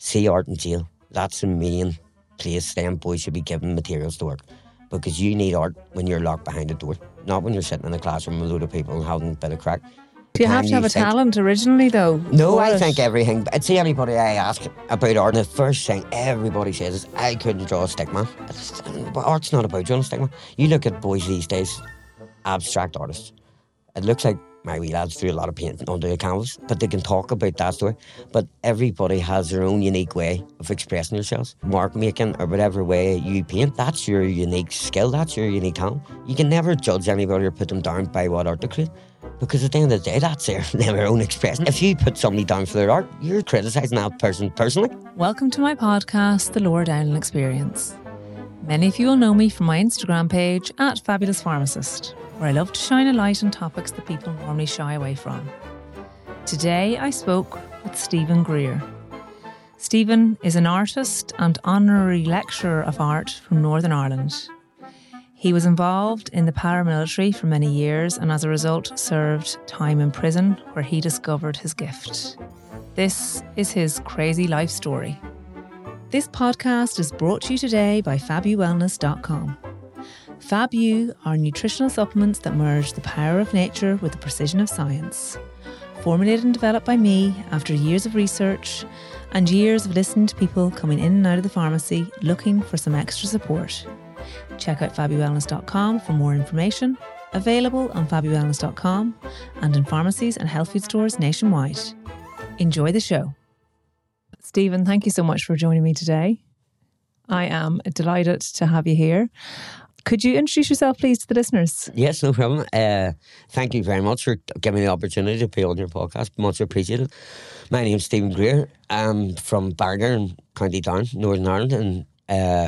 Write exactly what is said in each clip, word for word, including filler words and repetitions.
see art in jail. That's the main place them boys should be given materials to work. Because you need art when you're locked behind a door, not when you're sitting in a classroom with a load of people and having a bit of crack. Do you have to have a think, talent originally, though? No, I it? think everything. I'd see anybody I ask about art, and the first thing everybody says is, I couldn't draw a stick man. It's, but art's not about drawing a stick man. You look at boys these days, abstract artists. It looks like my wee lads threw a lot of paint onto the canvas, but they can talk about that story. But everybody has their own unique way of expressing themselves. Mark making or whatever way you paint, that's your unique skill, that's your unique talent. You can never judge anybody or put them down by what art they create. Because at the end of the day, that's their, their own expression. If you put somebody down for their art, you're criticising that person personally. Welcome to my podcast, The Laura Dowling Experience. Many of you will know me from my Instagram page at Fabulous Pharmacist, where I love to shine a light on topics that people normally shy away from. Today, I spoke with Stephen Greer. Stephen is an artist and honorary lecturer of art from Northern Ireland. He was involved in the paramilitary for many years and as a result served time in prison where he discovered his gift. This is his crazy life story. This podcast is brought to you today by Fabu Wellness dot com. Fabu are nutritional supplements that merge the power of nature with the precision of science. Formulated and developed by me after years of research and years of listening to people coming in and out of the pharmacy looking for some extra support. Check out Fabu Wellness dot com for more information. Available on Fabu Wellness dot com and in pharmacies and health food stores nationwide. Enjoy the show. Stephen, thank you so much for joining me today. I am delighted to have you here. Could you introduce yourself, please, to the listeners? Yes, no problem. Uh, thank you very much for giving me the opportunity to be on your podcast. Much appreciated. My name's Stephen Greer. I'm from Bangor in County Down, Northern Ireland, and uh,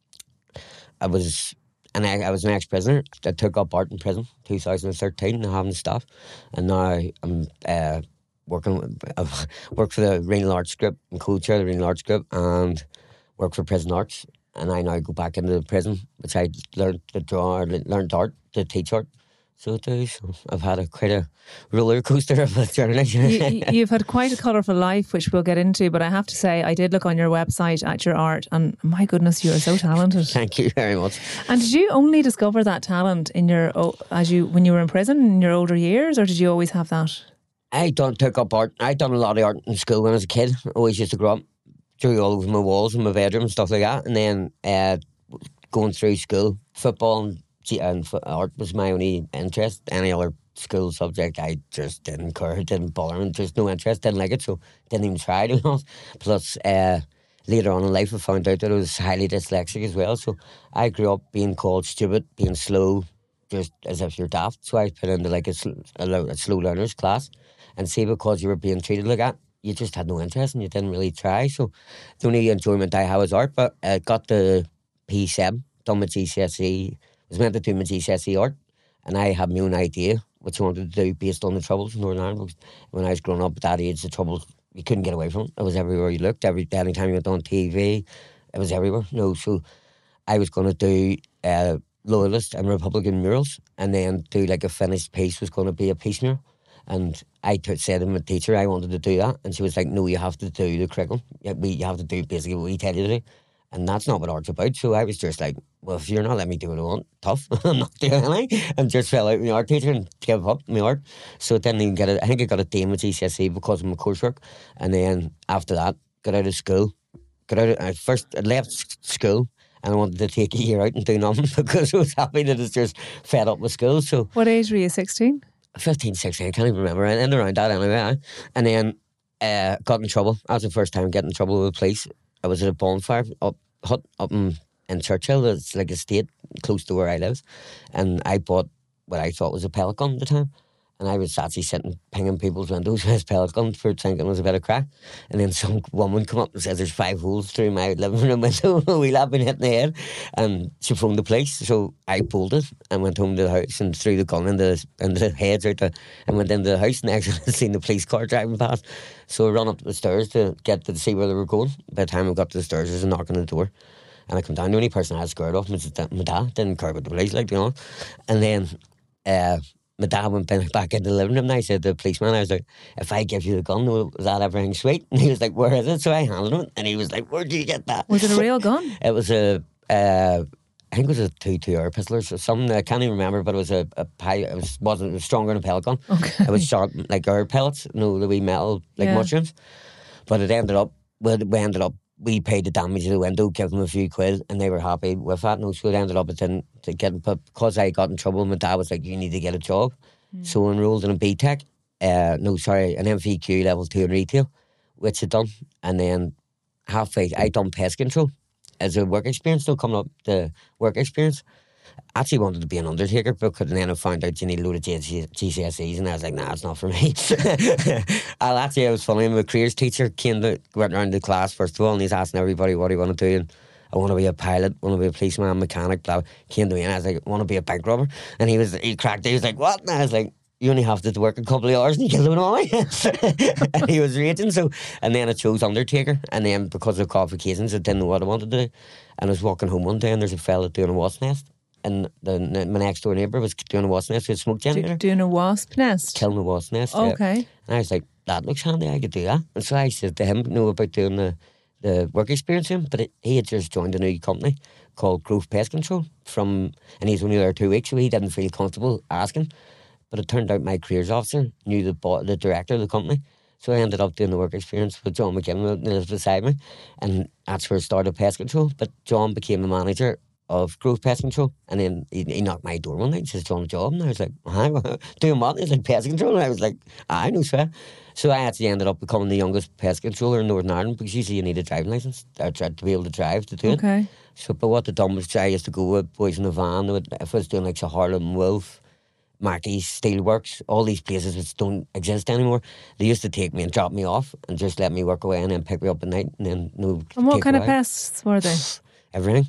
I was an I was an ex-prisoner that took up art in prison, two thousand thirteen, and having staff, and now I'm uh, working. I've worked for the Renal Arts Group and co-chair of the Renal Arts Group, and work for Prison Arts. And I now go back into the prison, which I learned to draw, or learned art, to teach art. So, it is. So I've had a quite a roller coaster of a journey. you, you've had quite a colourful life, which we'll get into. But I have to say, I did look on your website at your art, and my goodness, you are so talented. Thank you very much. And did you only discover that talent in your as you when you were in prison in your older years, or did you always have that? I done took up art. I done a lot of art in school when I was a kid. I always used to grow up. Drew all over my walls in my bedroom and stuff like that, and then uh, going through school, football and, and art was my only interest. Any other school subject, I just didn't care, didn't bother me, just no interest, didn't like it, so didn't even try to be honest. Plus, uh, later on in life, I found out that I was highly dyslexic as well. So I grew up being called stupid, being slow, just as if you're daft. So I put into like a, sl- a, a slow learners class, and see, because you were being treated like that, you just had no interest and you didn't really try. So the only enjoyment I had was art. But I got the P seven, done my G C S E. I was meant to do my G C S E art, and I had my own idea what I wanted to do based on the troubles in Northern Ireland. When I was growing up at that age, the troubles, you couldn't get away from it. It was everywhere you looked. Every any time you went on T V, it was everywhere. No, so I was going to do uh, Loyalist and Republican murals, and then do like a finished piece was going to be a peace mural. And I t- said to my teacher I wanted to do that, and she was like, no, you have to do the curriculum. You have to do basically what we tell you to do. And that's not what art's about. So I was just like, well, if you're not letting me do what I want, tough. I'm not doing anything. And just fell out with my art teacher and gave up my art. So I didn't even get it. I think I got a D in my G C S E because of my coursework. And then after that, got out of school. Got out of, I first I left school, and I wanted to take a year out and do nothing because I was happy that I was just fed up with school. So what age were you, sixteen? fifteen, sixteen, I can't even remember, and around that anyway. And then uh, got in trouble. That was the first time getting in trouble with the police. I was at a bonfire up hut up in, in Churchill. It's like a estate close to where I live. And I bought what I thought was a pellet gun at the time. And I was actually sitting pinging people's windows with his pellet gun for thinking it was a bit of crack. And then some woman come up and says there's five holes through my living room window. We'll have been hit in the head. And she phoned the police. So I pulled it and went home to the house and threw the gun in the, in the heads out the, and went into the house. And actually I seen the police car driving past. So I ran up the stairs to get to see where they were going. By the time I got to the stairs, there was a knock on the door. And I come down. The only person I had scared off was my dad. Didn't care about the police, like, you know. And then... Uh, my dad went back into the living room and I said to the policeman, I was like, if I give you the gun, was that everything sweet? And he was like, where is it? So I handed him, and he was like, where did you get that? Was it a real gun? It was a, uh, I think it was a two two air pistol or something. I can't even remember, but it was a, a pie. It was, wasn't it was stronger than a pellet gun. Okay. It was shot like air pellets, you know, the wee metal, like Yeah. mushrooms. But it ended up, we we ended up, we paid the damage to the window, gave them a few quid, and they were happy with that. No, so it ended up, it didn't to get, but because I got in trouble, my dad was like, you need to get a job. Mm. So I enrolled in a B Tech, uh, no, sorry, an M V Q level two in retail, which I done. And then halfway, I done pest control as a work experience, still coming up the work experience. I actually wanted to be an undertaker, because then I found out you need a load of G C S Es, and I was like, nah, it's not for me. I'll actually, it was funny, my careers teacher came to, went around the class first of all, and he's asking everybody what do you want to do, and I want to be a pilot, want to be a policeman, mechanic, blah, blah. Came to me, and I was like, I want to be a bank robber. And he was, he cracked it, he was like, what? And I was like, you only have to work a couple of hours and you get a load of money. And he was raging, so, and then I chose undertaker, and then because of qualifications, I didn't know what I wanted to do. And I was walking home one day, and there's a fella doing a wasp nest. And the, my next door neighbour was doing a wasp nest with a smoke generator. Doing a wasp nest? Killing a wasp nest, okay. Yeah. And I was like, that looks handy, I could do that. And so I said to him, you know, about doing the, the work experience in, but it, he had just joined a new company called Grove Pest Control, from, and he's only there two weeks, so he didn't feel comfortable asking. But it turned out my careers officer knew the, bo- the director of the company. So I ended up doing the work experience with John McGinn, who lives beside me. And that's where I started pest control. But John became the manager of Grove Pest Control, and then he, he knocked my door one night and says, "Do you want a job?" And I was like, "Hi, doing what?" He's like, "Pest control." And I was like, "I know, sir." So I actually ended up becoming the youngest pest controller in Northern Ireland, because usually you need a driving licence or to be able to drive to do it. Okay. So, but what they done was I used to go with boys in a van. Would, if I was doing like Sir Harlem Wolf, Mackey's, Steelworks, all these places which don't exist anymore, they used to take me and drop me off and just let me work away and then pick me up at night and then no. And what kind away. of pests were they? Everything.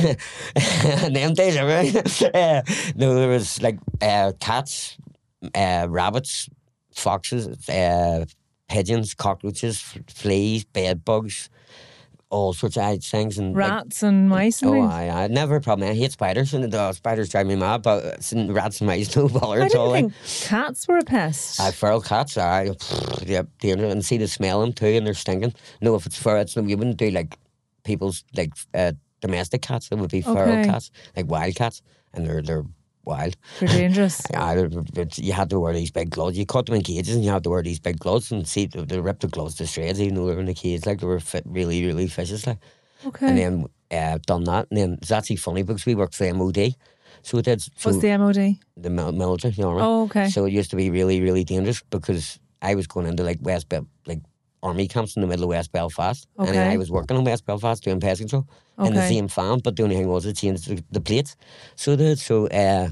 In them days, everything. uh, no, there was like uh, cats, uh, rabbits, foxes, uh, pigeons, cockroaches, fleas, bed bugs, all sorts of things. And rats like, and mice and oh, things? I, I never a problem. I hate spiders, and uh, spiders drive me mad, but uh, rats and mice, no bother I at all. didn't think cats were a pest. I feral cats, I, pfft, yeah, dangerous, and see the smell them too, and they're stinking. No, if it's fur, it's, you wouldn't do like people's, like, uh, domestic cats. It would be feral Okay. cats, like wild cats, and they're they're wild. They're dangerous. Yeah, you had to wear these big gloves. You caught them in cages, and you had to wear these big gloves, and see they ripped the gloves to shreds, even though they were in the cage. Like, they were fit, really, really vicious. Like, Okay. and then uh, done that, and then it's actually funny because we worked for the M O D, so it did. So What's the M O D? the mil- military, the army. Oh, okay. So it used to be really, really dangerous, because I was going into like West Bel- like army camps in the middle of West Belfast, and then Okay. I was working in West Belfast doing pest control in the Okay. same farm, but the only thing was it changed the, the plates. So the so uh,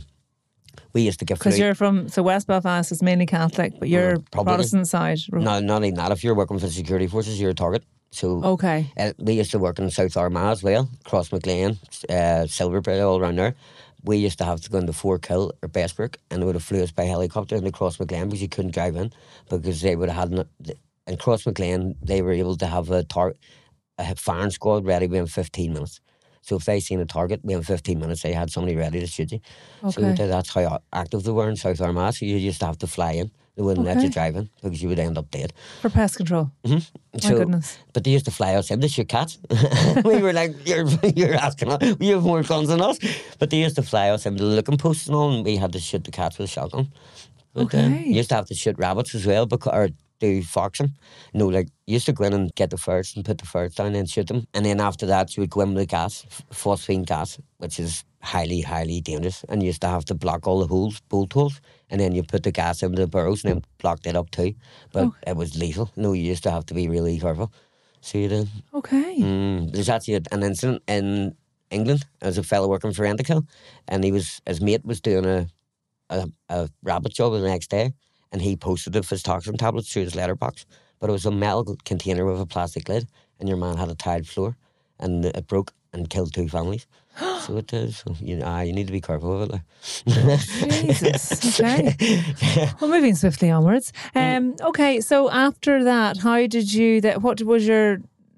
we used to get Because flu- you're from, so West Belfast is mainly Catholic, but you're Mm, probably. Protestant side. no, not even that. If you're working for the security forces, you're a target. So Okay. uh, we used to work in South Armagh as well, Cross McLean, uh, Silverbridge, all around there. We used to have to go into Fort Kill or Bestbrook, and they would have flew us by helicopter into Cross McLean, because you couldn't drive in, because they would have had no- in Cross McLean they were able to have a tar- a firing squad ready within fifteen minutes. So if they seen a target within fifteen minutes, they had somebody ready to shoot you. So Okay. that's how active they were in South Armagh. So you used to have to fly in. They wouldn't let Okay. you drive in, because you would end up dead. For pest control. My So- goodness. But they used to fly us in to shoot cats. We were like, you're, you're asking us, you have more guns than us. But they used to fly us into the looking posts and all, and we had to shoot the cats with a shotgun. But, uh, Okay. you used to have to shoot rabbits as well, because, or do foxing. No, like, you used to go in and get the ferrets and put the ferrets down and shoot them. And then after that, you would go in with the gas, f- phosphine gas, which is highly, highly dangerous. And you used to have to block all the holes, bolt holes. And then you put the gas into the burrows and then blocked it up too. But Oh. it was lethal. No, you used to have to be really careful. So you did. Okay. Mm, there's actually an incident in England. There was a fellow working for Rentokil, and he was his mate was doing a, a a rabbit job the next day, and he posted of his toxin tablets through his letterbox. But it was a metal container with a plastic lid, and your man had a tiled floor, and it broke and killed two families. So it is. So you know, ah, you need to be careful of it. Like. Jesus. Okay. Well, moving swiftly onwards. Um, okay, so after that, how did you, that? what was your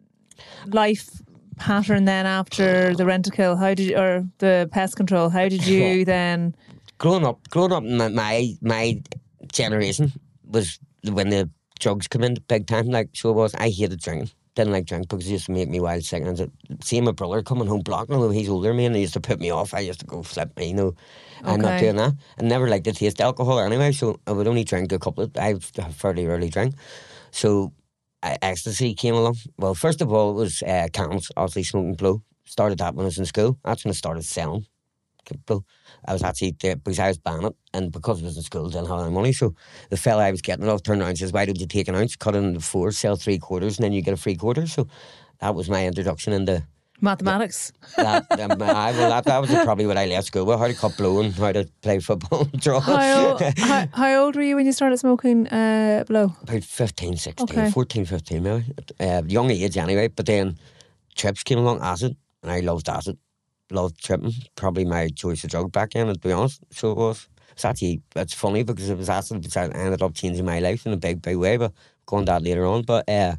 life pattern then after the Rentokil? How did you, or the pest control, how did you then growing up, growing up, in my my, my generation was when the drugs come in big time. Like so, it was. I hated drinking. Didn't like drink because it used to make me wild sick. And seeing my brother coming home blocking, although he's older than me, and he used to put me off. I used to go flip me, you know. I'm not Okay. doing that. I never liked the taste of alcohol anyway, so I would only drink a couple of. I fairly rarely drink, so uh, ecstasy came along. Well, first of all, it was uh, cans, obviously smoking blow. Started that when I was in school. That's when I started selling blow. I was actually there because I was banning it, and because I was in school, didn't have any money. So the fella I was getting it off turned around and says, "Why don't you take an ounce, cut it into four, sell three quarters, and then you get a free quarter?" So that was my introduction into Mathematics. that. Um, I, well, that, that was probably what I left school with: how to cut blow and how to play football and draw. How, old, how, how old were you when you started smoking uh, blow? About fifteen, sixteen, Okay. fourteen, fifteen maybe. Uh, young age anyway, but then trips came along, acid, and I loved acid. Loved tripping. Probably my choice of drug back then, to be honest. So it was. It's actually, it's funny because it was acid, which ended up changing my life in a big, big way, but going that later on. But uh,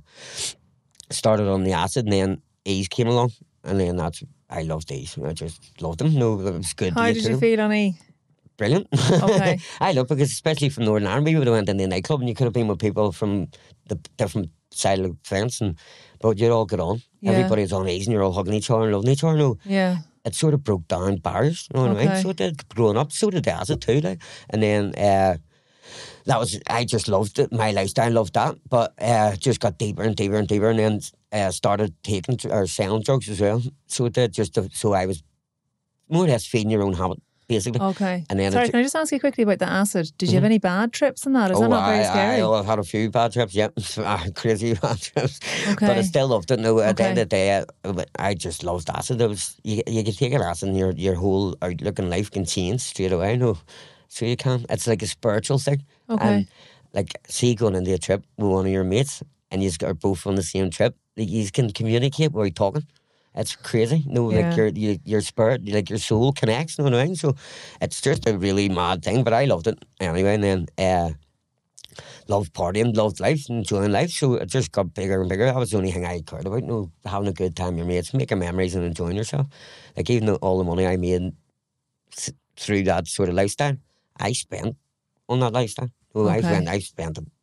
started on the acid, and then E's came along, and then that's, I loved E's. I just loved them. No, it was good. How to did get you to feel on E? Brilliant. Okay. I love because especially from Northern Ireland, we would have went in the nightclub and you could have been with people from the different side of the fence, and but you'd all get on. Yeah. Everybody's on E's and you're all hugging each other and loving each other. No, Yeah. it sort of broke down barriers, you know what I Okay. mean? So it did growing up, so did the acid too, like. And then uh, that was, I just loved it, my lifestyle, loved that, but uh, just got deeper and deeper and deeper, and then uh, started taking or selling drugs as well. So it did just, to, so I was more or less feeding your own habit, basically. Okay. And then Sorry, it- can I just ask you quickly about the acid? Did you have any bad trips in that? Is that not very I, scary? I, oh, I've had a few bad trips, yeah. Ah, crazy bad trips. Okay. But I still loved it. No, at the Okay. end of the day, I, I just loved acid. It was, you, you can take an acid and your, your whole outlook in life can change straight away. No, so you can. It's like a spiritual thing. Okay. And like, see, going into a trip with one of your mates and you are both on the same trip, like, you can communicate while you're talking. It's crazy. No, Yeah. like your, your your spirit, like your soul connects. You know what I mean? So it's just a really mad thing. But I loved it anyway. And then uh, loved partying, loved life, enjoying life. So it just got bigger and bigger. That was the only thing I cared about. You know, having a good time, with your mates, making memories, and enjoying yourself. Like even though all the money I made s- through that sort of lifestyle, I spent on that lifestyle. Well, I Okay. spent, I spent it.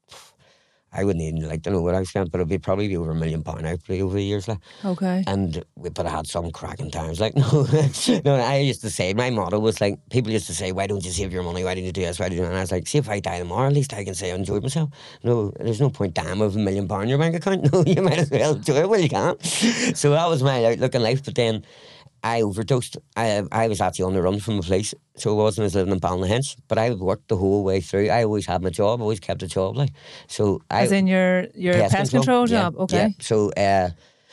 I wouldn't even like to know what I spent, but it'd be probably be over a million pound I play over the years, like. Okay. And we, but I had some cracking times. Like, no, no, I used to say, my motto was like, people used to say, why don't you save your money? Why don't you do this? Why do you do that? And I was like, see, if I die tomorrow, at least I can say I enjoyed myself. No, there's no point dying with a million pound in your bank account. No, you might as well enjoy it while you can. So that was my outlook in life. But then I overdosed. I I was actually on the run from the police. So I wasn't. I was living in Ballynahinch. But I worked the whole way through. I always had my job. Always kept a job. Like, so I. As in your, your pest, control, yeah, job? Okay. Yeah. So uh,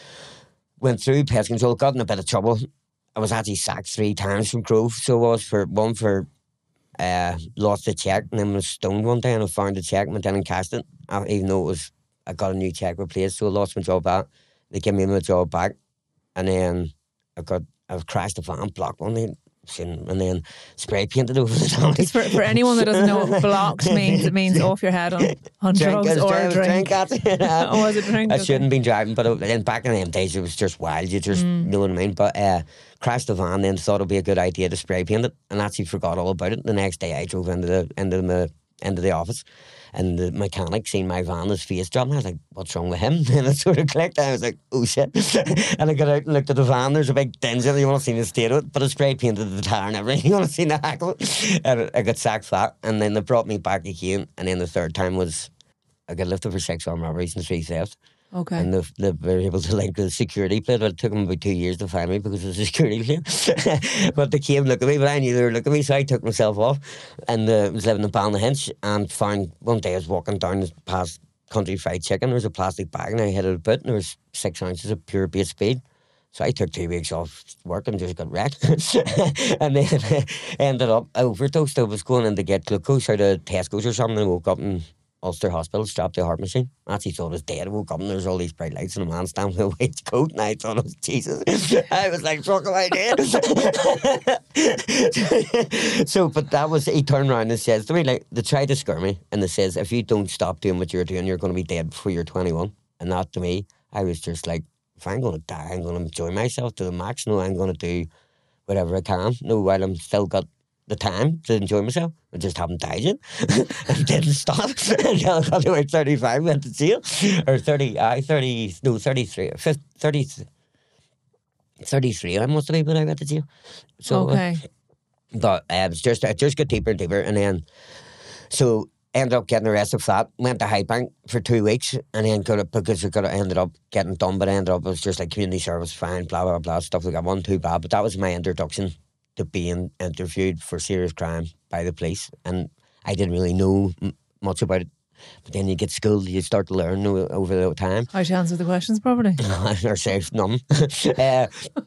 went through pest control, got in a bit of trouble. I was actually sacked three times from Grove. So I was for one for uh, lost the check and then was stoned one day and I found the check and went in and cashed it. Uh, even though it was, I got a new check replaced, so I lost my job back. They gave me my job back, and then I got I crashed a van, blocked one day, and then spray painted over the top. Just for, for anyone that doesn't know what blocked means, it means off your head on, on Drink, drugs I was or dri- I a was drink. drink, that's it. Oh, was it drink? I Okay. shouldn't have been driving, but it, then back in them days it was just wild. You just Mm. know what I mean. But uh, crashed the van, then thought it'd be a good idea to spray paint it, and actually forgot all about it. The next day I drove into the into the into the office, and the mechanic seen my van, his face dropped, and I was like, "What's wrong with him?" And it sort of clicked. I was like, "Oh shit!" And I got out and looked at the van. There's a big dent in it. You want to see the state of it, but I spray painted the tire and everything. You want to see the hackle? And I got sacked for that, and then they brought me back again. And then the third time was I got lifted for six armed robberies and three thefts. Okay. And they, they were able to link the security plate, but it took them about two years to find me because of the security plate. But they came look at me, but I knew they were looking at me, so I took myself off and uh, was living in Ballynahinch and found one day I was walking down past Country Fried Chicken. There was a plastic bag and I hit it a bit and there was six ounces of pure base speed. So I took two weeks off work and just got wrecked. And then ended up overdosed. I was going in to get glucose out of Tesco's or something and I woke up in Ulster Hospital, strapped to a heart machine. I actually thought I was dead. I woke up and there's all these bright lights and a man standing with a white coat and I thought it was Jesus. I was like, fuck, am I dead? So, but that was, he turned around and says to me, like, they tried to scare me and they says, if you don't stop doing what you're doing, you're going to be dead before you're twenty-one. And that to me, I was just like, if I'm going to die, I'm going to enjoy myself to the max. No, I'm going to do whatever I can. No, while I'm still got the time to enjoy myself. I just haven't died yet. And didn't stop until I got to about thirty-five, went to jail. Or thirty, I thirty, no, thirty-three, fifty, thirty, thirty-three I must have been when I went to jail. So, Okay. Uh, but uh, it was just, it just got deeper and deeper. And then, so ended up getting arrested for that. Went to Highbank for two weeks and then got it because it got ended up getting done, but ended up it was just like community service, fine, blah, blah, blah, stuff like that. Wasn't too bad. But that was my introduction to being interviewed for serious crime by the police. And I didn't really know m- much about it. But then you get schooled, you start to learn o- over the time. How to answer the questions properly. or safe, none. uh,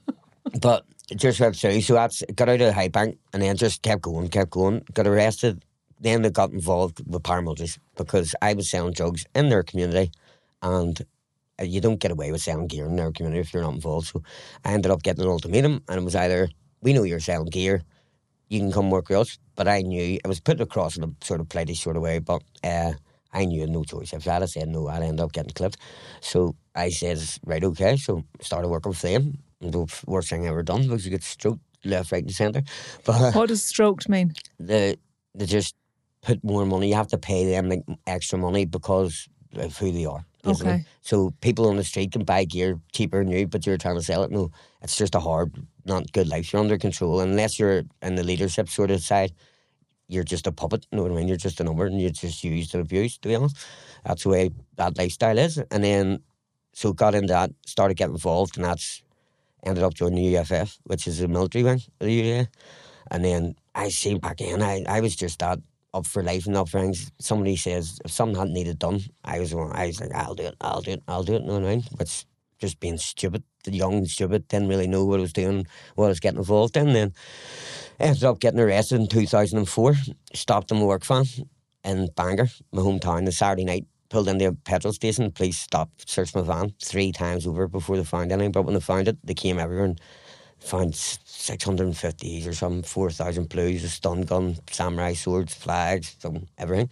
but just went through. So that's got out of Highbank and then just kept going, kept going. Got arrested. Then they got involved with paramilitaries because I was selling drugs in their community, and you don't get away with selling gear in their community if you're not involved. So I ended up getting an ultimatum, and it was either, we know you're selling gear, you can come work with us. But I knew, I was put across in a sort of plighty sort of way, but uh, I knew I had no choice. If I had said no, I'd end up getting clipped. So I said, right, okay. So started working for them. The worst thing I ever done was you get stroked left, right and centre. But What does stroked mean? the they just put more money. You have to pay them like extra money because of who they are. Basically. Okay. So people on the street can buy gear cheaper than you, but you're trying to sell it. No, it's just a hard, not good life. You're under control. Unless you're in the leadership sort of side, you're just a puppet. You know what I mean? You're just a number and you're just used and abused, to be honest. That's the way that lifestyle is. And then, so got into that, started getting involved, and that's ended up joining the U F F, which is the military wing of the U A. And then I see back in, I, I was just that up for life and up for things. Somebody says if something hadn't needed done, I was I was like, I'll do it, I'll do it, I'll do it. You know what I mean? But just being stupid, young and stupid, didn't really know what I was doing, what I was getting involved in. Then ended up getting arrested in two thousand four. Stopped in my work van in Bangor, my hometown, the Saturday night. Pulled into a petrol station. Police stopped, searched my van three times over before they found anything. But when they found it, they came everywhere and found six hundred fifties or something, four thousand blues, a stun gun, samurai swords, flags, some everything.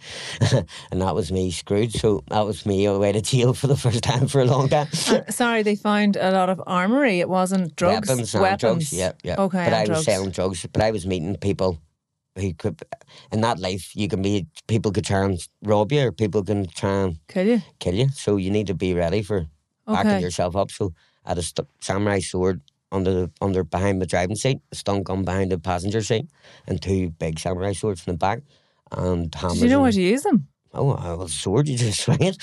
And that was me screwed. So that was me all the way to jail for the first time for a long time. Uh, sorry, they found a lot of armoury. It wasn't drugs. Weapons and Weapons. drugs, yeah, yeah. Okay, but and I was drugs. selling drugs. But I was meeting people who could, in that life, you can be, people could try and rob you or people can try and Kill you? kill you. So you need to be ready for backing Okay. yourself up. So I had a st- samurai sword under the, under behind the driving seat, a stun gun behind the passenger seat, and two big samurai swords in the back, and hammers. Did you know and, how to use them? Oh, uh, well, sword, you just swing it.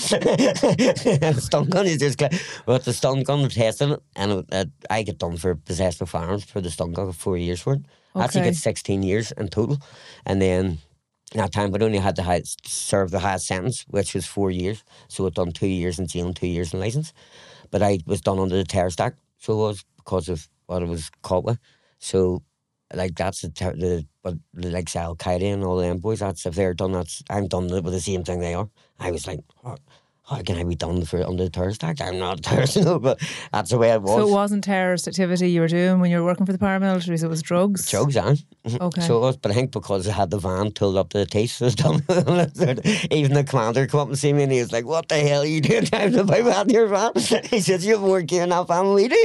The stun gun, you just... But the stun gun, we tested it, and it, it, I get done for possession of firearms for the stun gun, four years for it. I actually Okay. get sixteen years in total. And then, that time, but only had to high, serve the highest sentence, which was four years. So I'd done two years in jail and two years in licence. But I was done under the terrorist act, so it was, because of what I was caught with. So, like, that's the, ter- the but like Al Qaeda and all them boys, that's if they're done, that's I'm done with the same thing they are. I was like, oh, how can I be done for under the terrorist act? I'm not a terrorist, no, but that's the way it was. So it wasn't terrorist activity you were doing when you were working for the paramilitaries, it was drugs? Drugs, and Okay. so it was, but I think because I had the van tooled up to the teeth, so it was done. Even the commander come up and see me, and he was like, "What the hell are you doing driving a pipe out in your van?" He says, "You have more gear in that van than we do."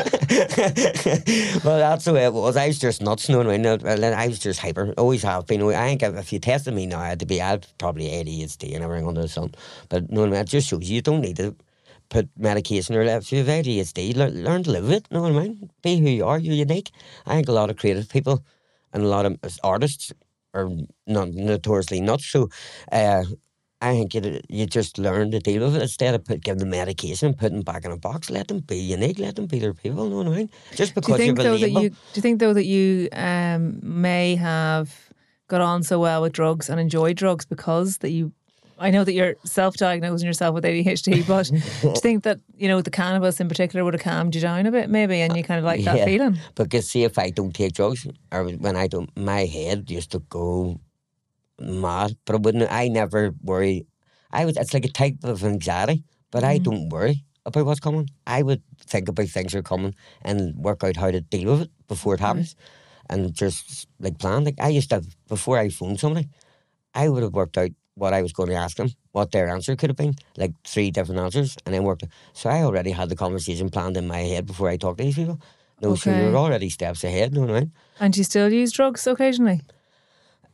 Well, that's the way it was. I was just nuts, you know what I mean? I was just hyper, always have been. I think if you tested me now, I'd be, I'd probably A D H D and everything under the sun. But no, it just shows you, you don't need to put medication or if you have A D H D, learn, learn to live with it, you know what I mean? Be who you are, you're unique. I think a lot of creative people and a lot of artists are not notoriously nuts, so uh, I think you, you just learn to deal with it instead of put, giving them medication and putting them back in a box. Let them be unique, let them be their people, you know what I mean? Just Do because you think you're a though that label. you do you think though that you um, may have got on so well with drugs and enjoyed drugs because that you? I know that you're self-diagnosing yourself with A D H D, but do you think that you know the cannabis in particular would have calmed you down a bit, maybe, and you kind of like that Yeah. feeling? Because see, if I don't take drugs, or when I don't, my head used to go mad. But I wouldn't. I never worry. I would. It's like a type of anxiety, but I don't worry about what's coming. I would think about things that are coming and work out how to deal with it before it happens, and just like plan. Like I used to, before I phoned somebody, I would have worked out what I was going to ask them, what their answer could have been, like three different answers, and then worked. So I already had the conversation planned in my head before I talked to these people. No, so Okay. you're already steps ahead, you know what I mean? And you still use drugs occasionally?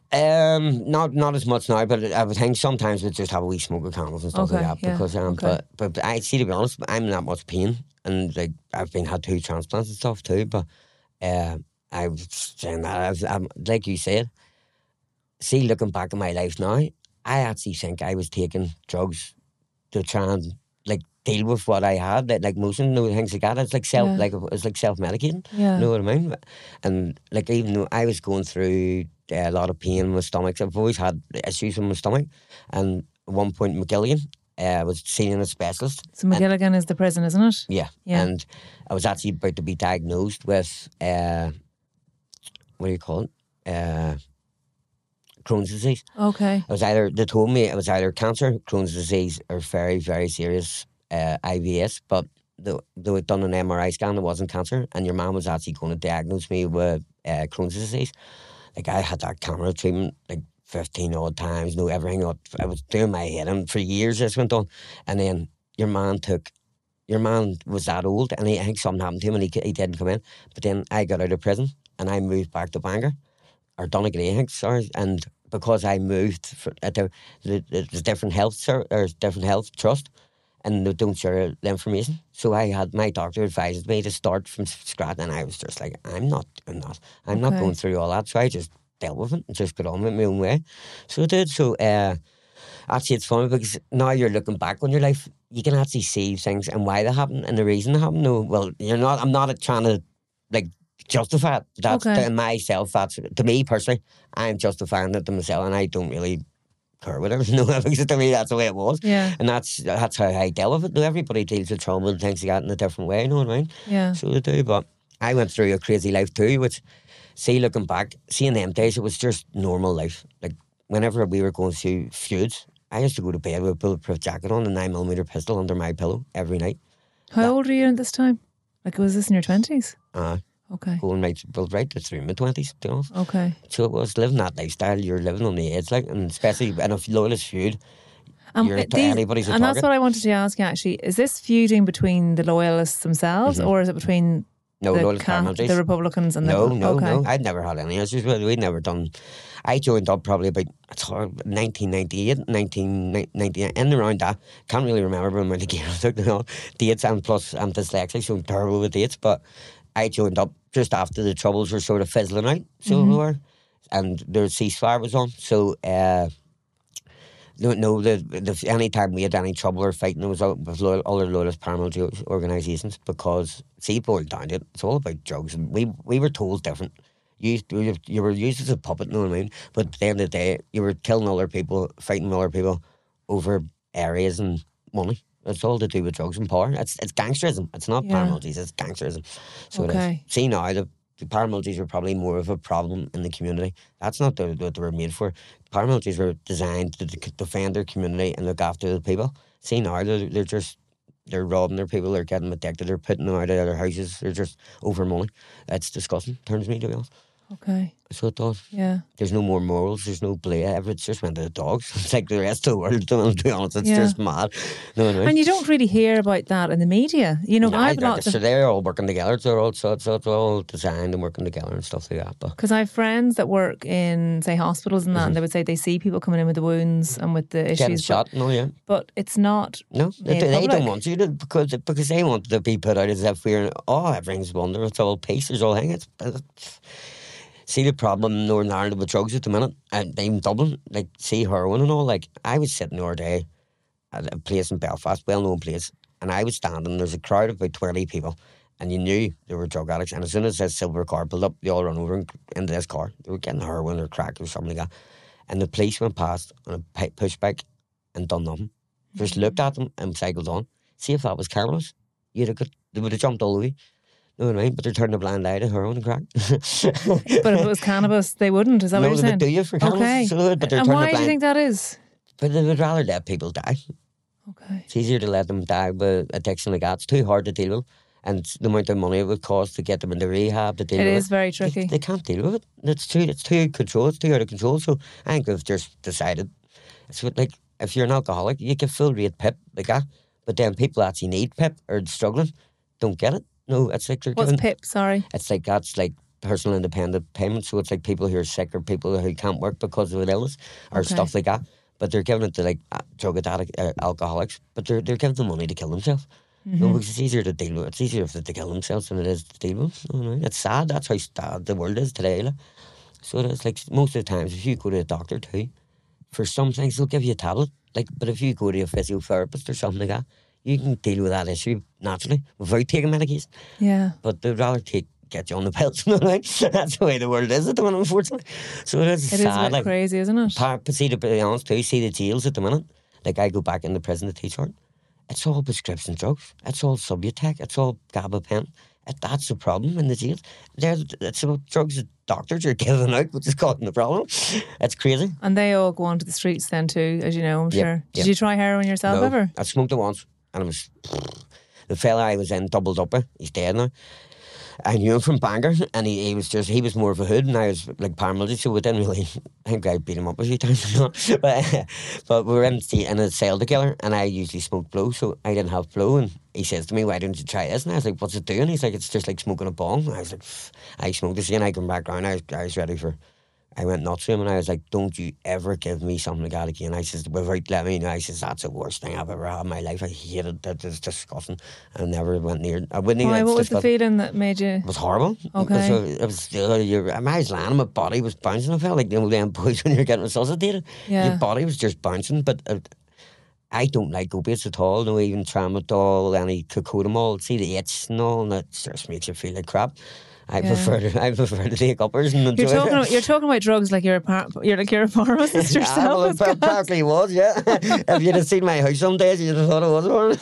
Um, not not as much now, but I would think sometimes we just have a wee smoke of candles and stuff Okay, like that. yeah, Because um, okay. but but I see, to be honest, I'm in that much pain, and like I've been had two transplants and stuff too. But uh, I was saying that I've, I'm like you said. See, looking back at my life now, I actually think I was taking drugs to try and like deal with what I had, like, like motion, you know, things like that. It's like self, Yeah. like it's like self medicating. Yeah. You know what I mean? And like even though I was going through uh, a lot of pain in my stomach, I've always had issues with my stomach. And at one point, McGilligan uh, was seeing a specialist. So McGilligan is the prison, isn't it? Yeah, Yeah. and I was actually about to be diagnosed with uh, what do you call it? Uh, Crohn's disease. Okay. It was either, they told me it was either cancer, Crohn's disease, or very, very serious uh, I B S. But they, they had done an M R I scan, it wasn't cancer, and your mum was actually going to diagnose me with uh, Crohn's disease. Like, I had that camera treatment like fifteen odd times, no everything. I was doing my head in for years. This went on, and then your man took. Your man was that old, and he, I think something happened to him, and he he didn't come in. But then I got out of prison, and I moved back to Bangor, or Donegal, I think, sorry, and because I moved for, at the, the, the, the different health ser- or different health trust, and they don't share the information. So I had my doctor advised me to start from scratch, and I was just like, I'm not doing that. I'm Okay. not going through all that. So I just dealt with it and just got on with my own way. So I did. So uh, actually, it's funny because now you're looking back on your life, you can actually see things and why they happen and the reason they happen. No, well, you're not. I'm not trying to like justify it. That's Okay. to myself. That's to me personally. I'm justifying it to myself, and I don't really care whatever. No, because to me that's the way it was, Yeah. and that's that's how I dealt with it. No, everybody deals with trauma and things like that in a different way. You know what I mean? Yeah. So they do. But I went through a crazy life too, which, see, looking back, seeing them days, it was just normal life. Like whenever we were going through feuds, I used to go to bed with a bulletproof jacket on and a nine millimeter pistol under my pillow every night. How That- old were you at this time? Like, was this in your twenties? Uh, Okay. going right, well, right through my twenties, to be honest. Okay. So it was living that lifestyle. You're living on the edge, like, and especially in a loyalist feud. Um, You're uh, t- anybody's a and that's target. what I wanted to ask you actually. Is this feuding between the loyalists themselves, Mhm. or is it between No, the, loyalist Ca- paramilitaries. the Republicans and No, the no, okay. no. I'd never had any issues with it. We'd never done. I joined up probably about it's hard, nineteen ninety-eight, nineteen ninety-nine, in and around that. Can't really remember when the game took the dates, and plus I'm dyslexic, so I'm terrible with dates. But I joined up just after the troubles were sort of fizzling out, so Mhm. they were, and their ceasefire was on. So, uh, no, no. The, the any time we had any trouble or fighting, it was all, with loyal, other loyalist paramilitary organisations, because see, it boiled down to it. It's all about drugs, and we we were told different. You, you you were used as a puppet, you know what I mean? But at the end of the day, you were killing other people, fighting other people over areas and money. It's all to do with drugs and power. It's it's gangsterism. It's not Yeah. paramilitaries. It's gangsterism. So it Okay. is. See now, the, the paramilitaries were probably more of a problem in the community. That's not the, what they were made for. Paramilitaries were designed to d- defend their community and look after the people. See now, they're, they're just they're robbing their people. They're getting them addicted. They're putting them out of their houses. They're just over money. It's disgusting. Turns me, to be honest. Okay. So it does. Yeah. There's no more morals. There's no play. Everything's just went to the dogs. It's like the rest of the world, to be honest. It's Yeah. just mad. No, no. And you don't really hear about that in the media. You know, No, I've they're- lots so of they're all working together. So they're all, so it's, so it's all designed and working together and stuff like that. But because I have friends that work in, say, hospitals and that, and they would say they see people coming in with the wounds and with the Mm-hmm. getting issues, shot, no, yeah. but, but it's not. No, they, made they public. don't want you to, because because they want to be put out as if we're, oh, everything's wonder, it's all peace, it's all thing. It's, it's, see the problem in Northern Ireland with drugs at the minute, and in Dublin, like, see heroin and all. Like, I was sitting the other day at a place in Belfast, well-known place, and I was standing, there's a crowd of about twenty people, and you knew they were drug addicts, and as soon as this silver car pulled up, they all run over and, into this car. They were getting heroin or crack or something like that. And the police went past on a pi- pushback and done nothing. Just looked at them and cycled on. See if that was cameras, you'd have got, they would have jumped all the way. You know what I mean? But they're turning a blind eye to heroin and crack. But if it was cannabis, they wouldn't. Is that no, what you're they saying? would do you for cameras. Okay. So they would, but they're And turning why a do you blind. think that is? But they would rather let people die. Okay. It's easier to let them die with addiction like that. It's too hard to deal with. And the amount of money it would cost to get them into rehab to deal It with is it. very They, tricky. they can't deal with it. It's too it's too control, it's too out of control. So I think they've just decided it's what, like, if you're an alcoholic, you get full rate pip like that. But then people actually need pip or struggling, don't get it. No, it's like they're What's giving, PIP? Sorry. it's like that's like personal independent payment. So it's like people who are sick or people who can't work because of an illness or Okay. stuff like that. But they're giving it to like uh, drug addict, uh, alcoholics. But they're they're giving them money to kill themselves. Mm-hmm. No, because it's easier to deal with. It's easier for them to kill themselves than it is to deal with. You know, it's sad. That's how sad the world is today. Like. So it's like most of the times, if you go to a doctor too, for some things they'll give you a tablet. Like, but if you go to a physiotherapist or something like that, you can deal with that issue naturally without taking medication. Yeah. But they'd rather take get you on the pills. You know what I mean? That's the way the world is at the minute, unfortunately. So it is It sad. is a bit like, crazy, isn't it? par- but see, to be honest too, see the jails at the minute. Like I go back in the prison to teach art. It's all prescription drugs. It's all Subutex. It's all gabapentin. It, that's the problem in the jails. They're, it's about drugs that doctors are giving out, which is causing the problem. It's crazy. And they all go onto the streets then too, as you know, I'm Yep, sure. Did yep. you try heroin yourself No, ever? I smoked it once, and it was the fella I was in doubled up with. He's dead now. I knew him from Bangor, and he, he was just he was more of a hood, and I was like paramilitary, so we didn't really. I think I beat him up a few times, but but we were in the, in a cell together, and I usually smoked blow, so I didn't have blow, and he says to me, "Why don't you try this?" And I was like, "What's it doing?" He's like, "It's just like smoking a bong." And I was like, "I smoked this," and I come back round. I was, I was ready for. I went nuts to him and I was like, "Don't you ever give me something like that again." I says, without letting me know, I says, "That's the worst thing I've ever had in my life. I hated that. It's disgusting." I never went near it. I wouldn't even. Why? What was the disgusting. feeling that made you? It was horrible. Okay. So it was, uh, your, I was lying, my body was bouncing. I felt like the old damn boys when you're getting resuscitated. Yeah. Your body was just bouncing. But uh, I don't like opiates at all. No, even tramadol, any cocodamol. See the itch and all, and that just makes you feel like crap. I Yeah. prefer to I prefer to take uppers and You're enjoy talking. it. About, you're talking about drugs like you're a par- you're like you're a pharmacist Yeah, yourself. well, It's it gas. practically was, yeah. If you'd have seen my house some days, you'd have thought it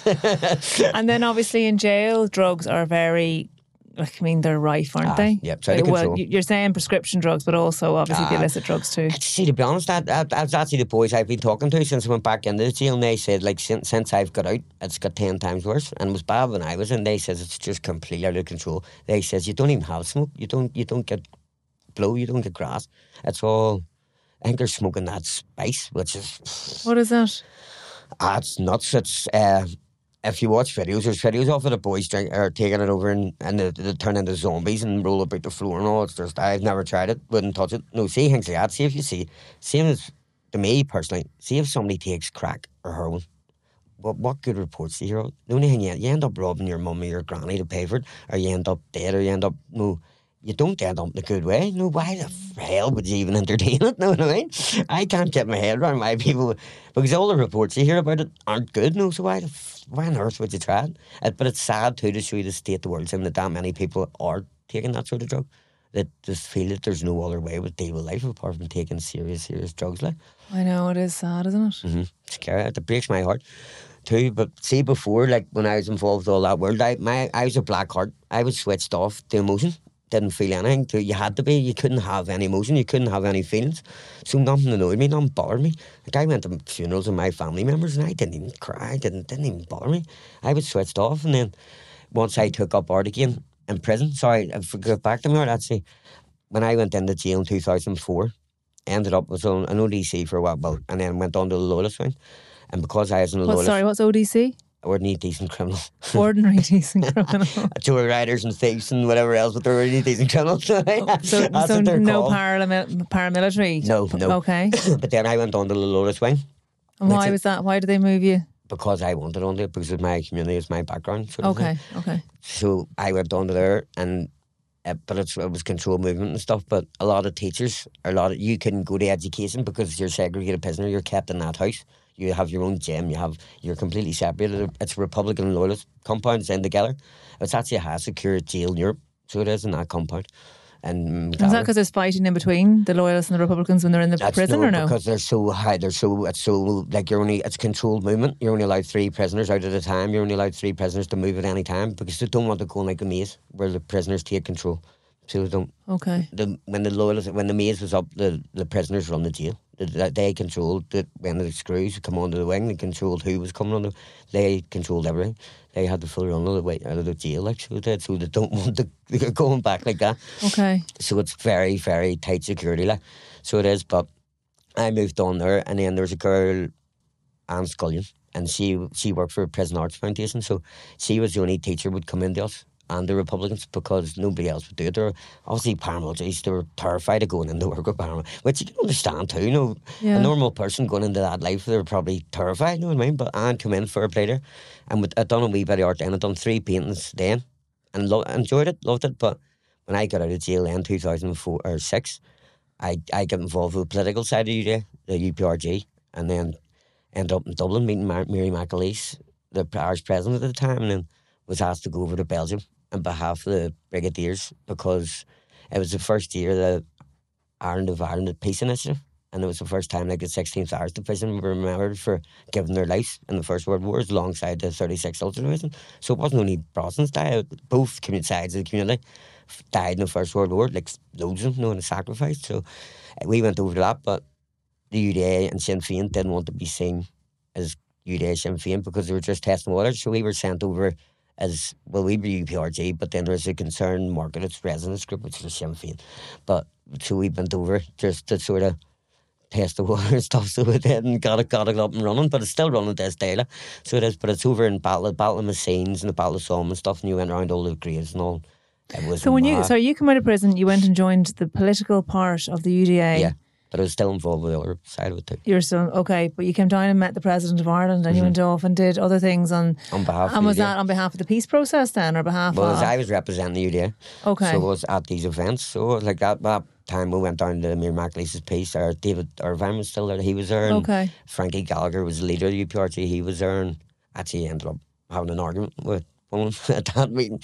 was one. And then obviously in jail, drugs are very. Like, I mean, they're rife, aren't Ah, they? yep, it's out of well, control. you- you're saying prescription drugs, but also obviously the Ah. illicit drugs too. See, to be honest, that, that, that's actually the boys I've been talking to since I went back into the jail, and they said, like, since, since I've got out, it's got ten times worse, and it was bad when I was in. They says it's just completely out of control. They says you don't even have smoke, you don't, you don't get blow, you don't get grass. It's all, I think they're smoking that spice, which is, What is that? ah, it's nuts. It's, uh, if you watch videos, there's videos of it, the boys drink, are taking it over and, and they, they turn into zombies and roll about the floor and all. It's just, I've never tried it, wouldn't touch it. No, see things like that. See if you see, same as, to me personally, see if somebody takes crack or heroin. What what good reports do you hear of it? The only thing you, you end up robbing your mum or your granny to pay for it, or you end up dead, or you end up, no, you don't end up in a good way. No, why the f- hell would you even entertain it? No, what I mean? I can't get my head around why people, because all the reports you hear about it aren't good. No, so why the f- why on earth would you try it? Uh, But it's sad too to show you the state the world's in, that that many people are taking that sort of drug, that just feel that there's no other way to deal with life apart from taking serious, serious drugs like. I know it is sad, isn't it? Mm-hmm. Scary. It breaks my heart too. But see, before, like when I was involved with all that world, I my I was a black heart. I was switched off to emotion. Didn't feel anything. To, you had to be. You couldn't have any emotion. You couldn't have any feelings. So nothing annoyed me. Nothing bothered me. Like I went to funerals of my family members, and I didn't even cry. Didn't didn't even bother me. I was switched off, and then once I took up art again in prison. Sorry, I forgot back to me art. Actually, when I went into jail in two thousand four. Ended up was on an O D C for a while, well, and then went on to the Loyalist wing. And because I was in the What? Loyalist, Sorry, what's O D C? ordinary decent criminal, Ordinary decent criminal. tour riders and thieves and whatever else, but they're really decent criminals. So, That's so what they're no called. paramil- paramilitary. No, no. Okay. But then I went on to the Loyalist wing And why That's it. was that? Why did they move you? because I wanted on there because of my community, it's my background. Sort of thing. Okay. Okay. So I went on to there, and uh, but it's, it was controlled movement and stuff. But a lot of teachers, a lot of you couldn't go to education because you're segregated prisoner. You're kept in that house. You have your own gym. You have you're completely separated. It's Republican and Loyalist compounds in together. It's actually a high secure jail in Europe, so it is in that compound. And Is that because there's fighting in between the Loyalists and the Republicans when they're in the That's prison, or no? Because they're so high, they're so, it's so, like you're only, it's controlled movement. You're only allowed three prisoners out at a time. You're only allowed three prisoners to move at any time because they don't want to go in like a maze where the prisoners take control. So they don't, Okay. the, when the loyalists, when the maze was up, the, the prisoners run the jail. They, they controlled it when the screws come onto the wing. They controlled who was coming on the, they controlled everything. They had the full run of the way out of the jail, like so they did. So they don't want to they're going back like that. Okay. So it's very, very tight security, like. So it is, but I moved on there, and then there was a girl, Anne Scullion, and she she worked for Prison Arts Foundation, so she was the only teacher would come into us and the Republicans because nobody else would do it. They were obviously paramilitaries. They were terrified of going into work with paramilitaries, which you can understand too. You know, Yeah. a normal person going into that life, they're probably terrified. You know what I mean? But I come in for a player, and with, I'd done a wee bit of art then. I'd done three paintings then, and lo- enjoyed it, loved it. But when I got out of jail in two thousand four or six, I I got involved with the political side of the U D A, the U P R G, and then ended up in Dublin meeting Mar- Mary McAleese, the parish president at the time, and then was asked to go over to Belgium on behalf of the Brigadiers because it was the first year that Ireland of Ireland had peace initiative, and it was the first time like the sixteenth Irish Division were remembered for giving their lives in the First World War alongside the thirty-sixth Ulster Division. So it wasn't only Protestants died, both community sides of the community died in the First World War, like loads of them, you know, and sacrificed. So we went over to that, but the U D A and Sinn Féin didn't want to be seen as U D A Sinn Féin because they were just testing waters. So we were sent over as, well, we were U P R G, but then there was a concerned market residents group, which was Sinn Féin. But so we went over just to sort of test the water and stuff, so it did and got it, got it up and running, but it's still running this day. Like. So it is, but it's over in Battle, Battle of Messines and the Battle of Somme and stuff, and you went around all the graves and all. It was So when you, mad. so you come out of prison, you went and joined the political part of the U D A. Yeah, but I was still involved with the other side of it too. You're still okay, but you came down and met the President of Ireland, and Mm-hmm. you went off and did other things on On behalf of And the was U D A. that on behalf of the peace process then, or behalf Well, of? as I was representing the U D A, Okay. so I was at these events. So like that, that time we went down to Mary McAleese's piece, or David Irvine was still there, he was there, and Okay. Frankie Gallagher was the leader of the U P R G, he was there, and actually ended up having an argument with one at that meeting.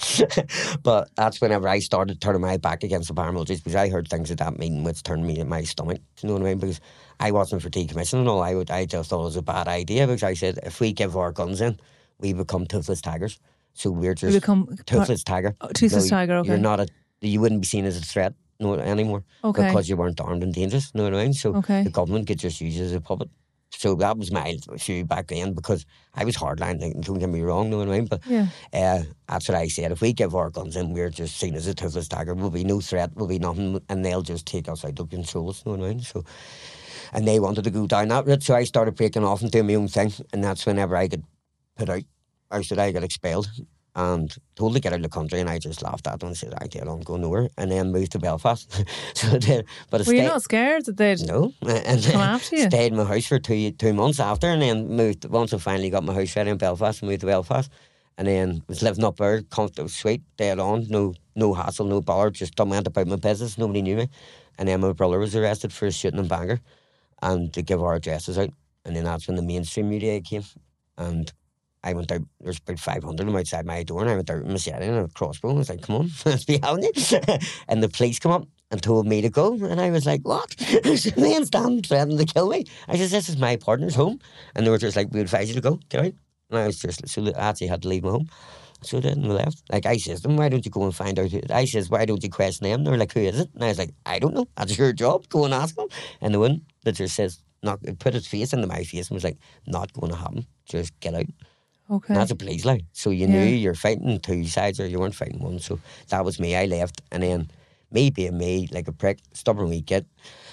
But that's whenever I started turning my back against the paramilitaries, because I heard things at that meeting which turned me in my stomach, you know what I mean? Because I wasn't for decommissioning and all, I, would, I just thought it was a bad idea, because I said, if we give our guns in, we become toothless tigers. So we're just You become toothless tiger. Oh, toothless No, tiger, okay. You're not a, you wouldn't be seen as a threat no, anymore, Okay. because you weren't armed and dangerous, you know what I mean? So Okay. the government could just use you as a puppet. So that was my issue back then, because I was hardline, like, don't get me wrong, you know what I mean? But Yeah. uh, that's what I said. If we give our guns in, we're just seen as a toothless tiger. We'll be no threat, we'll be nothing, and they'll just take us out of control, you know what I mean? So, and they wanted to go down that route, so I started breaking off and doing my own thing, and that's whenever I got put out, or should I got expelled, and told to get out of the country, and I just laughed at them and said, I did, I'm going nowhere, and then moved to Belfast. So I did, but I Were you stayed- not scared that they'd No, and come after you? stayed in my house for two two months after, and then moved. Once I finally got my house ready in Belfast, moved to Belfast, and then was living up there, comfortable, sweet, dead on, no no hassle, no bother, just done went about my business. Nobody knew me, and then my brother was arrested for shooting in Bangor, and to give our addresses out, and then that's when the mainstream media came, and I went out, there's about five hundred of them outside my door, and I went out with my machete and a crossbow, and I was like, come on, let's be having it. And the police come up and told me to go, and I was like, what? The man standing threatening to kill me. I said, this is my partner's home. And they were just like, we advise you to go, get out. And I was just, so I actually had to leave my home. So then we left. Like, I says to them, why don't you go and find out who, I says, why don't you question them? They're like, who is it? And I was like, I don't know, that's your job, go and ask them. And the one that just says, not, put his face into my face and was like, not going to happen, just get out. Okay. And that's a police line. So you Yeah. knew you're fighting two sides or you weren't fighting one. So that was me. I left. And then me being me, like a prick, stubborn wee kid,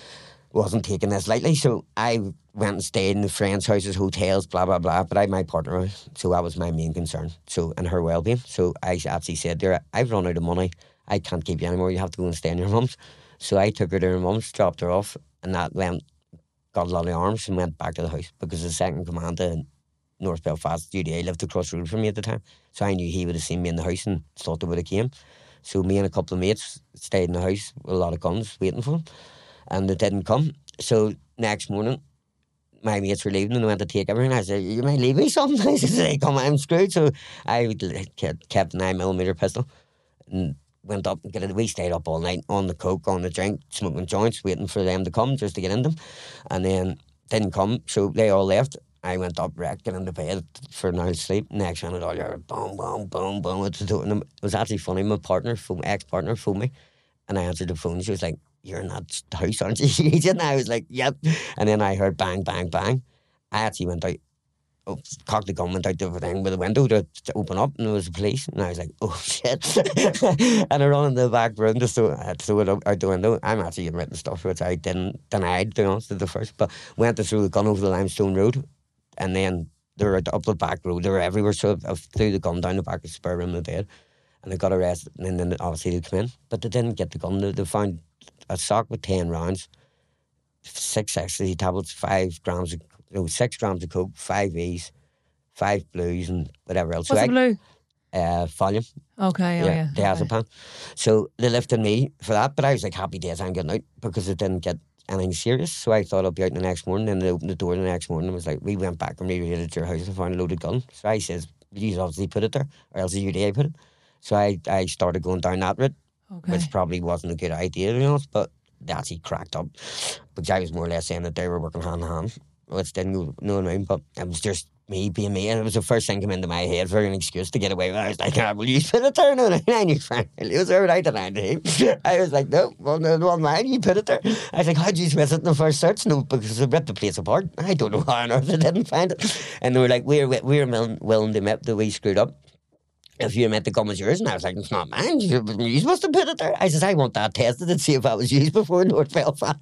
wasn't taking this lightly. So I went and stayed in the friends' houses, hotels, blah, blah, blah. But I had my partner, so that was my main concern. So, and her well-being. So I actually said to her, I've run out of money. I can't keep you anymore. You have to go and stay in your mum's. So I took her to her mum's, dropped her off, and that went, got a lot of arms and went back to the house, because the second command in North Belfast U D A lived across the road from me at the time. So I knew he would have seen me in the house and thought they would have came. So me and a couple of mates stayed in the house with a lot of guns waiting for him, and they didn't come. So next morning, my mates were leaving and they went to take everything. I said, you might leave me something. I said, they come, I'm screwed. So I kept a nine millimeter pistol and went up and get it. We stayed up all night on the coke, on the drink, smoking joints, waiting for them to come just to get in them. And then didn't come, so they all left. I went up, wrecked, get into bed for an hour's sleep. Next minute, all you heard, boom, boom, boom, boom. It was actually funny. My partner, ex-partner, phoned me, and I answered the phone. She was like, you're in that house, aren't you? And I was like, yep. And then I heard bang, bang, bang. I actually went out, oh, cocked the gun, went out the thing with the window to, to open up, and there was the police. And I was like, oh, shit. And I run in the back room to throw, uh, throw it out, out the window. I'm actually admitting stuff, which I didn't deny, to be honest, at the first. But went to throw the gun over the limestone road. And then they were up the back road, they were everywhere. So I threw the gun down the back of the spare room of the bed. and they got arrested, and then obviously they come in, but they didn't get the gun. They, they found a sock with ten rounds, six ecstasy tablets, five grams of, no, six grams of coke, five E's, five blues, and whatever else. What's so the blue? Uh, volume. Okay, oh yeah. Diazepam. Okay. So they lifted me for that, but I was like, happy days, I'm getting out, because it didn't get anything serious. So I thought I'd be out the next morning, and they opened the door the next morning and was like, we went back and re-raided your house and found a loaded gun. So I says, you obviously put it there, or else the U D A put it. So I, I started going down that route, Okay. which probably wasn't a good idea, to be honest, but that's he cracked up. Because I was more or less saying that they were working hand in hand, which didn't go, know what I mean, but it was just me being me, and it was the first thing came into my head for an excuse to get away with it. I was like, ah, will you put it there? No, no, no, you trying to lose her, right? And I was like, no, well, no, no, mine, you put it there. I was like, how'd you miss it in the first search? No, because they ripped the place apart. I don't know how on earth they didn't find it. And they were like, we're, we're willing to admit that we screwed up. If you admit the gun was yours, and I was like, it's not mine, you, you must have put it there. I said, I want that tested and see if that was used before North Belfast.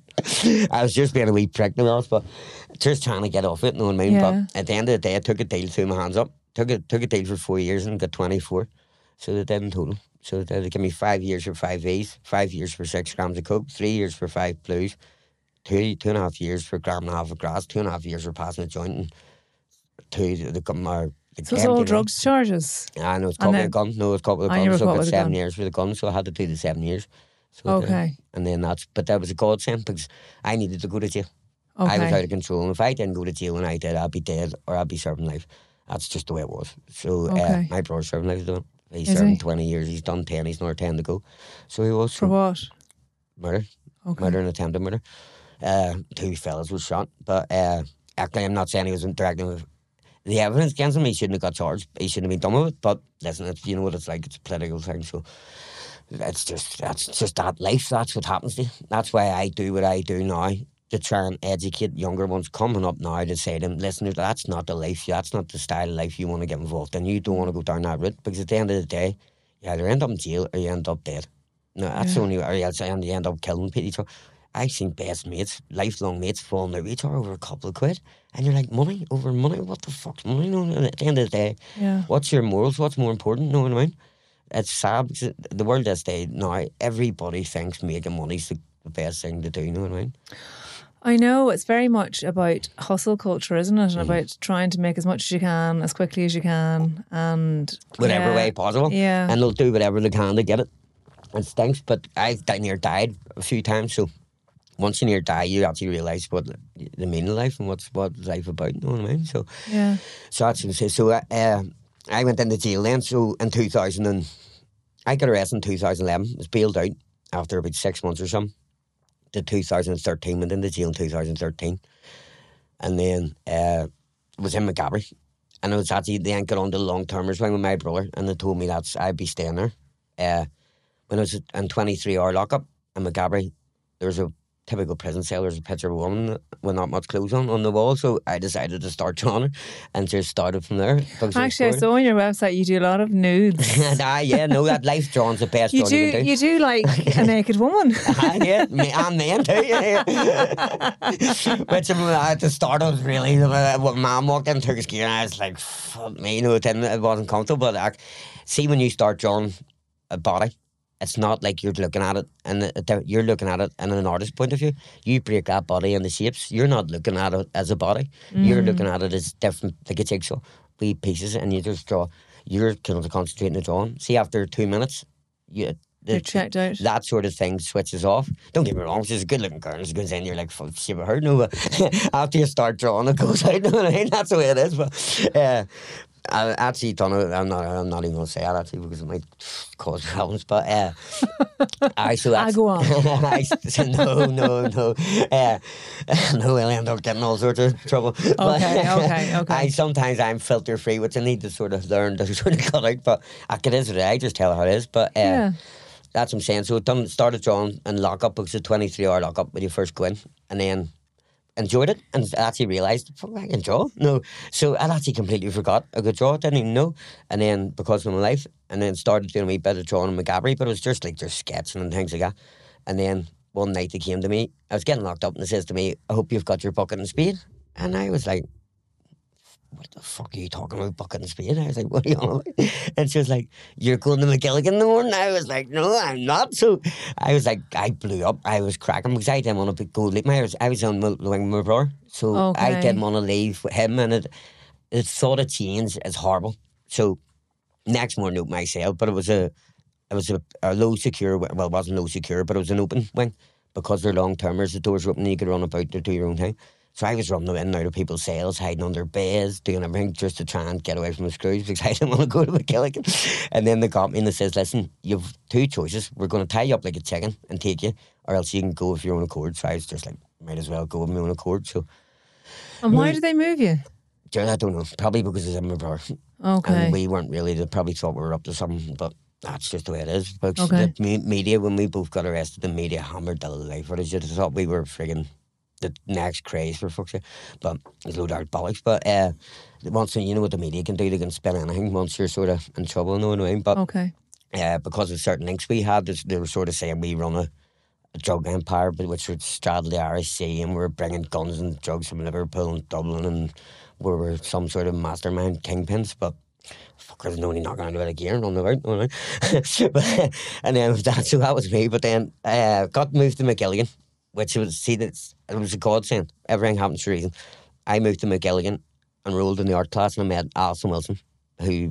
I was just being a wee prick, to be honest, but just trying to get off it, you know what I mean? Yeah. But at the end of the day, I took a deal, threw my hands up, took a, took a deal for four years and got twenty-four. So they did in total. So they they give me five years for five V's, five years for six grams of coke, three years for five blues, two two and a half years for a gram and a half of grass, two and a half years for passing a joint, and two, the, the, So it's all drugs charges? I know, it's caught with a gun. No, it's caught with a gun. So I got seven years for the gun, so I had to do the seven years. So okay. The, and then that's, but that was a godsend because I needed to go to jail. Okay. I was out of control, and if I didn't go to jail when I did, I'd be dead or I'd be serving life. That's just the way it was. So okay. uh, my brother's serving life. Though. He's Is serving he? twenty years. He's done ten. He's another ten to go. So he was. For so, what? Murder. Okay. Murder and attempted murder. Uh, two fellas were shot, but uh, actually, I'm not saying he was interacting with. The evidence against him, he shouldn't have got charged. He shouldn't have been done with it. But listen, it's, you know what it's like. It's a political thing. So it's just that's just that life. That's what happens to you. That's why I do what I do now, to try and educate younger ones coming up now, to say to them, listen, that's not the life. That's not the style of life you want to get involved in. You don't want to go down that route, because at the end of the day, you either end up in jail or you end up dead. No, that's yeah. the only, or else you end up killing each other. I've seen best mates, lifelong mates, falling out of each other over a couple of quid. And you're like, money over money? What the fuck's money? No, at the end of the day, yeah. what's your morals? What's more important? Know what I mean? It's sad, because the world this day now, everybody thinks making money's the, the best thing to do. You know what I mean? I know, it's very much about hustle culture, isn't it? And mm. about trying to make as much as you can, as quickly as you can, and whatever yeah, way possible. Yeah. And they'll do whatever they can to get it. It stinks, but I've near died a few times, so once you near die, you actually realise what the meaning of life and what's what life about. You know what I mean? So, yeah. So that's what I say. So, uh, I went into jail then. So in two thousand, and I got arrested in two thousand eleven. Was bailed out after about six months or something. To two thousand thirteen, went into jail in two thousand thirteen, and then uh, was in Maghaberry, and I was actually then got on to the long termers with my brother, and they told me that I'd be staying there. Uh, when I was in twenty-three hour lockup in Maghaberry, there was a typical prison cell. There's a picture of a woman with not much clothes on on the wall, so I decided to start drawing her, and just started from there. Actually, I saw on your website you do a lot of nudes. ah, yeah, no, that life drawing's the best you drawing do, you can do. You do like a naked woman. ah, yeah, me, and men too. Yeah, yeah. Which um, at the start I was really, uh, when Mum walked in, took his gear, and I was like, fuck me, you know, it, didn't, it wasn't comfortable. But like, see, when you start drawing a body, it's not like you're looking at it and you're looking at it in an artist's point of view. You break that body into shapes. You're not looking at it as a body. Mm. You're looking at it as different, like a jigsaw, wee pieces, and you just draw. You're kind of concentrating on the drawing. See, after two minutes, you, the, you're checked out. That sort of thing switches off. Don't get me wrong, she's a good looking girl. She goes in, you're like, fuck, she ever heard? No, but after you start drawing, it goes out. You know what I mean? That's the way it is. But uh, I actually don't know. I'm not. I'm not even going to say that actually, because it might cause problems. But uh, I so that's, I go on. I, no, no, no. Uh, no, we'll end up getting all sorts of trouble. Okay, but, okay, okay. I sometimes I'm filter free, which I need to sort of learn to sort of cut out. But it is what it is. I just tell her how it is. But uh, yeah. That's what I'm saying. So I done started drawing and lockup, because it's a twenty-three hour lockup when you first go in, and then enjoyed it, and actually realised, fuck, I can draw. No, so I actually completely forgot I could draw. Didn't even know. And then because of my life, and then started doing a wee bit of drawing in Maghaberry, but it was just like just sketching and things like that. And then one night they came to me. I was getting locked up, and they says to me, "I hope you've got your bucket and spade." And I was like, what the fuck are you talking about, bucket and spade? I was like, what are you on about? And she was like, you're going to McGilligan in the morning? I was like, no, I'm not. So I was like, I blew up. I was cracking because I didn't want to go leave. I was, I was on the wing with my brother. So Okay. I didn't want to leave with him. And it, it sort of changed. It's horrible. So next morning, out myself, but it was a, it was a, a low secure, well, it wasn't low secure, but it was an open wing because they're long termers. The doors were open and you could run about to do your own thing. So I was running in and out of people's cells, hiding under beds, doing everything just to try and get away from the screws because I didn't want to go to McGilligan. And then they got me and they says, listen, you've two choices. We're going to tie you up like a chicken and take you, or else you can go of your own accord. So I was just like, might as well go of my own accord. So, And why did they move you? I don't know. Probably because it's in my brother. Okay. And we weren't really, they probably thought we were up to something, but that's just the way it is. Because Okay. the me- media, when we both got arrested, the media hammered the life out of us. They thought we were friggin' the next craze for fuck's sake. But there's no doubt bollocks. But uh, once you know what the media can do, they can spin anything once you're sort of in trouble, you know what I mean? But Okay. uh, because of certain links we had, they were sort of saying we run a, a drug empire, but which would straddle the Irish Sea, and we we're bringing guns and drugs from Liverpool and Dublin, and we were some sort of mastermind kingpins. But fuckers only knocking around about a gear and on the road, you know. But, and then that, so that was me. But then uh, got moved to McGilligan, which was, see, that's, it was a godsend. Everything happens for a reason. I moved to McGilligan, enrolled in the art class, and I met Alison Wilson, who,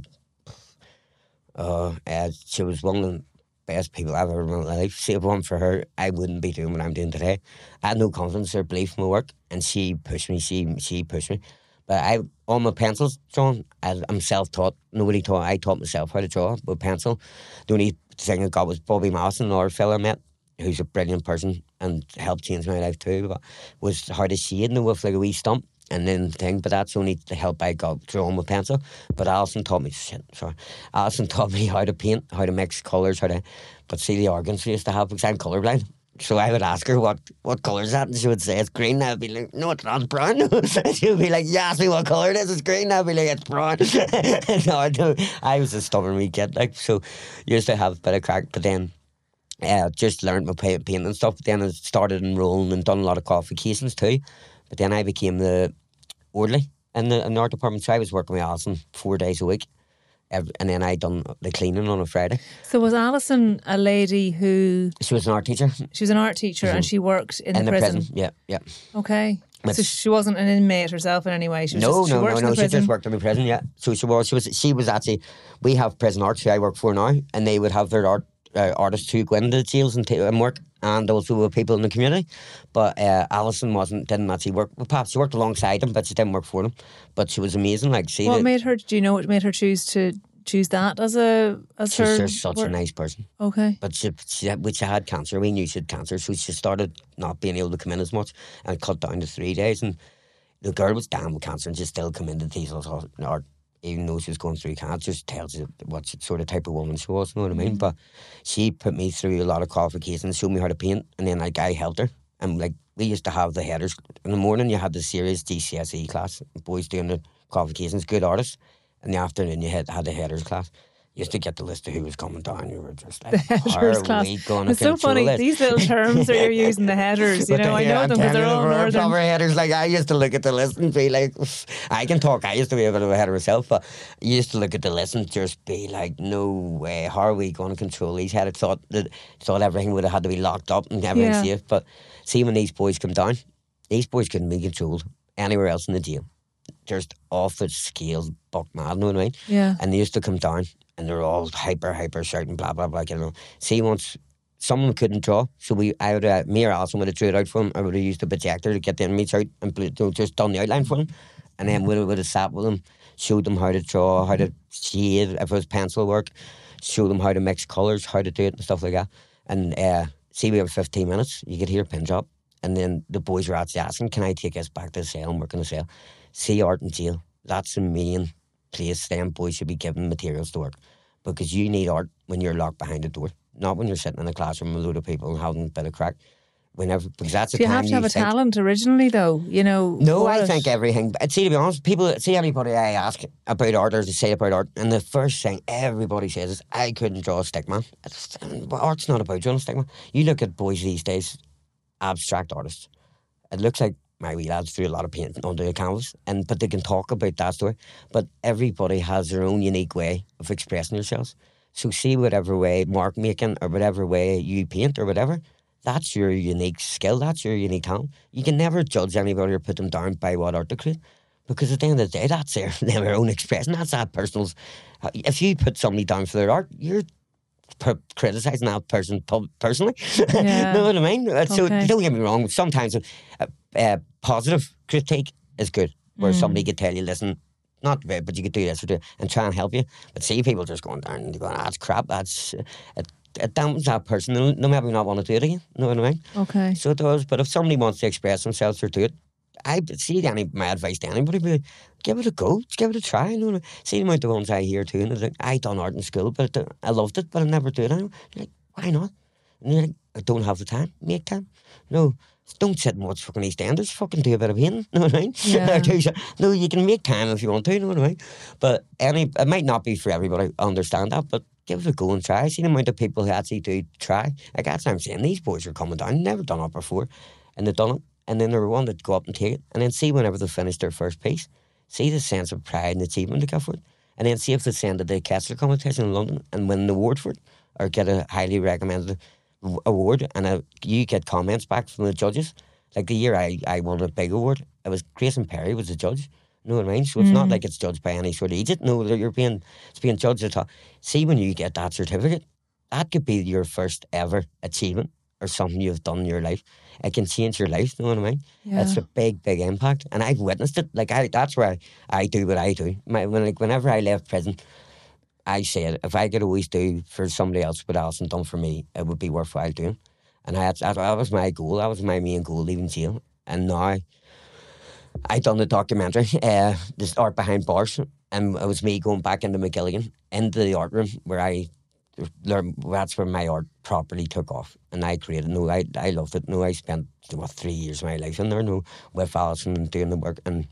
uh, uh, she was one of the best people I've ever met in my life. See, if it weren't for her, I wouldn't be doing what I'm doing today. I had no confidence or belief in my work, and she pushed me, she she pushed me. But I, all my pencils drawn, I, I'm self-taught. Nobody taught, I taught myself how to draw with pencil. The only thing I got was Bobby Mallison, another fella I met, who's a brilliant person and helped change my life too, but was how to shade and with like a wee stump and then thing, but that's only the help I got drawing with pencil. But Alison taught me, shit, sorry, Alison taught me how to paint, how to mix colours, how to, but see the organs we used to have, because I'm colourblind. So I would ask her, what what colour is that? And she would say, it's green. I'd be like, no, it's not, it's brown. And she would be like, yeah, ask me what colour it is, it's green. I'd be like, it's brown. No, I, don't. I was a stubborn wee kid, like, so used to have a bit of crack, but then uh, just learned my painting and stuff. But then I started enrolling and done a lot of qualifications too. But then I became the orderly in the, in the art department. So I was working with Alison four days a week. Every, and then I done the cleaning on a Friday. So was Alison a lady who... She was an art teacher. She was an art teacher, mm-hmm. and she worked in, in the, the prison. prison. Yeah, yeah. Okay. But so she wasn't an inmate herself in any way. She was no, just, she no, worked no, in no. the She prison. just worked in the prison. Yeah. So she was. She was. She was actually. We have prison arts who I work for now, and they would have their art uh, artists who go into the jails and, t- and work, and also with people in the community. But uh, Alison wasn't. Didn't actually work with Pat. She worked alongside them, but she didn't work for them. But she was amazing. Like, see, what the, made her? Do you know what made her choose to? Choose that as a as she's her just such work? a nice person. Okay. But she, she, had, she had cancer. We knew she had cancer, so she started not being able to come in as much and cut down to three days. And the girl was down with cancer and she still come into Teasels art, even though she was going through cancer. Just tells you what sort of type of woman she was, you know what I mean? Mm-hmm. But she put me through a lot of qualifications, showed me how to paint, and then like I helped her. And like we used to have the headers in the morning. You had the serious G C S E class, boys doing the qualifications, good artists. In the afternoon, you had, had the headers class. You used to get the list of who was coming down. You were just like, the headers class. It's so funny. This? These little terms that you're using, the headers. You know, I know them because they're all northern. Proper headers. Like I used to look at the list and be like, I can talk. I used to be a bit of a header myself, but I used to look at the list and just be like, no way. How are we going to control these headers? Thought that thought everything would have had to be locked up and everything yeah. safe. But see, when these boys come down, these boys couldn't be controlled anywhere else in the jail. Just off the scales, buck mad, you know what I mean? Yeah. And they used to come down and they're all hyper, hyper shouting, blah, blah, blah, you know. See, once someone couldn't draw, so we, I would, uh, me or Alison would have drew it out for him. I would have used a projector to get the inmates out and just done the outline for them. And then we would have sat with them, showed them how to draw, how to shade, if it was pencil work, show them how to mix colours, how to do it and stuff like that. And uh, see, we have fifteen minutes, you could hear a pin drop. And then the boys were actually asking, can I take us back to the cell and work in the cell? See art in jail. That's the main place them boys should be given materials to work. Because you need art when you're locked behind a door. Not when you're sitting in a classroom with a load of people and having a bit of crack. Whenever, because that's the Do you time have to have you a think, talent originally though? You know. No, I it? think everything. See, to be honest, people, see anybody I ask about art or they say about art, and the first thing everybody says is, I couldn't draw a stickman. It's, art's not about drawing a stickman. You look at boys these days, abstract artists. It looks like my wee lads threw a lot of paint onto the canvas, and but they can talk about that story. But everybody has their own unique way of expressing themselves. So see whatever way mark making or whatever way you paint or whatever, that's your unique skill, that's your unique talent. You can never judge anybody or put them down by what art they create. Because at the end of the day, that's their, their own expression. That's that person's. If you put somebody down for their art, you're per- criticising that person pub- personally. Yeah. Know what I mean? Uh, So Okay. don't get me wrong. Sometimes a, a positive critique is good, where Mm. somebody could tell you, listen, not bad, but you could do this or do, and try and help you. But see people just going down and going, ah, that's crap. That's uh, it, it dampens that person. They'll, they'll maybe not want to do it again. Know what I mean? Okay. So it does. But if somebody wants to express themselves or do it, I see any my advice to anybody, but give it a go, just give it a try. You know, see the amount of ones I hear too, and they're like, I done art in school, but it, I loved it, but I never do it anymore. You're like, why not? And you're like, I don't have the time. Make time. No, don't sit and watch fucking EastEnders. Fucking do a bit of painting. Know what I mean? Yeah. Or do some- no, you can make time if you want to. Know what I mean? But any, it might not be for everybody. I understand that, but give it a go and try. See the amount of people who actually do try. Like that's what I'm saying. These boys are coming down, never done it before, and they've done it. And then they were one that go up and take it, and then see whenever they finish their first piece, see the sense of pride and achievement they get for it, and then see if they send it to the Kessler competition in London and win an award for it, or get a highly recommended w- award, and a, you get comments back from the judges. Like the year I, I won a big award, it was Grayson Perry was the judge. You know what I mean? So it's not Mm. like it's judged by any sort of agent. No, you're being it's being judged at all. See when you get that certificate, that could be your first ever achievement or something you've done in your life. It can change your life. You know what I mean? Yeah. It's a big, big impact, and I've witnessed it. Like I, that's why I do what I do. My, when, like, whenever I left prison, I said if I could always do for somebody else what Alison done for me, it would be worthwhile doing. And I had, that, that was my goal. That was my main goal, leaving jail. And now I done the documentary, uh, this Art Behind Bars, and it was me going back into McGilligan, into the art room where I learned. That's where my art properly took off, and I created. No, I I loved it. No, I spent what three years of my life in there. No, with Alison and doing the work, and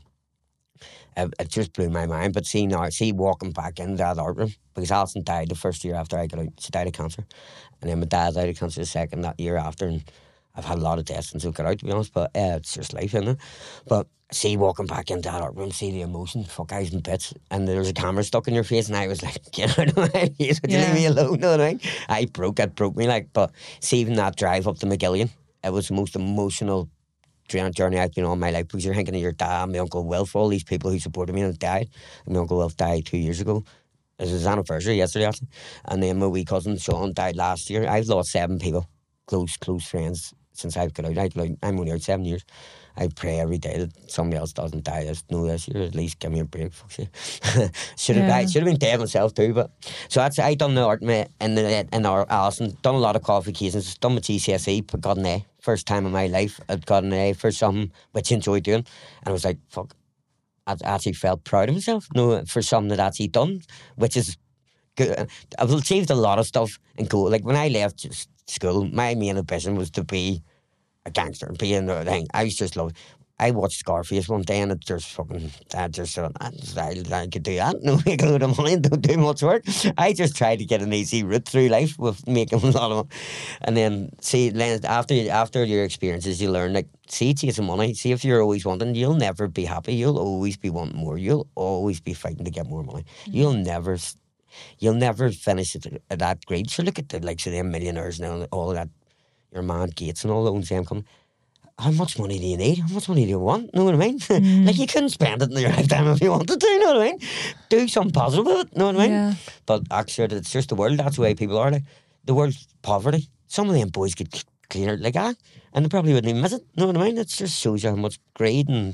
it, it just blew my mind. But see now, see walking back into that art room, because Alison died the first year after I got out. She died of cancer, and then my dad died of cancer the second that year after, and I've had a lot of deaths since I got out, to be honest. But uh, it's just life, isn't it? But see walking back into that art room, see the emotion, fuck, I was in bits, and there was a camera stuck in your face, and I was like, get out of my face, would you Yeah. leave me alone? Know what I mean? I broke, it broke me, like, but see even that drive up to McGilligan, it was the most emotional journey journey I've been on in my life, because you're thinking of your dad, my Uncle Wilf, all these people who supported me and died. And my Uncle Wilf died two years ago. It was his anniversary yesterday, actually. And then my wee cousin Sean died last year. I've lost seven people, close, close friends, since I've got out. I, like, I'm only out seven years. I pray every day that somebody else doesn't die this, no, this year. At least give me a break. Fuck you. should have Yeah. I should have been dead myself too. But so that's I done the art mate in the in our Alison. Done a lot of qualifications. Done my G C S E. but Got an A. First time in my life I'd got an A for something which I enjoyed doing. And I was like, fuck. I actually felt proud of myself. No, for something that I actually done, which is good. I've achieved a lot of stuff in cool. Like when I left s- school, my main ambition was to be a gangster and be in the thing. I was just love. I watched Scarface one day and it just fucking. I just thought I, I could do that. No, make a load of money and don't do much work. I just tried to get an easy route through life with making a lot of money. And then see, then after after your experiences, you learn like see chasing money. See if you're always wanting, you'll never be happy. You'll always be wanting more. You'll always be fighting to get more money. You'll never. s- You'll never finish at, at that grade. So look at the likes of them millionaires now, all that. Your man Gates and all the owns them company. How much money do you need? How much money do you want? Know what I mean? like you couldn't spend it in your lifetime if you wanted to. Know what I mean? Do something positive with it. Know what I mean? Yeah. But actually, it's just the world. That's the way people are. Like the world's poverty. Some of them boys get c- cleaner like that, and they probably wouldn't even miss it. Know what I mean? It just shows you how much greed and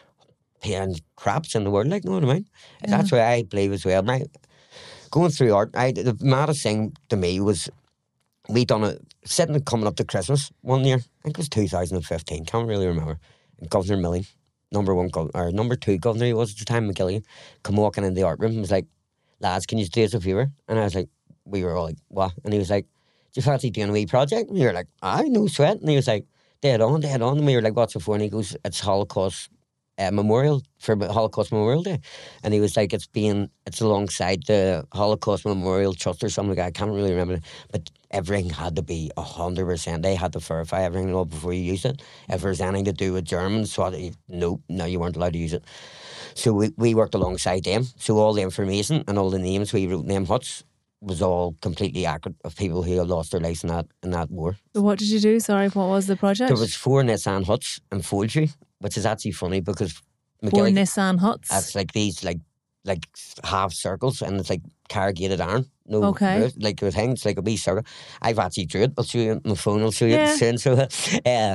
and crap's in the world. Like, know what I mean? Yeah. That's why I believe as well. My going through art, I the maddest thing to me was we done a sitting and coming up to Christmas one year. I think it was two thousand fifteen. Can't really remember. And Governor Millie, number one gov- or number two governor he was at the time, McGilligan, come walking in the art room and was like, "Lads, can you do us a favour?" And I was like, "We were all like, what?" And he was like, "Do you fancy doing a wee project?" And we were like, "Aye, no sweat." And he was like, "Dead on, dead on." And we were like, "What's it for?" And he goes, "It's Holocaust uh, Memorial for Holocaust Memorial Day." And he was like, "It's being it's alongside the Holocaust Memorial Trust or something like that. I can't really remember it, but." everything had to be a hundred percent. They had to verify everything all before you use it. If there's anything to do with Germans, so I, no, no, you weren't allowed to use it. So we, we worked alongside them. So all the information and all the names we wrote in them huts was all completely accurate of people who had lost their lives in that in that war. So what did you do? Sorry, what was the project? There was four Nissan huts in Foltry, which is actually funny because four McGilligan, Nissan huts. That's like these like like half circles, and it's like corrugated iron. No, Okay. roof, like a thing. It's like a wee circle. I've actually drew it. I'll show you on my phone. I'll show you Yeah. it soon. So, uh,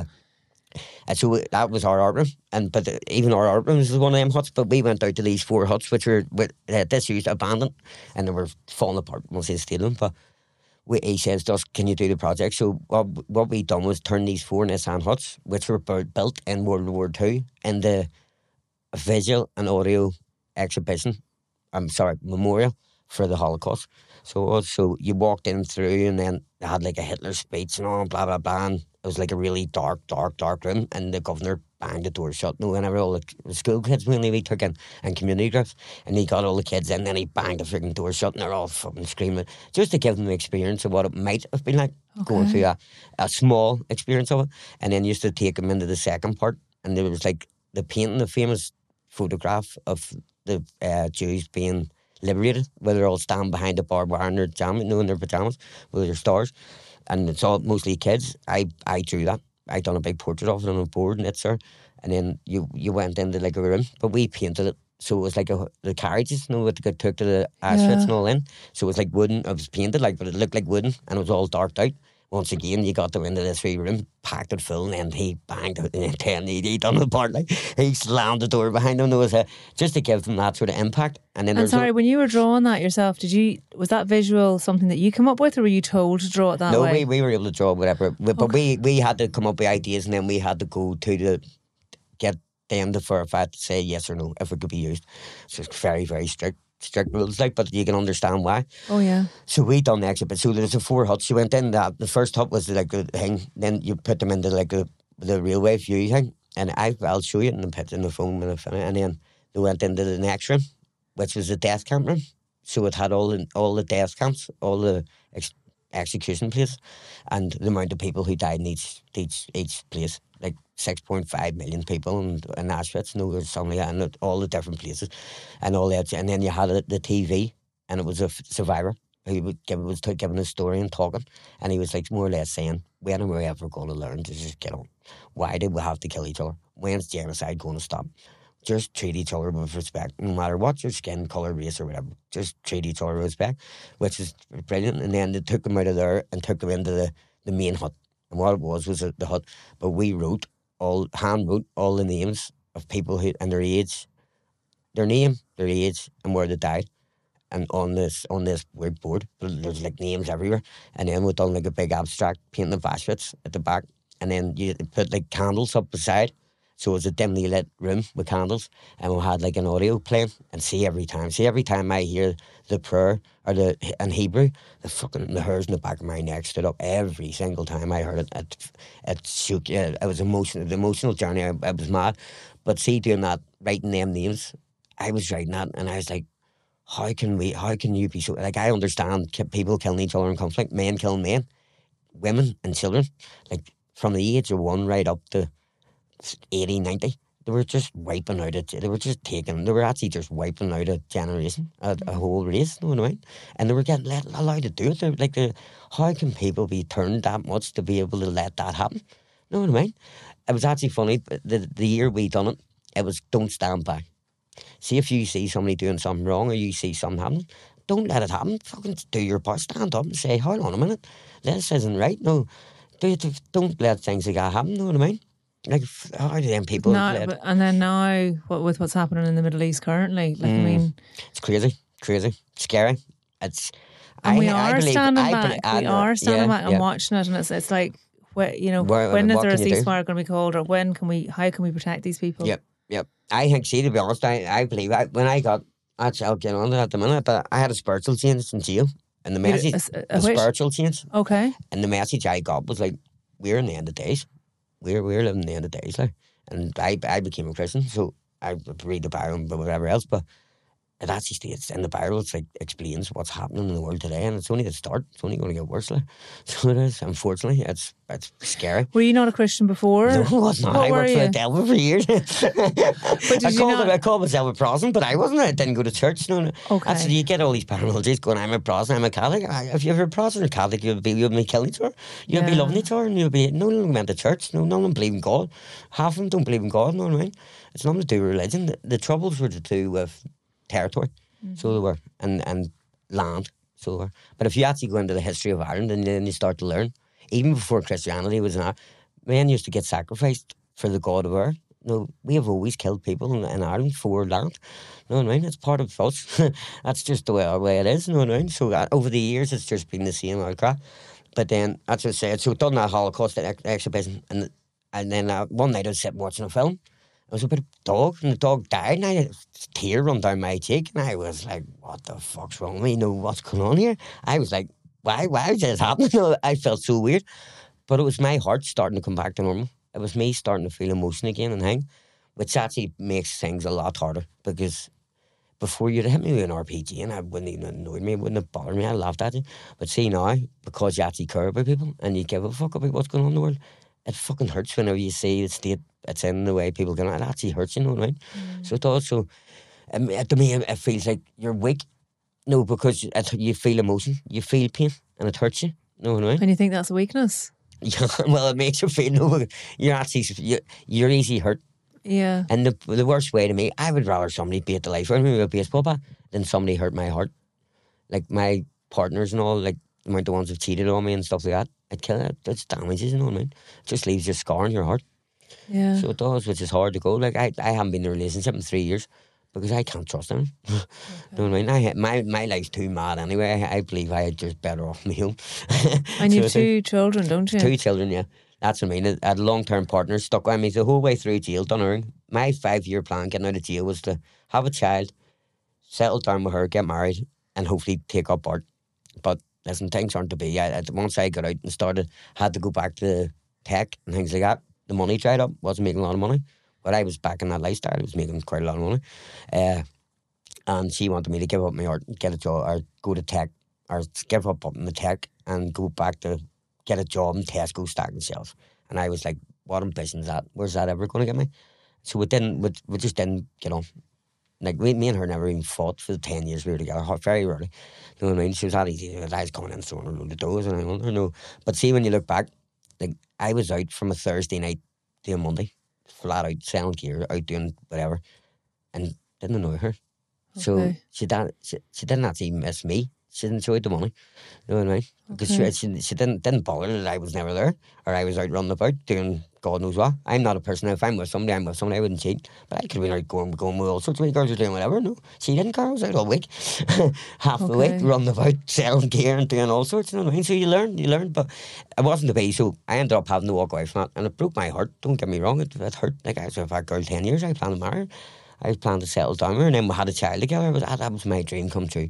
and so that was our art room, and but even our art room was one of them huts. But we went out to these four huts, which were with, uh, disused, abandoned, and they were falling apart. We'll say stealing, but we, he says to us, "Can you do the project?" So what what we done was turn these four Nissan huts, which were bu- built in World War Two, into a visual and audio exhibition. I'm sorry, memorial for the Holocaust. So it was, so you walked in through, and then they had like a Hitler speech and all, blah blah blah. And it was like a really dark, dark, dark room, and the governor banged the door shut. No, whenever all the school kids mainly we took in, and community groups, and he got all the kids in, and then he banged the freaking door shut, and they're all fucking screaming, just to give them the experience of what it might have been like going Okay. through a, a small experience of it, and then used to take them into the second part, and there was like the painting, the famous photograph of the uh, Jews being liberated, where they're all standing behind the barbed wire in their jam, you know, in their pajamas with their stars, and it's all mostly kids. I I drew that. I done a big portrait of it on a board, and it's there. And then you you went into like a room, but we painted it, so it was like a, the carriages, you know, what they got took to the Auschwitz Yeah. and all in. So it was like wooden. It was painted like, but it looked like wooden, and it was all darked out. Once again, you got them into this wee room, packed it full, and then he banged out, and then he, he done the part, like, he slammed the door behind him. There was a, just to give them that sort of impact. And then And there's sorry, no, when you were drawing that yourself, did you was that visual something that you come up with, or were you told to draw it that no way? we, we were able to draw whatever, but but we, we had to come up with ideas, and then we had to go to the, get them to verify to say yes or no if it could be used. So it's very, very strict, strict rules, like, but you can understand why. Oh yeah. So we done the exhibit. So there's a four huts. You went in that. The first hut was like the thing. Then you put them into like the the railway view thing. And I I'll show you in the pit in the phone when I finish. And then they went into the next room, which was the death camp room. So it had all the all the death camps, all the ex- execution places, and the amount of people who died in each each each place. Like six point five million people in, in Auschwitz, you know, or something like that, and all the different places, and all that. And then you had it, the T V, and it was a f- survivor who would give, was t- giving his story and talking, and he was like more or less saying, when are we ever going to learn to just get on? Why did we have to kill each other? When's genocide going to stop? Just treat each other with respect, no matter what your skin colour, race, or whatever. Just treat each other with respect, which is brilliant. And then they took him out of there and took him into the, the main hut. And what it was was the hut, but we wrote all, hand wrote all the names of people who and their age, their name, their age, and where they died, and on this on this weird board, there's like names everywhere. And then we done like a big abstract painting of Auschwitz at the back, and then you put like candles up beside, so it was a dimly lit room with candles, and we had like an audio playing. And see every time, see every time I hear the prayer or the in Hebrew, the fucking the hairs in the back of my neck stood up every single time I heard it. It, it shook. Yeah, it was emotional. The emotional journey. I, I was mad, but see, doing that, writing them names, I was writing that, and I was like, how can we? How can you be so? Like, I understand ki- people killing each other in conflict, men killing men, women and children, like from the age of one right up to eighty, ninety. They were just wiping out it. They were just taking. They were actually just wiping out a generation, a, a whole race. You know what I mean? And they were getting let, allowed to do it. They're like, the how can people be turned that much to be able to let that happen? You know what I mean? It was actually funny. The the year we done it, it was don't stand by. See if you see somebody doing something wrong or you see something happening, don't let it happen. Fucking do your part. Stand up and say, hold on a minute, this isn't right. No, do it, don't let things like that happen. You know what I mean? Like, how do them people Now, let, but, and then now, what with what's happening in the Middle East currently, like Mm. I mean, it's crazy, crazy, scary. It's and I, we I are believe, standing I back. believe, I we know, are standing yeah, back and yeah. watching it, and it's it's like, wh- you know, Where- when is what there a can you do? ceasefire going to be called, or when can we? How can we protect these people? Yep, yep. I think, see, to be honest, I, I believe I, when I got, actually, I'll get on to that at the minute, but I had a spiritual change in jail, and the You had a- message, a- a, a which? spiritual change, Okay. and the message I got was like, we're in the end of days. We're we're living in the end of days, like. And I I became a Christian, so I read the Bible and whatever else, but it actually states in the Bible, it's like explains what's happening in the world today, and it's only the start. It's only going to get worse. Like. So it is. Unfortunately, it's it's scary. Were you not a Christian before? No, I wasn't. What I were worked for you? the devil for years. But did I you called not? it, I called myself a Protestant, but I wasn't. I didn't go to church. No, no. Okay. That's, you get all these parallels going. I'm a Protestant. I'm a Catholic. I, if you're a Protestant or Catholic, you'll be you'll be killing each other. You'll be Yeah. loving each other, and you'll be no one went to church. No, none of them believe in God. Half of them don't believe in God. No, what I mean? It's nothing to do with religion. The, the troubles were to do with territory. So they were, and, and land, so they were. But if you actually go into the history of Ireland and then you start to learn, even before Christianity was in, men used to get sacrificed for the god of war. No, we have always killed people in, in Ireland for land. You know what I mean? It's part of us. That's just the way, the way it is. You know what I mean? So uh, over the years, it's just been the same old crap. But then, that's what I said. So done that Holocaust ex- exhibition, and and then uh, one night I was sitting watching a film. It was about a dog, and the dog died, and I had a tear run down my cheek, and I was like, what the fuck's wrong with me? You know, what's going on here? I was like, why, why is this happening? I felt so weird. But it was my heart starting to come back to normal. It was me starting to feel emotion again and hang, which actually makes things a lot harder, because before you'd hit me with an R P G and I wouldn't even annoy me, it wouldn't have bothered me, I laughed at you. But see now, because you actually care about people and you give a fuck about what's going on in the world, it fucking hurts whenever you see the state it's in, the way people get on. It actually hurts, you know what I mean? Mm. So it does. So um, to me, it feels like you're weak. No, because it, you feel emotion, you feel pain, and it hurts you. You know what I mean? And you think that's a weakness? Yeah, well, it makes you feel, no, you're actually, you're, you're easy hurt. Yeah. And the the worst way to me, I would rather somebody beat the life out of me with a baseball bat than somebody hurt my heart. Like my partners and all, like the amount of ones who've cheated on me and stuff like that, I'd kill it. It's damages, you know what I mean? It just leaves your scar in your heart. Yeah. So it does, which is hard to go. Like I, I haven't been in a relationship in three years because I can't trust them. Okay. You know what I mean? I my my life's too mad anyway. I, I believe I had just better off me home. And you've so two children, don't you? Two children, yeah. That's what I mean. I had a long-term partner stuck with me the whole way through jail, Donegal. My five-year plan getting out of jail was to have a child, settle down with her, get married, and hopefully take up art. But listen, things aren't to be. I, once I got out and started, had to go back to tech and things like that. The money dried up. Wasn't making a lot of money. But I was back in that lifestyle. I was making quite a lot of money. Uh, and she wanted me to give up my art, get a job, or go to tech, or give up in the tech and go back to get a job in Tesco stacking shelves. And I was like, what ambition is that? Where's that ever going to get me? So we didn't, we, we just didn't get on. Like, we, me and her never even fought for the ten years we were together, very rarely. You know what I mean? She was that easy. I was coming in throwing a load of doors and I don't know. But see, when you look back, like, I was out from a Thursday night to a Monday, flat out, selling gear, out doing whatever, and didn't annoy her. Okay. So she, did, she, she didn't actually miss me. She enjoyed the money, you know what I mean? Because okay. she, she, she didn't didn't bother that I was never there, or I was out running about doing God knows what. I'm not a person, if I'm with somebody, I'm with somebody, I wouldn't cheat. But I could have been out going, going with all sorts of girls or doing whatever, no. She didn't care, I was out all week, half okay. the week, running about, selling gear and doing all sorts, you know what I mean? So you learn, you learn, but it wasn't to be, so I ended up having to walk away from it, and it broke my heart, don't get me wrong, it, it hurt. Like, I was with that girl ten years, I planned to marry her, I planned to settle down with her, and then we had a child together, but that, that was my dream come true.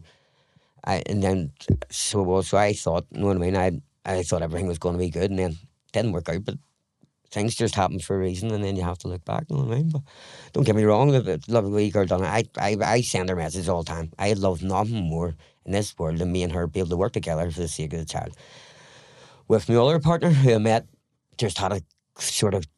I, and then, so well, so I thought, you know what I mean, I I thought everything was going to be good, and then it didn't work out, but things just happen for a reason, and then you have to look back, you know what I mean? But don't get me wrong, love a wee girl, done I, I, I send her messages all the time. I love nothing more in this world than me and her be able to work together for the sake of the child. With my other partner, who I met, just had a sort of,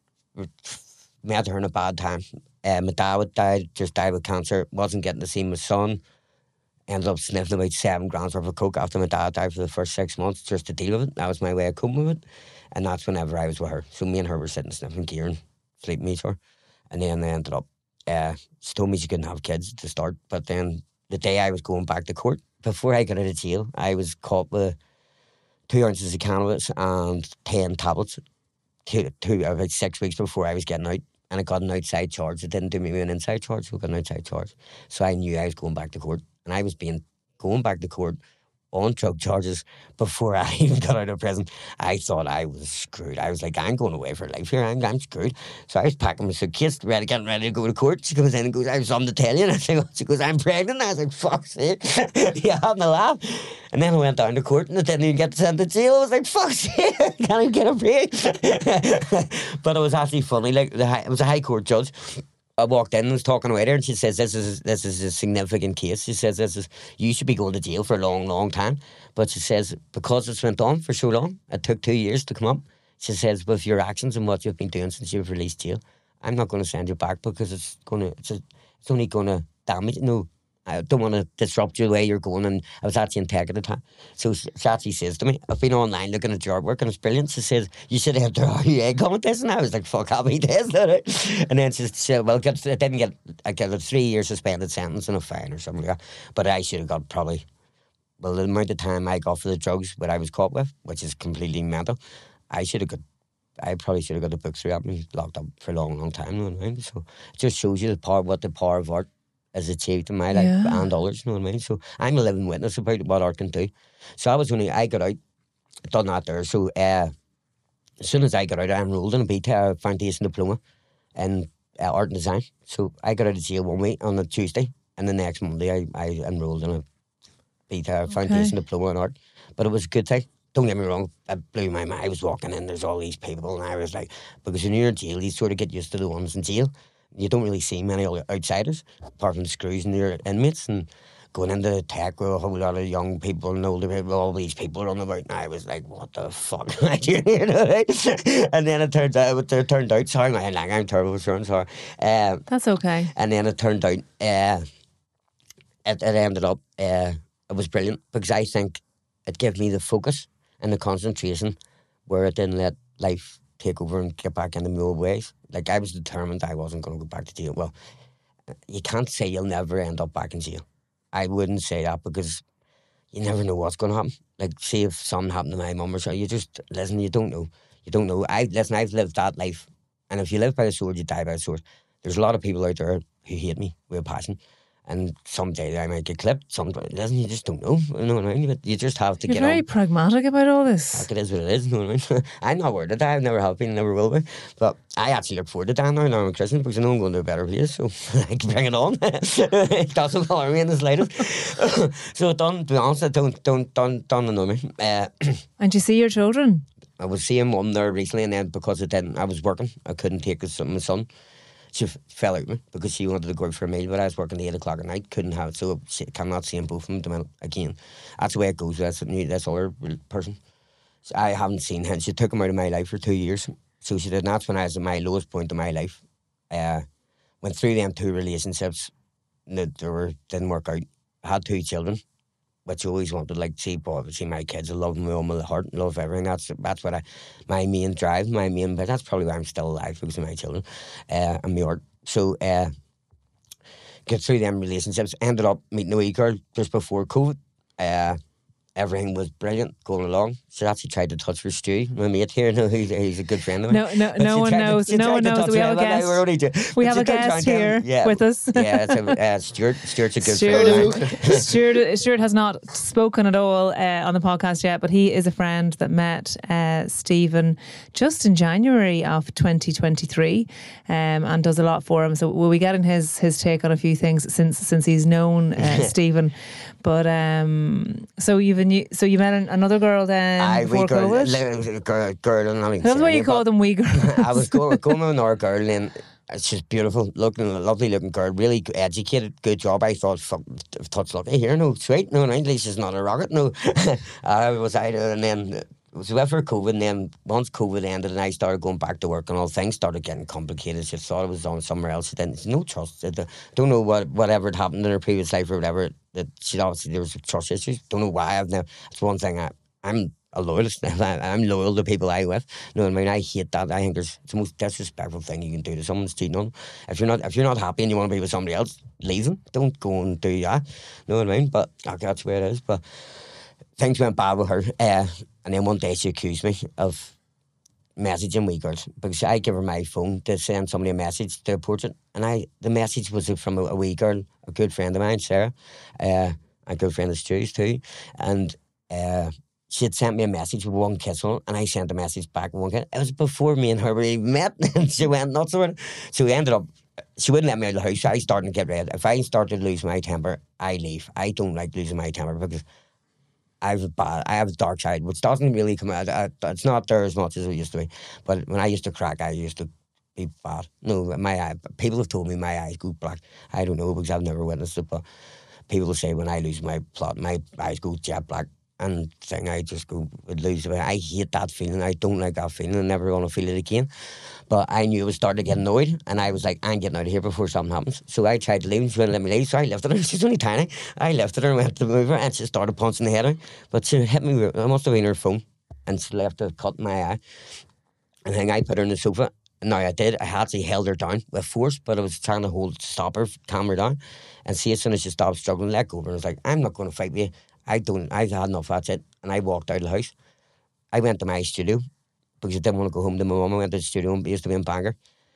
met her in a bad time. Uh, my dad had died, just died with cancer, wasn't getting to see my son. Ended up sniffing about seven grams worth of coke after my dad died for the first six months just to deal with it. That was my way of coping with it. And that's whenever I was with her. So me and her were sitting sniffing gear and sleeping with each other. And then they ended up, uh, she told me she couldn't have kids to start. But then the day I was going back to court, before I got out of jail, I was caught with two ounces of cannabis and ten tablets, two, two, about six weeks before I was getting out. And I got an outside charge. It didn't do me an inside charge, so I got an outside charge. So I knew I was going back to court. And I was being going back to court on drug charges before I even got out of prison. I thought I was screwed. I was like, I'm going away for life here. I'm, I'm screwed. So I was packing my suitcase, ready, getting ready to go to court. She goes in and goes, I have something to tell you. And I said, she goes, I'm pregnant. I was like, fuck's sake. Yeah, having a laugh. And then I went down to court and I didn't even get sent to jail. I was like, fuck's sake. Can't even get a break. But it was actually funny. Like, the high, it was a high court judge. I walked in and was talking away there, and she says, this is this is a significant case. She says, this is you should be going to jail for a long, long time. But she says, because it's went on for so long, it took two years to come up. She says, with your actions and what you've been doing since you've released jail, I'm not going to send you back because it's going to, it's, a, it's only going to damage. No, I don't want to disrupt you the way you're going. And I was actually in tech at the time. So she actually says to me, I've been online looking at your artwork and it's brilliant. She says, you should have the R U A competition. I was like, fuck, happy days. And then she said, well, I didn't get, I got a three year suspended sentence and a fine or something like that. But I should have got probably, well, the amount of time I got for the drugs that I was caught with, which is completely mental, I should have got, I probably should have got the book through at me, locked up for a long, long time. You know what I mean? So it just shows you the power, what the power of art has achieved in my life yeah. and others, you know what I mean? So I'm a living witness about what art can do. So I was only, I got out, done that there. So uh, as soon as I got out, I enrolled in a B T E Foundation Diploma in uh, art and design. So I got out of jail one week on a Tuesday, and the next Monday I, I enrolled in a B T E okay. Foundation Diploma in art. But it was a good thing. Don't get me wrong, it blew my mind. I was walking in, there's all these people, and I was like, because when you're in jail, you sort of get used to the ones in jail. You don't really see many outsiders, apart from the screws and your inmates, and going into tech with a whole lot of young people and older people, all these people running about, and I was like, what the fuck am I doing here? And then it turned out, it turned out, sorry, I'm, like, I'm terrible with swearing, sorry. Uh, That's okay. And then it turned out, uh, it, it ended up, uh, it was brilliant, because I think it gave me the focus and the concentration where it didn't let life take over and get back into my old ways. Like, I was determined I wasn't going to go back to jail. Well, you can't say you'll never end up back in jail. I wouldn't say that, because you never know what's going to happen. Like, say if something happened to my mum or so, you just, listen, you don't know. You don't know. I Listen, I've lived that life. And if you live by the sword, you die by the sword. There's a lot of people out there who hate me with a passion. And someday I might get clipped. Someday, listen, you just don't know. You know what I mean? But you just have to You're get very on. pragmatic about all this. Like, it is what it is. You know what I mean? I'm not worried about that. I've never have been, never will be. But I actually look forward to that now, now I'm a Christian, because I know I'm going to a better place. So I can bring it on. It doesn't bother me in the slightest. So don't, to be honest, I don't, don't, don't, don't annoy me. Uh, and you see your children? I was seeing one there recently, and then because I didn't, I was working. I couldn't take his, my son. She f- fell out with me because she wanted to go out for a meal, but I was working at eight o'clock at night, couldn't have it, so I cannot see them both of them the minute again. That's the way it goes with this, this other person. So I haven't seen him. She took him out of my life for two years. So she did, and that's when I was at my lowest point in my life. Uh, went through them two relationships that they were, didn't work out. I had two children, which I always wanted, like, see, boy, see my kids. I love them with all my heart, love everything. That's that's what I, my main drive, my main, but that's probably why I'm still alive, because of my children uh, and my art. So, uh, get through them relationships. Ended up meeting a wee girl just before COVID. Uh, everything was brilliant going along. She actually tried to touch her Stu, my mate here. No, he's, he's a good friend of mine. No, no, no one knows. To, no one knows that we have a guest. We're only do, we have a guest here yeah, with us. Yeah, it's a, uh, Stuart. Stuart's a good Stuart, friend. Stuart, Stuart has not spoken at all uh, on the podcast yet, but he is a friend that met uh, Stephen just in January of twenty twenty-three, um, and does a lot for him. So we'll be getting his his take on a few things since since he's known uh, Stephen. But um, so you've a new, so you met an, another girl then Aye, before girl, COVID. Girl, girl, I'm not even That's why you call them wee girls. I was going, going with another girl, and it's just beautiful looking, lovely looking girl, really educated, good job. I thought, fuck, touch lucky here, no, sweet, no, no, at least she's not a rocket, no. I was out, and then it was with her COVID, and then once COVID ended, and I started going back to work, and all things started getting complicated. She thought it was on somewhere else. She didn't, no trust. I don't know what whatever had happened in her previous life or whatever. That she obviously there was trust issues. Don't know why. I've never. It's one thing. I, I'm a loyalist. I'm loyal to people I with. You know what I mean? I hate that. I think there's it's the most disrespectful thing you can do to someone that's cheating on them. If you're not if you're not happy and you want to be with somebody else, leave them. Don't go and do that. You know what I mean? But okay, that's where it is. But things went bad with her. Uh, and then one day she accused me of messaging wee girls, because I give her my phone to send somebody a message to a portrait, and I the message was from a, a wee girl, a good friend of mine, Sarah, uh, a good friend of Stu's too, and uh, she had sent me a message with one kiss on it, and I sent a message back with one kiss. It was before me and her were even met, and she went nuts over it. So we ended up, she wouldn't let me out of the house. So I started to get red. If I started to lose my temper, I leave. I don't like losing my temper, because I have a bad, I have a dark side, which doesn't really come out. I, it's not there as much as it used to be. But when I used to crack, I used to be bad. No, my eye, people have told me my eyes go black. I don't know because I've never witnessed it, but people say when I lose my plot, my eyes go jet black. And thing, I just go would lose. I hate that feeling. I don't like that feeling. I'm never going to feel it again. But I knew I was starting to get annoyed, and I was like, I'm getting out of here before something happens. So I tried to leave, and she wouldn't let me leave. So I lifted her. She's only tiny. I lifted her and went to move her, and she started punching the head out. But she hit me. I must have been her phone, and she left a cut in my eye. And then I put her on the sofa. Now I did. I actually held her down with force, but I was trying to hold, stop her, calm her down, and see as soon as she stopped struggling, let go of her. I was like, I'm not going to fight with you. I don't, I've had enough, that's it. And I walked out of the house. I went to my studio because I didn't want to go home to my mum. I went to the studio and used to be in Bangor.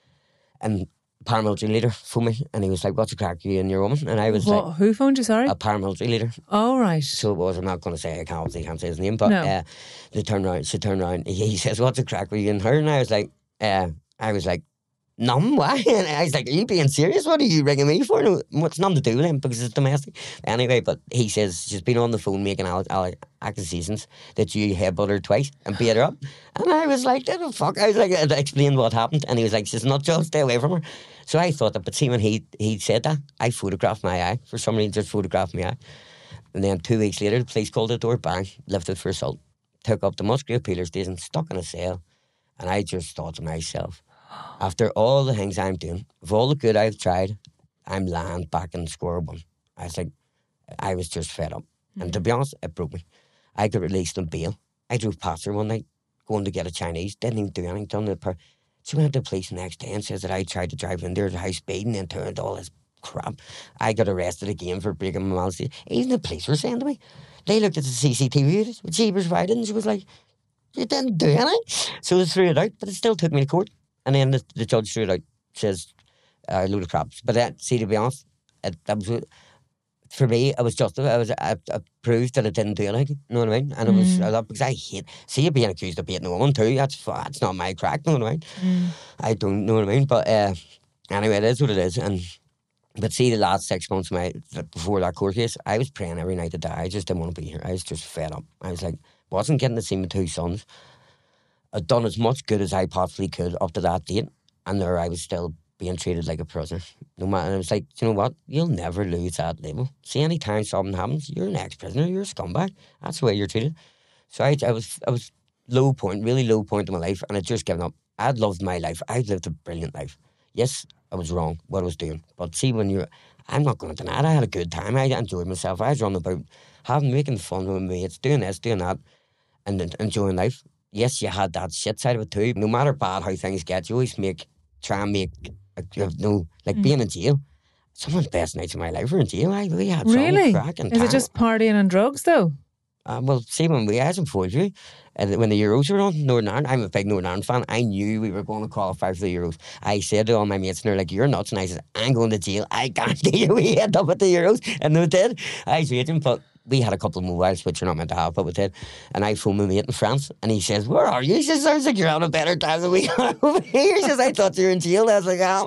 And a paramilitary leader phoned me and he was like, what's the crack, you and your woman? And I was what, like, who phoned you, sorry? A paramilitary leader. Oh, right. So it was, I'm not going to say, I can't, obviously can't say his name, but No. uh, they turned around, she turned around, he, he says, what's the crack with you and her? And I was like, uh, I was like, None? Why? And I was like, are you being serious? What are you ringing me for? No, what's nothing to do with him because it's domestic. Anyway, but he says she's been on the phone making all, all accusations that you headbutt her twice and beat her up. And I was like, the fuck? I was like, I explained what happened. And he was like, she's not just stay away from her. So I thought that, but see, when he, he said that, I photographed my eye. For some reason, just photographed my eye. And then two weeks later, the police called the door, bang, lifted for assault. Took up to Musgrave Peeler Station, stuck in a cell. And I just thought to myself, after all the things I'm doing, of all the good I've tried, I'm lying back in square one. I was like, I was just fed up. Mm. And to be honest, it broke me. I got released on bail. I drove past her one night, going to get a Chinese, didn't even do anything. Done the per- she went to the police the next day and says that I tried to drive in there at high speed and then turned all this crap. I got arrested again for breaking my mouth. Even the police were saying to me, they looked at the C C T V footage with Jeepers Riding and she was like, you didn't do anything. So they threw it out, but it still took me to court. And then the, the judge threw it out, says a uh, load of craps. But then, see, to be honest, it, that was, for me, I was justified. I was I, I proved that I didn't do anything. You know what I mean? And mm. it was I thought, because I hate, see, you being accused of beating a woman too. That's that's not my crack. You know what I mean? Mm. I don't know what I mean. But uh, anyway, it is what it is. And but see, the last six months of my before that court case, I was praying every night to die. I just didn't want to be here. I was just fed up. I was like, wasn't getting to see my two sons. I'd done as much good as I possibly could up to that date, and there I was still being treated like a prisoner. No matter, and I was like, you know what? You'll never lose that label. See, any time something happens, you're an ex-prisoner, you're a scumbag. That's the way you're treated. So I, I was, I was low point, really low point in my life, and I'd just given up. I'd loved my life. I'd lived a brilliant life. Yes, I was wrong what I was doing, but see, when you're, I'm not going to deny it. I had a good time. I enjoyed myself. I was running about, having making fun with me. It's doing this, doing that, and enjoying life. Yes, you had that shit side of it too. No matter bad how things get, you always make, try and make, you know, like mm. being in jail. Some of the best nights of my life were in jail. I really had really? Crack and Is time. it just partying and drugs though? Uh, well, see, when we had some forgery, and when the Euros were on, Northern Ireland, I'm a big Northern Ireland fan. I knew we were going to qualify for the Euros. I said to all my mates, and they're like, you're nuts. And I said, I'm going to jail. I guarantee you we end up at the Euros. And they did. I was waiting, but we had a couple of mobiles, which you're not meant to have, but we did. And I phoned my mate in France, and he says, where are you? He says, sounds like you're having a better time than we are over here. He says, I thought you were in jail. I was like, oh.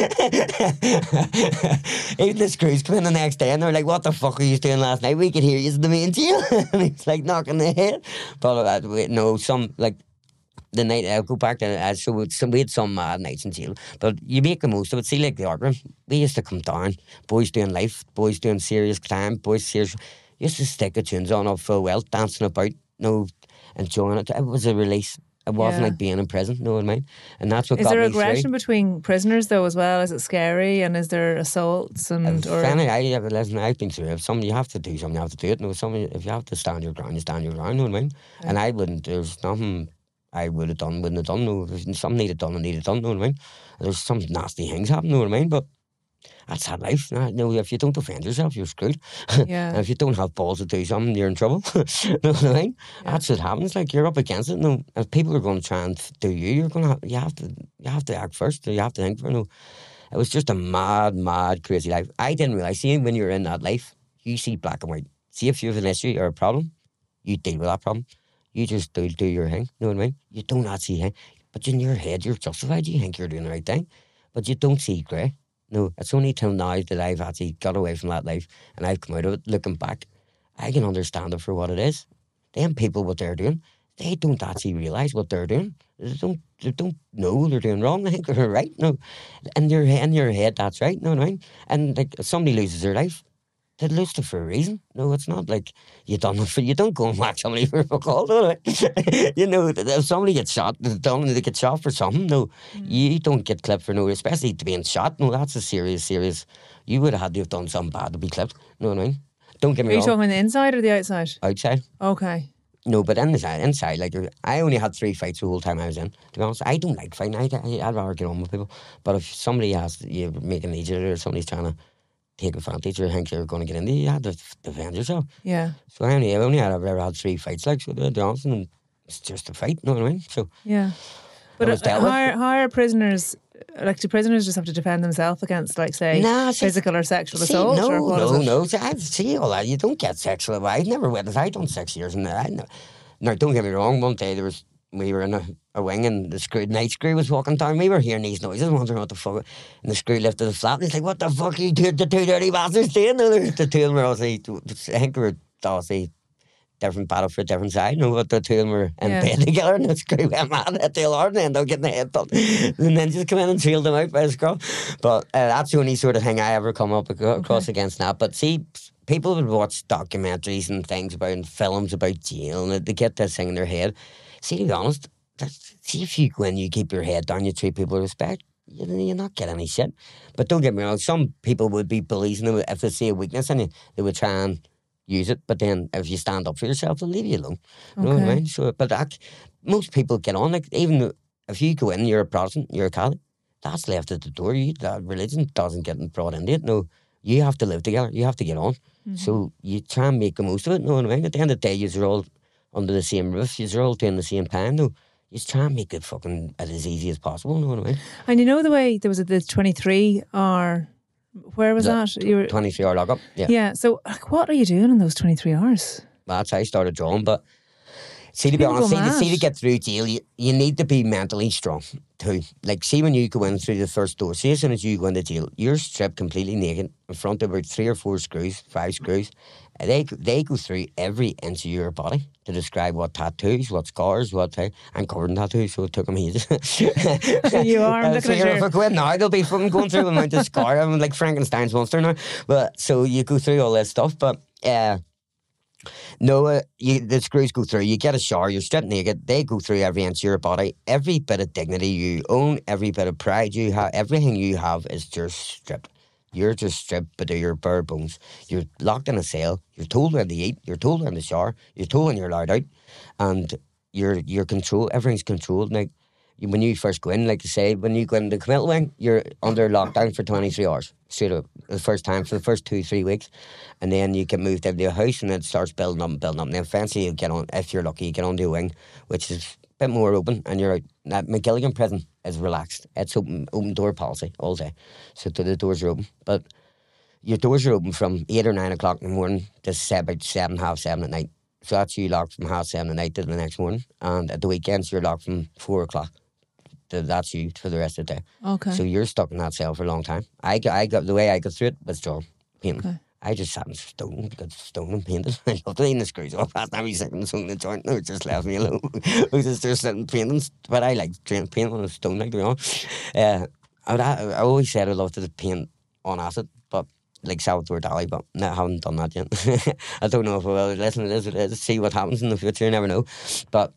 Even the screws come in the next day, and they're like, what the fuck were you doing last night? We could hear you in the main jail. And he's like, knocking the head. But uh, no, some, like, the night, I'll go back to uh, so, so we had some mad nights in jail, but you make the most of it. See, like the art room, we used to come down, boys doing life, boys doing serious crime, boys serious. Used to stick the tunes on up full well, dancing about, no, enjoying it. It was a release. It wasn't yeah. like being in prison, you know what I mean? And that's what is got me Is there aggression through. between prisoners though as well? Is it scary? And is there assaults? And uh, or funny, I have listen, I've been through it. If something you have to do something, you have to do it. No, something if you have to stand your ground, you stand your ground, you know what I mean? Okay. And I wouldn't, there's nothing I would have done, wouldn't have done. No, if something needed done, I needed done, you know what I mean? There's some nasty things happen, you know what I mean? But that's how life. You know, if you don't defend yourself, you're screwed. Yeah. And if you don't have balls to do something, you're in trouble. You know what I mean? Yeah. That's what happens. Like you're up against it. No, if people are going to try and do you, you're going to. Have, you have to. You have to act first. You have to think. You know, it was just a mad, mad, crazy life. I didn't realize. See, when you're in that life, you see black and white. See, if you have an issue or a problem, you deal with that problem. You just do do your thing. You know what I mean? You don't not see thing, but in your head, you're justified. You think you're doing the right thing, but you don't see grey. No, it's only till now that I've actually got away from that life and I've come out of it. Looking back, I can understand it for what it is. Them people, what they're doing, they don't actually realise what they're doing. They don't, they don't know they're doing wrong. They think they're right. No, in your head, in your head, that's right. No, no, I mean? And like if somebody loses their life, they lose it for a reason. No, it's not like you done it for. You don't go and whack somebody for a call, do you? You know, if somebody gets shot, they're done. They get shot for something. No, mm. you don't get clipped for no, especially to being shot. No, that's a serious, serious. You would have had to have done something bad to be clipped. No, what I mean? Don't get me wrong. Are you talking the inside or the outside? Outside. Okay. No, but inside, inside, like I only had three fights the whole time I was in. To be honest, I don't like fighting. I, I, I'd rather get on with people. But if somebody has you making it easier, or somebody's trying to take advantage or think you're going to get in there, you had to defend yourself. Yeah. So I only, I only had, I've ever had three fights, like, so to be honest, and it's just a fight, you know what I mean? So, yeah. But uh, how, are, how are prisoners, like, do prisoners just have to defend themselves against, like, say, nah, see, physical or sexual see, assault? No, or what no, is it? no. See, I see all that. You don't get sexual. I've never witnessed. I've done six years in that. Now, don't get me wrong, one day there was, we were in a, a wing and the screw, night screw was walking down. We were hearing these noises, wondering what the fuck. And the screw lifted the flap and he's like, what the fuck are you two, the two dirty bastards doing? And the two of them were obviously, I think they were obviously different battle for a different side. You know, but the two of them were in yeah. bed together and the screw went mad at the alarm and ended up getting the head pulled. And then just come in and trailed them out by the scruff. But uh, that's the only sort of thing I ever come up across okay. against that. But see, people would watch documentaries and things about and films about jail and they get this thing in their head. See, to be honest, see if you go in, you keep your head down, you treat people with respect, you, you're not getting any shit. But don't get me wrong, some people would be bullies and if they see a weakness in you, they would try and use it. But then if you stand up for yourself, they'll leave you alone. You okay. know what I mean? So, but that, most people get on, like even if you go in, you're a Protestant, you're a Catholic, that's left at the door. You, that religion doesn't get brought into it. No, you have to live together. You have to get on. Mm-hmm. So you try and make the most of it. You know what I mean? At the end of the day, you're all under the same roof, you're all doing the same time. No, you try and make it fucking as easy as possible. You know what I mean? And you know the way there was a, the twenty-three hour. Where was the, that? You were twenty-three hour lockup. Yeah. Yeah. So, like, what are you doing in those twenty-three hours? Well, that's how I started drawing. But see, to be honest, see to, see to get through jail, you, you need to be mentally strong too. Like, see when you go in through the first door, see as soon as you go into jail, you're stripped completely naked in front of about three or four screws, five screws. They they go through every inch of your body to describe what tattoos, what scars, what thing. I'm covered in tattoos, so it took them ages. You are. I'm looking at If I go in now, they'll be from going through a amount of scar. I'm like Frankenstein's monster now. But so you go through all this stuff, but uh, no, uh, you, the screws go through. You get a shower. You're stripped naked. They go through every inch of your body. Every bit of dignity you own, every bit of pride you have, everything you have is just stripped. You're just stripped but your bare bones. You're locked in a cell. You're told when to eat. You're told when to shower. You're told when you're allowed out, and you're you're controlled. Everything's controlled. Like when you first go in, like you say, when you go in the committal wing, you're under lockdown for twenty-three hours straight up the first time for the first two three weeks, and then you get moved into a house, and it starts building up and building up. And then eventually you get on. If you're lucky, you get onto a wing, which is a bit more open, and you're out. Now, McGilligan prison is relaxed. It's open, open door policy all day, so the doors are open. But your doors are open from eight or nine o'clock in the morning to about seven, half seven at night. So that's you locked from half seven at night to the next morning, and at the weekends you're locked from four o'clock. To, that's you for the rest of the day. Okay. So you're stuck in that cell for a long time. I got, I got the way I got through it was drawing, painting. Okay. I just sat in stone, got stone and painted. I loved it. The screws off. Last time we sat in the joint, no, it just left me alone. I was just there sitting painting, but I like painting on a stone, like, you know. Uh, I, would, I, I always said I loved to paint on acid, but like Salvatore Dali, but no, I haven't done that yet. I don't know if I will listen to this, let's see what happens in the future, you never know. But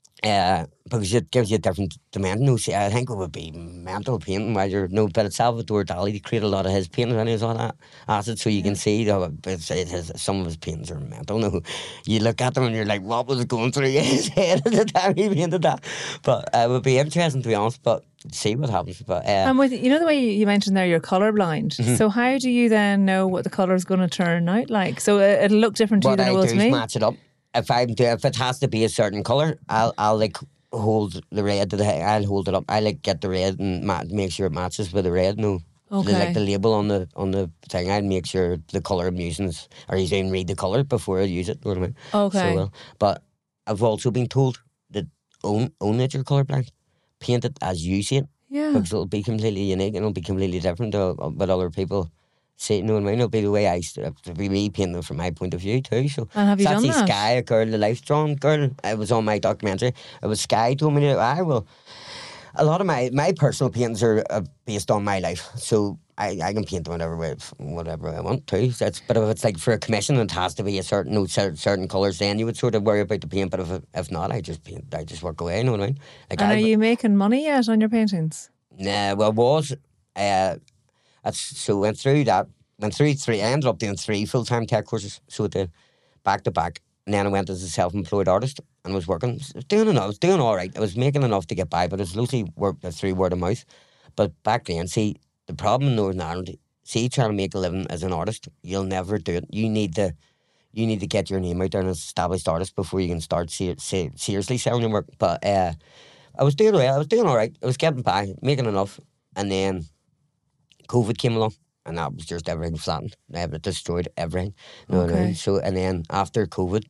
Uh, because it gives you a different dimension. No, see, I think it would be mental painting while you're no, but it's Salvatore Dali. He created a lot of his paintings and he was on that acid, so you yeah. can see that it's, it has, some of his paintings are mental. No, you look at them and you're like, what was going through his head at the time he painted that? But uh, it would be interesting to be honest. But see what happens. But uh, and with you know the way you mentioned there, you're colourblind. Mm-hmm. So how do you then know what the colour is going to turn out like? So uh, it'll look different to what you than I it will do to me. Is match it up. If I do, if it has to be a certain colour, I'll I'll like hold the red to the I'll hold it up. I like get the red and ma- make sure it matches with the red. No, okay. The, like the label on the on the thing, I'd make sure the colour I'm using is, or you even read the colour before I use it. You know what I mean? Okay. So, well, but I've also been told that own own that you're colourblind, paint it as you see it. Yeah. Because it'll be completely unique and it'll be completely different to what other people See, you know what I mean? It'll be the way I, it'll be me painting them from my point of view too. So, And have you so done that's that? Sky, a girl, the life drawn girl. It was on my documentary. It was Sky told me that I will. A lot of my, my personal paintings are uh, based on my life, so I, I can paint them whatever way, whatever I want to. So that's, but if it's like for a commission, it has to be a certain no, certain colours. Then you would sort of worry about the paint. But if if not, I just paint. I just work away. You know what I mean? Like And I, are you making money yet on your paintings? Nah, well, it was uh, that's, so went through that. Went through three. I ended up doing three full time tech courses. So it did back to back. And then I went as a self employed artist and was working. I was doing enough. I was doing all right. I was making enough to get by, but it was loosely worked through word of mouth. But back then, see, the problem in Northern Ireland, see, trying to make a living as an artist, you'll never do it. You need to, you need to get your name out there as an established artist before you can start ser- ser- seriously selling your work. But uh, I was doing well. I was doing all right. I was getting by, making enough, and then COVID came along, and that was just everything flattened. It destroyed everything. You know what I Okay. mean? So, and then after COVID,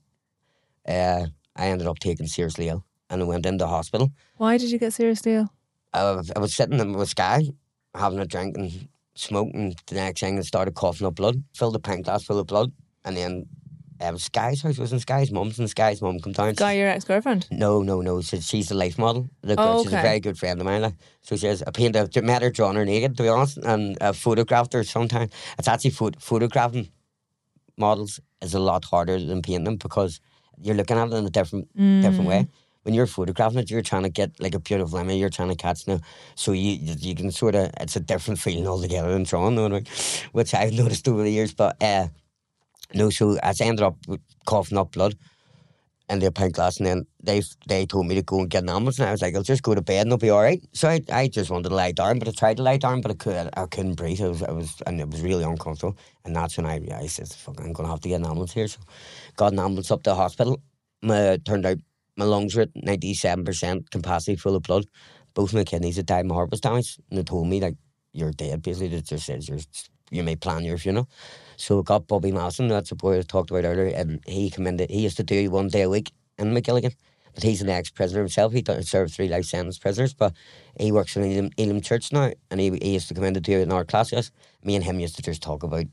uh, I ended up taking seriously ill, and I went into hospital. Why did you get seriously ill? I, was- I was sitting in with Sky, having a drink and smoking. The next thing, I started coughing up blood. Filled a pint glass full of blood, and then uh, it was Sky's house. It was in Sky's mum's, and Sky's mum come down. Guy, your ex-girlfriend? No, no, no. She, she's the life model. The Oh, girl, she's a okay. very good friend of mine. Like. So she has, I painted, I met her drawing her naked, to be honest, and I photographed her sometime. It's actually pho- photographing models is a lot harder than painting them because you're looking at it in a different different way. When you're photographing it, you're trying to get like a beautiful image, you're trying to catch now. So you you you can sort of, it's a different feeling altogether than drawing, you know what I mean? Which I've noticed over the years. But uh, no, so I ended up with coughing up blood in the pint glass, and then they they told me to go and get an ambulance, and I was like, I'll just go to bed and I'll be all right. So I, I just wanted to lie down, but I tried to lie down, but I, could, I couldn't breathe. I was, I was, and it was really uncomfortable. And that's when I realised, fuck, I'm going to have to get an ambulance here. So got an ambulance up to the hospital. My, turned out my lungs were at ninety-seven percent capacity full of blood. Both my kidneys had died, my heart was damaged, and they told me, like, you're dead, basically. It just says you're, you may plan your funeral. So I got Bobby Masson, that's the boy I talked about earlier, and he came in, he used to do one day a week in McGilligan, but he's an ex-prisoner himself. He done- served three life sentence prisoners, but he works in Elim, Elim Church now, and he, he used to come in to do an art class with us. Me and him used to just talk about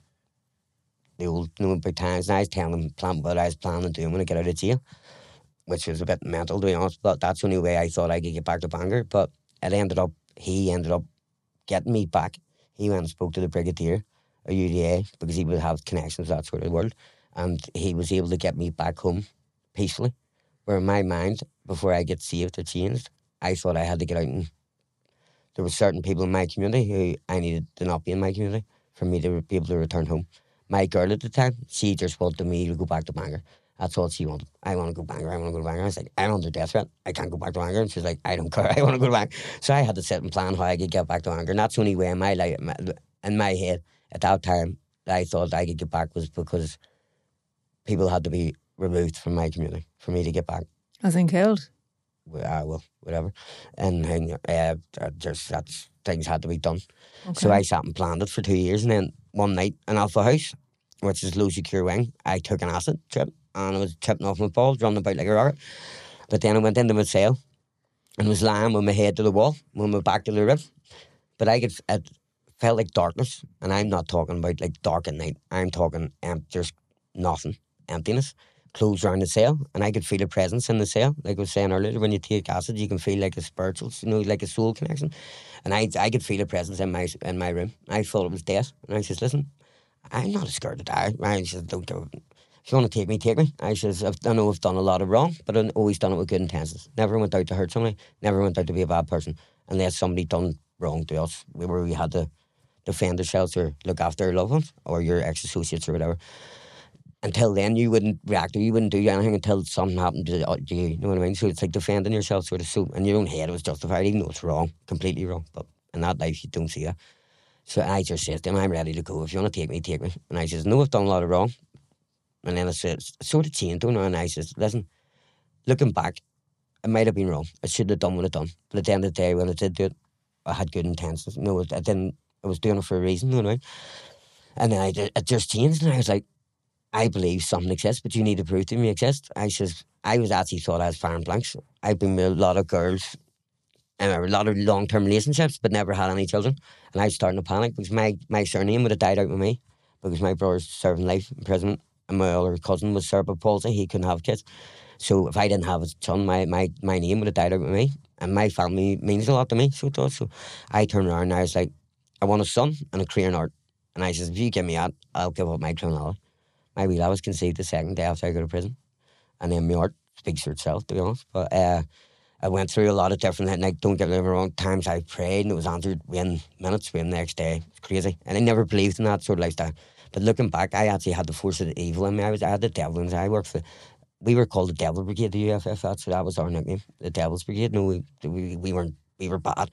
the old, you know, about times, and I was telling him plan, what I was planning on doing when I get out of jail, which was a bit mental, to be honest, but that's the only way I thought I could get back to Bangor. But it ended up, he ended up getting me back. He went and spoke to the Brigadier of U D A because he would have connections to that sort of world, and he was able to get me back home peacefully. Where in my mind, before I get saved or changed, I thought I had to get out, and there were certain people in my community who I needed to not be in my community for me to be able to return home. My girl at the time, she just wanted me to go back to Bangor. That's all she wanted. I want to go Bangor, I want to go to Bangor. I was like, I'm under death threat. I can't go back to Bangor. And she's like, I don't care. I want to go to Bangor. So I had to sit and plan how I could get back to Bangor. And that's the only way in my life, in my head at that time, that I thought I could get back was because people had to be removed from my community for me to get back. As in killed? Uh, well, whatever. And, and uh, just that's things had to be done. Okay. So I sat and planned it for two years, and then one night in Alpha House, which is low secure wing, I took an acid trip, and I was tripping off my balls, running about like a rocket. But then I went into my cell and was lying with my head to the wall, with my back to the rib. But I could, it felt like darkness, and I'm not talking about like dark at night. I'm talking um, just nothing, emptiness. Closed around the cell, and I could feel a presence in the cell. Like I was saying earlier, when you take acid, you can feel like a spiritual, you know, like a soul connection. And I, I could feel a presence in my in my room. I thought it was death, and I says, "Listen, I'm not scared to die." I says, "Don't go. If you want to take me, take me." I says, I've, "I know I've done a lot of wrong, but I've always done it with good intentions. Never went out to hurt somebody. Never went out to be a bad person, unless somebody done wrong to us, where we had to defend ourselves or look after our loved ones or your ex-associates or whatever." Until then, you wouldn't react or you wouldn't do anything until something happened to, to you. You know what I mean? So it's like defending yourself, sort of. So in your own head, it was justified, even though it's wrong, completely wrong. But in that life, you don't see that. So I just said to him, "I'm ready to go. If you want to take me, take me." And I says, "No, I've done a lot of wrong." And then I said, it sort of changed, don't know. And I says, "Listen, looking back, it might have been wrong. I shouldn't have done what I done. But at the end of the day, when I did do it, I had good intentions. No, I didn't. I was doing it for a reason, you know what I mean? And then I did, it just changed, and I was like, I believe something exists, but you need to prove to me it exists. I says, I was actually thought I was firing blanks. I've been with a lot of girls and a lot of long-term relationships, but never had any children. And I was starting to panic because my, my surname would have died out with me because my brother's serving life in prison and my other cousin was cerebral palsy. He couldn't have kids. So if I didn't have a son, my, my, my name would have died out with me. And my family means a lot to me, so it does. So I turned around and I was like, I want a son and a career in art. And I said, if you give me that, I'll give up my criminality. My wee lad was conceived the second day after I go to prison. And then my art speaks for itself, to be honest. But uh, I went through a lot of different, like, don't get me wrong, times I prayed and it was answered within minutes, within the next day. It's crazy. And I never believed in that sort of lifestyle. But looking back, I actually had the force of the evil in me. I was, I had the devil in me. I worked for, we were called the Devil Brigade, the U F F. That's, that was our nickname, the Devil's Brigade. No, we, we, we weren't, we were bad.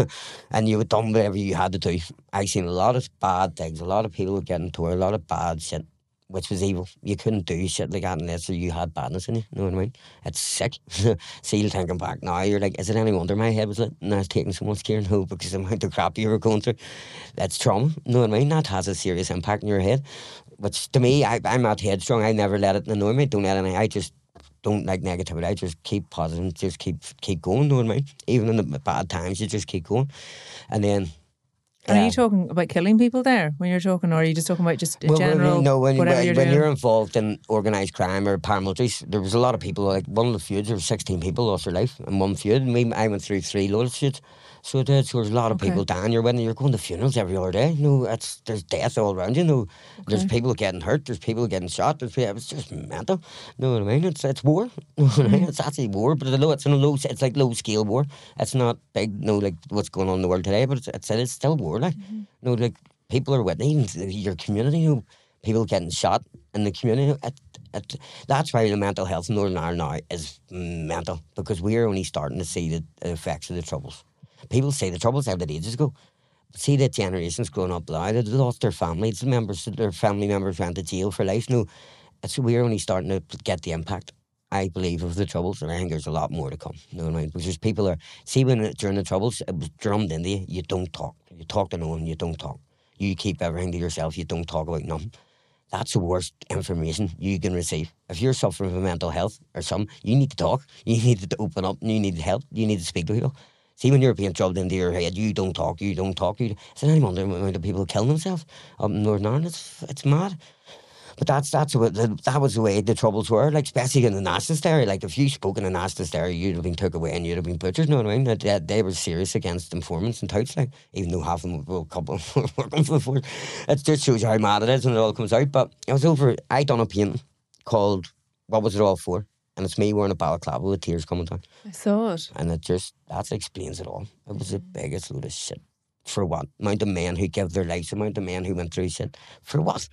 And you had done whatever you had to do. I seen a lot of bad things, a lot of people getting tore, a lot of bad shit, which was evil. You couldn't do shit like that unless you had badness in you, you know what I mean? It's sick. See, you thinking back now, you're like, is it any wonder my head was lit and I was taking so much care? No, because of the amount of crap you were going through. That's trauma, you know what I mean? That has a serious impact in your head. Which, to me, I, I'm not headstrong. I never let it annoy me. Don't let it, I just don't like negativity. I just keep positive, just keep keep going, you know what I mean? Even in the bad times, you just keep going. And then... And uh, are you talking about killing people there when you're talking, or are you just talking about just in well, general, well, no, when, whatever when, you're when doing? you're involved in organised crime or paramilitaries, there was a lot of people, like one of the feuds, there was sixteen people lost their life in one feud, and we, I went through three loads of feuds. So it did, so there's a lot of Okay. people dying. You're when you're going to funerals every other day. You know, it's, there's death all around you. You know, there's Okay. people getting hurt, there's people getting shot, there's people, it's just mental. You know what I mean? It's it's war. You know what I mean? It's actually war, but it's, low, it's in a low, it's like low scale war. It's not big, you know, like what's going on in the world today, but it's it's, it's still war. Like, you know, like people are witnessing your community. You know, people getting shot in the community. It, it, that's why the mental health in Northern Ireland now is mental, because we're only starting to see the effects of the Troubles. People say the Troubles ended ages ago. See the generations growing up now, they lost their families, members, their family members went to jail for life. No, it's, we're only starting to get the impact, I believe, of the Troubles, and I think there's a lot more to come. You know what I mean? Because people are, see, when it, during the Troubles, it was drummed into you, you don't talk. You talk to no one, you don't talk. You keep everything to yourself, you don't talk about nothing. That's the worst information you can receive. If you're suffering from mental health or something, you need to talk. You need to open up, you need help, you need to speak to people. See, when you're being drubbed into your head, you don't talk, you don't talk. You, is there any wonder when the people killing themselves up in Northern Ireland? It's, it's mad. But that's that's what the, that was the way the Troubles were. Like, especially in the nationalist area. Like, if you spoke in the nationalist area, you'd have been took away and you'd have been butchered. You know what I mean? They, they were serious against informants and touts. Like, even though half of them were a couple were working for the force, it just shows you how mad it is when it all comes out. But I was over. I done a painting called "What Was It All For?" And it's me wearing a balaclava with tears coming down. I saw it. And it just, that explains it all. It was the biggest load of shit. For what? Amount of men who give their lives, amount of men who went through shit. For what?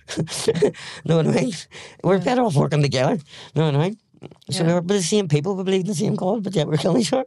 Know what I mean? We're Yeah. better off working together. Know what I mean? So Yeah. we're the same people, we believe in the same God, but yet we're killing each other.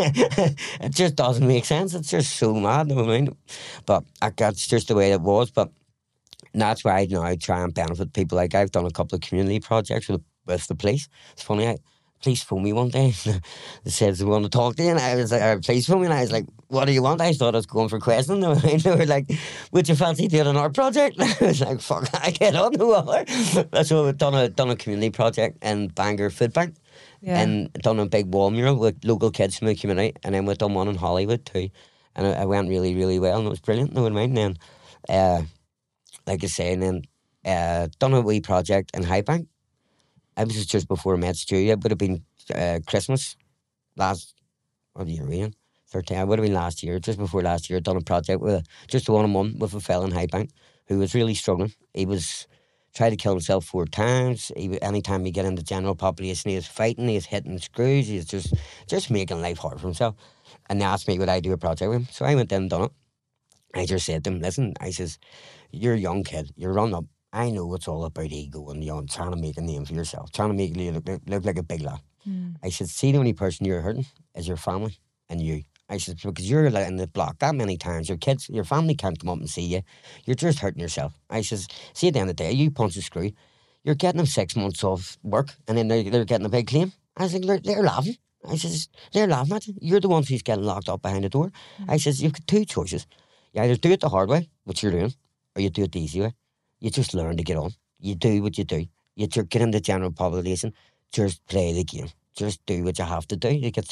It just doesn't make sense. It's just so mad, know what I mean? But I, that's just the way it was. But that's why I now try and benefit people. Like, I've done a couple of community projects with, with the police. It's funny, I, police phoned me one day. They said they want to talk to you, and I was like, uh, police phoned me, and I was like, what do you want? I thought I was going for questioning. And they were like, would you fancy doing an art project? I was like, fuck, I get on the water. That's what we've done a, done a community project in Bangor Food Bank. Yeah. And done a big wall mural with local kids from the community. And then we've done one in Hollywood too. And it, it went really, really well, and it was brilliant, know what I mean? And then, uh, like I say, and then uh, done a wee project in Highbank. It was just before I met Stu. It would have been uh, Christmas last, what year were we in? thirteen. It would have been last year, just before last year. Done a project with, just a one-on-one with a fella in Highbank who was really struggling. He was tried to kill himself four times. He, anytime he get into general population, he was fighting, he was hitting screws, he was just, just making life hard for himself. And they asked me would I do a project with him. So I went in and done it. I just said to him, listen, I says, you're a young kid, you're run up. I know it's all about ego and, you know, trying to make a name for yourself, trying to make you look, look like a big lad. Mm. I said, see, the only person you're hurting is your family and you. I said, because you're in the block that many times, your kids, your family can't come up and see you. You're just hurting yourself. I says, see, at the end of the day, you punch a screw, you're getting them six months off work, and then they're, they're getting a big claim. I was like, they're, they're laughing. I says, they're laughing at you. You're the ones who's getting locked up behind the door. Mm. I says, you've got two choices. You either do it the hard way, which you're doing, or you do it the easy way. You just learn to get on. You do what you do. You get into general population. Just play the game. Just do what you have to do to get through.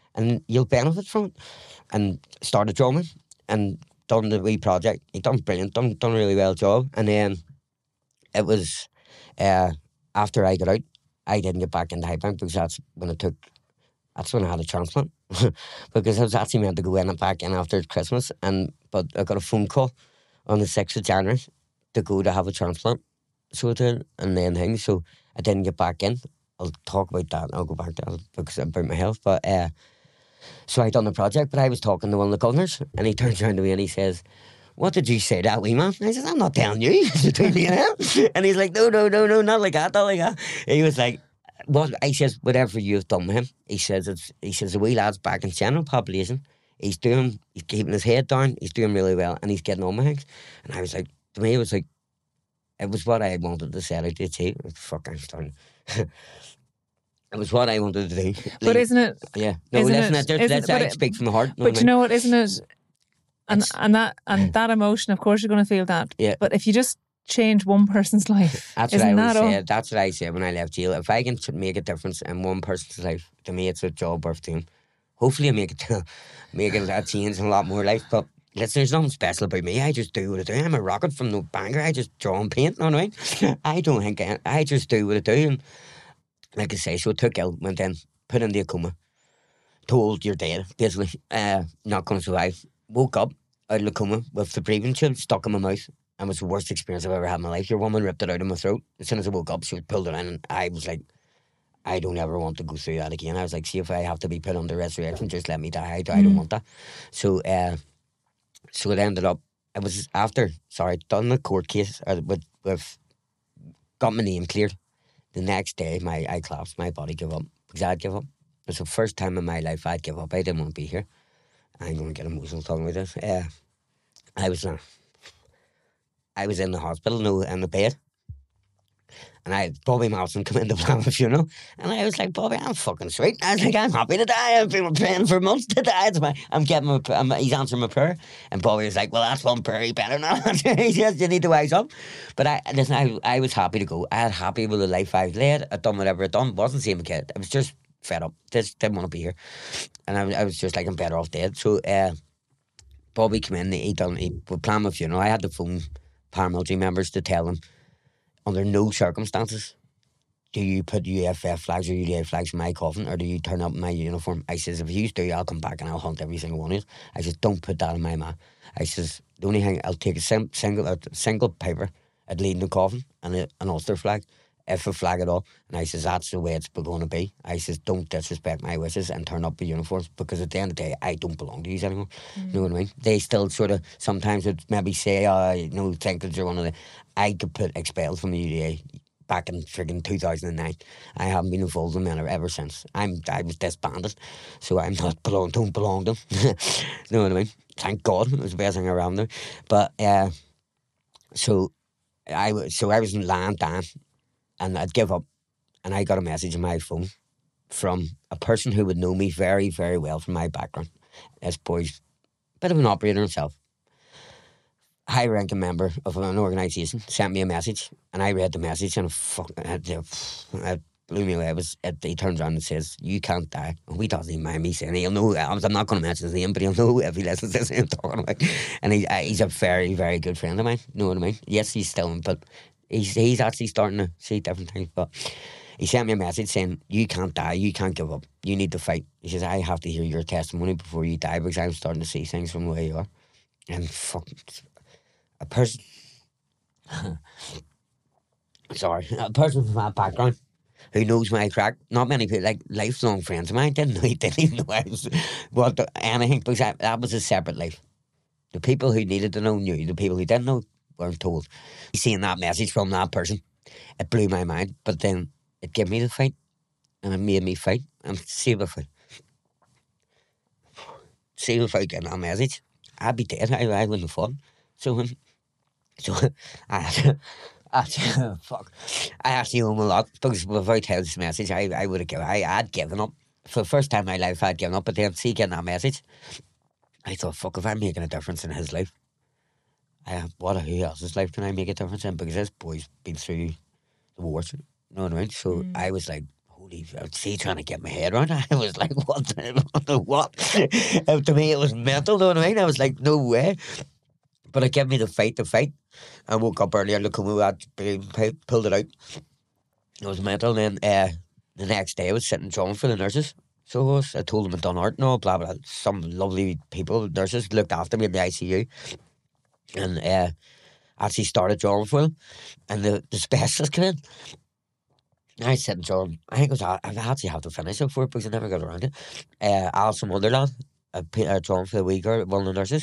and you'll benefit from it. And started drumming and done the wee project. He done brilliant, done done a really well job. And then it was uh, after I got out, I didn't get back into Highbank because that's when it took. That's when I had a transplant because I was actually meant to go in and back in after Christmas, and but I got a phone call on the sixth of January to go to have a transplant. So I did, and then things. So I didn't get back in. I'll talk about that. I'll go back to that because about my health, but. Uh, So I done the project, but I was talking to one of the governors, and he turns around to me and he says, "What did you say to that wee man?" And I said, "I'm not telling you, it's between me and him." And he's like, "No, no, no, no, not like that, not like that." He was like, "What?" I says, "Whatever you've done with him." He says, "It's." He says, "The wee lad's back in general population. He's doing, he's keeping his head down. He's doing really well, and he's getting on with things." And I was like, to me, it was like, it was what I wanted to set out to achieve. Fuck, I'm starting. It was what I wanted to do. But isn't it? Yeah. No, isn't listen, it, it, just, isn't, that's I it, speak from the heart. But you know what? Isn't it? And It's, and that and that emotion, of course, you're going to feel that. Yeah. But if you just change one person's life, that's isn't what I that always all? said. That's what I said when I left jail. If I can make a difference in one person's life, to me, it's a job worth doing. Hopefully, I make it make it a change in a lot more life. But listen, there's nothing special about me. I just do what I do. I'm a rocket from the banker. I just draw and paint. You know what I mean? I don't think I, I just do what I do. And like I say, so I took ill, went in, put in the coma, told you're dead, basically, uh, not going to survive. Woke up out of the coma with the breathing tube stuck in my mouth, and it was the worst experience I've ever had in my life. Your woman ripped it out of my throat. As soon as I woke up, she pulled it in, and I was like, I don't ever want to go through that again. I was like, see, if I have to be put under resurrection, just let me die. I, I don't Mm. want that. So, uh, so it ended up, it was after, sorry, done the court case, uh, with, with, got my name cleared. The next day, my I collapsed, my body gave up, because I'd give up. It was the first time in my life I'd give up. I didn't want to be here. I'm going to get emotional talking about this. Uh, I was uh, I was in the hospital, no, in the bed, and I had Bobby Malson come in to plan the funeral, and I was like, "Bobby, I'm fucking sweet." I was like, "I'm happy to die. I've been praying for months to die. It's my, I'm getting my, I'm, he's answering my prayer." And Bobby was like, "Well, that's one prayer he better not answer." He says, "You need to wise up." But I listen, I, I was happy to go. I was happy with the life I've led. I'd done whatever I'd done. Wasn't seeing my kid. I was just fed up. Just didn't want to be here, and I, I was just like, I'm better off dead. So uh, Bobby came in. He done. He would plan my funeral. I had to phone paramilitary members to tell them, under no circumstances do you put U F F flags or U D A flags in my coffin, or do you turn up in my uniform. I says, if you do, I'll come back and I'll hunt every single one of you. I says, don't put that in my man. I says, the only thing, I'll take a sim- single a single paper at leading the coffin and a, an Ulster flag, if a flag at all. And I says, that's the way it's going to be. I says, don't disrespect my wishes and turn up the uniforms, because at the end of the day, I don't belong to you anymore. Mm. You know what I mean? They still sort of sometimes would maybe say, oh, you know, think that you're one of the. I could put expelled from the U D A back in friggin' two thousand nine. I haven't been involved in men ever since. I'm I was disbanded, so I'm not belong don't belong to them. You know what I mean? Thank God, it was the best thing around there. But uh, so I was so I was in lying down, and I'd give up, and I got a message on my phone from a person who would know me very, very well from my background. This boy's a bit of an operator himself. High-ranking member of an organisation sent me a message, and I read the message, and fuck, it, it blew me away. It was, it, he turns around and says, "You can't die." And he doesn't even mind me saying it. He'll know. I'm not going to mention his name, but he'll know if he listens to this I'm talking about. And he, uh, he's a very, very good friend of mine. You know what I mean? Yes, he's still in, but he's he's actually starting to see different things. But he sent me a message saying, "You can't die. You can't give up. You need to fight." He says, "I have to hear your testimony before you die, because I'm starting to see things from the way you are." And fuck. A person, sorry, a person from my background who knows my crack. Not many people, like lifelong friends of mine, didn't know. He didn't even know I was what the, anything, because I, that was a separate life. The people who needed to know knew. The people who didn't know weren't told. Seeing that message from that person, it blew my mind. But then it gave me the fight, and it made me fight. And see if I, see if I get that message, I'd be dead. I, I wouldn't have fought. So. Um, So I had to, I had to, fuck, I actually owe him a lot, because without telling this message, I, I would have given, I had given up. For the first time in my life, I'd given up, but then see getting that message, I thought, fuck, if I'm making a difference in his life, I, what, who else's life can I make a difference in? Because this boy's been through the wars, you know what I mean? So mm. I was like, only, I'd see trying to get my head around it. I was like, what the, what? And to me, it was mental, know what I mean? I was like, no way. But it gave me the fight to fight. I woke up earlier, look, we had pulled it out. It was mental. And then uh, the next day, I was sitting drawing for the nurses. So I, was, I told them I'd done art and all, blah, blah. Some lovely people, nurses, looked after me in the I C U. And uh, actually started drawing for them. And the, the specialist came in. I said and drawing. I think it was, I actually have to finish it for it because I never got around it. Uh, Alison Wonderland, I uh, drawing for the wee girl, one of the nurses.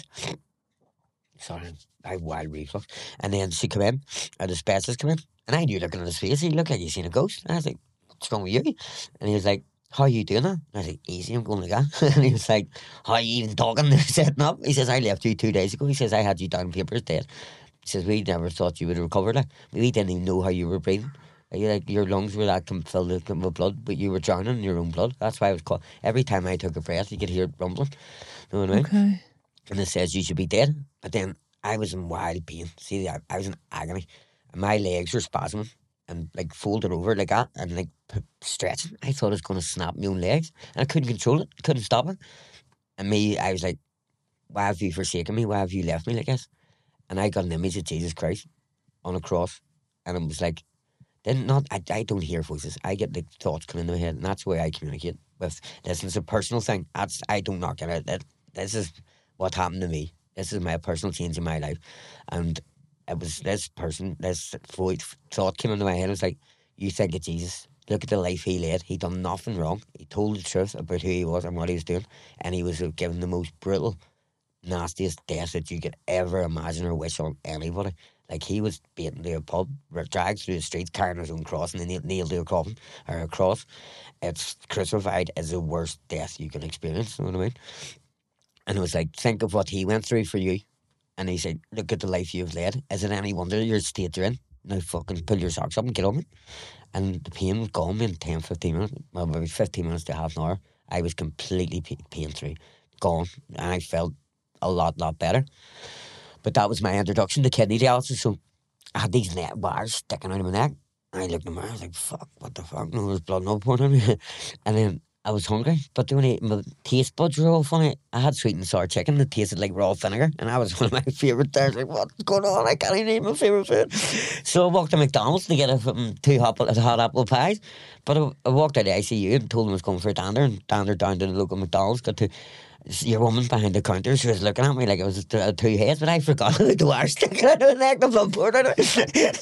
Sorry, I have wild reflux. And then she came in, and the specialist came in, and I knew looking at his face, he looked like he'd seen a ghost. And I was like, what's wrong with you? And he was like, how are you doing that? And I was like, easy, I'm going like that. And he was like, how are you even talking? Setting up. He says, I left you two days ago. He says, I had you down on papers dead. He says, we never thought you would recover. Like, we didn't even know how you were breathing. You like your lungs were that filled with blood, but you were drowning in your own blood. That's why I was called. Every time I took a breath, you could hear it rumbling. You know what I mean? Okay. And it says you should be dead. But then I was in wild pain. See, I, I was in agony. And my legs were spasming and like folded over like that and like p- stretching. I thought I was going to snap my own legs, and I couldn't control it. Couldn't stop it. And me, I was like, "Why have you forsaken me? Why have you left me like this?" And I got an image of Jesus Christ on a cross, and it was like. Then not I, I don't hear voices. I get the thoughts coming in my head, and that's why I communicate with. This is a personal thing. That's I do not get it. That this is what happened to me. This is my personal change in my life, and it was this person. This voice thought came into my head. It was like, you think of Jesus. Look at the life he led. He done nothing wrong. He told the truth about who he was and what he was doing, and he was given the most brutal, nastiest death that you could ever imagine or wish on anybody. Like, he was beaten to a pub, dragged through the streets, carrying his own cross, and then nailed to a coffin, or a cross. It's crucified is the worst death you can experience, you know what I mean? And it was like, think of what he went through for you. And he said, look at the life you've led. Is it any wonder your state you're in? Now fucking pull your socks up and get on it. And the pain was gone in ten, fifteen minutes. Well, maybe fifteen minutes to half an hour. I was completely pain-free, gone. And I felt a lot, lot better. But that was my introduction to kidney dialysis. So I had these net wires sticking out of my neck. And I looked in the mirror, I was like, fuck, what the fuck? No, there's blood no pouring on me. And then I was hungry. But the only, my taste buds were all funny. I had sweet and sour chicken that tasted like raw vinegar. And I was one of my favourite there. I was like, what's going on? I can't even eat my favourite food. So I walked to McDonald's to get a, um, two hot, hot apple pies. But I, I walked out of the I C U and told them I was going for a dander. And dandered down to the local McDonald's, got to... Your woman behind the counter, she was looking at me like it was a two heads, but I forgot about the wire sticking out of the neck, the blood poured out of it.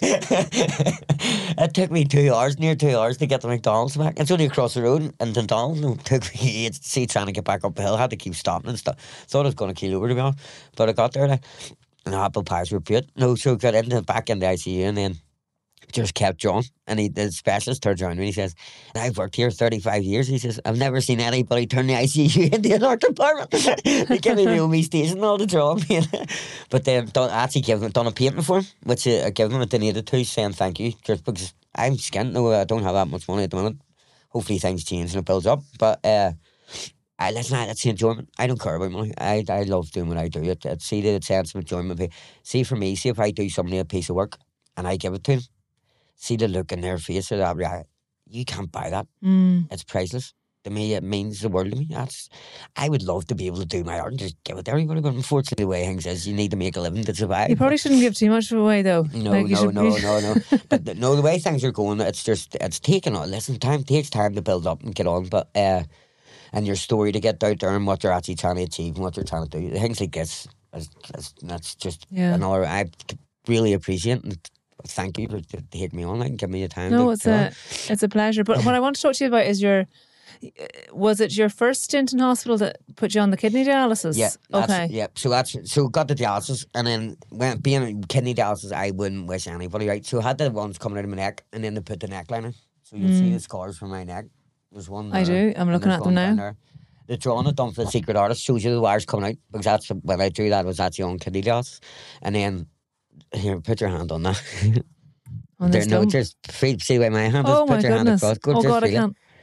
It took me two hours, near two hours to get the McDonald's back. It's only across the road in McDonald's. It took me, see, trying to get back up the hill, I had to keep stopping and stuff. Thought I was going to keel over, to be honest. But I got there, like, and the apple pies were great. No, so got into back in the I C U and then just kept drawing. And he, the specialist turned around and he says, I've worked here thirty-five years. He says, I've never seen anybody turn the I C U into an art department. They give me the only station and all the drawing. But then done, actually give them, done a painting for him, which I gave them a donated to, saying thank you. Just because I'm skint, no, I don't have that much money at the moment. Hopefully things change and it builds up. But uh, I, listen, that's the enjoyment. I don't care about money. I I love doing what I do. It, it, see the sense of enjoyment. See, for me, see if I do somebody a piece of work and I give it to them, see the look in their face or that, you can't buy that. Mm. It's priceless. To me, it means the world to me. That's, I would love to be able to do my art and just give it to everybody, but unfortunately the way things is, you need to make a living to survive. You probably shouldn't give too much away, though. No, like no, should, no, no, no, no. But the, no, the way things are going, it's just, it's taking on. Listen, time takes time to build up and get on, but, uh, and your story to get out there and what you're actually trying to achieve and what you're trying to do. Things like this, is, is, that's just yeah. another, I really appreciate it. Thank you for taking me on and give me the time. No, to it's a it's a pleasure. But what I want to talk to you about is your, was it your first stint in hospital that put you on the kidney dialysis? Yeah. Okay. Yeah. So that's so got the dialysis, and then when being kidney dialysis, I wouldn't wish anybody, right. So I had the ones coming out of my neck, and then they put the neck liner. So you'll mm. see the scars from my neck. There's one. There, I do. I'm looking at them now. The drawing it done for the Secret Artist shows you the wires coming out, because that's when I drew that was actually on kidney dialysis, and then. Here, put your hand on that. On there, no, just feel, see where my hand is. Oh put my your goodness. hand across. Go, oh just God, I feel can't. It.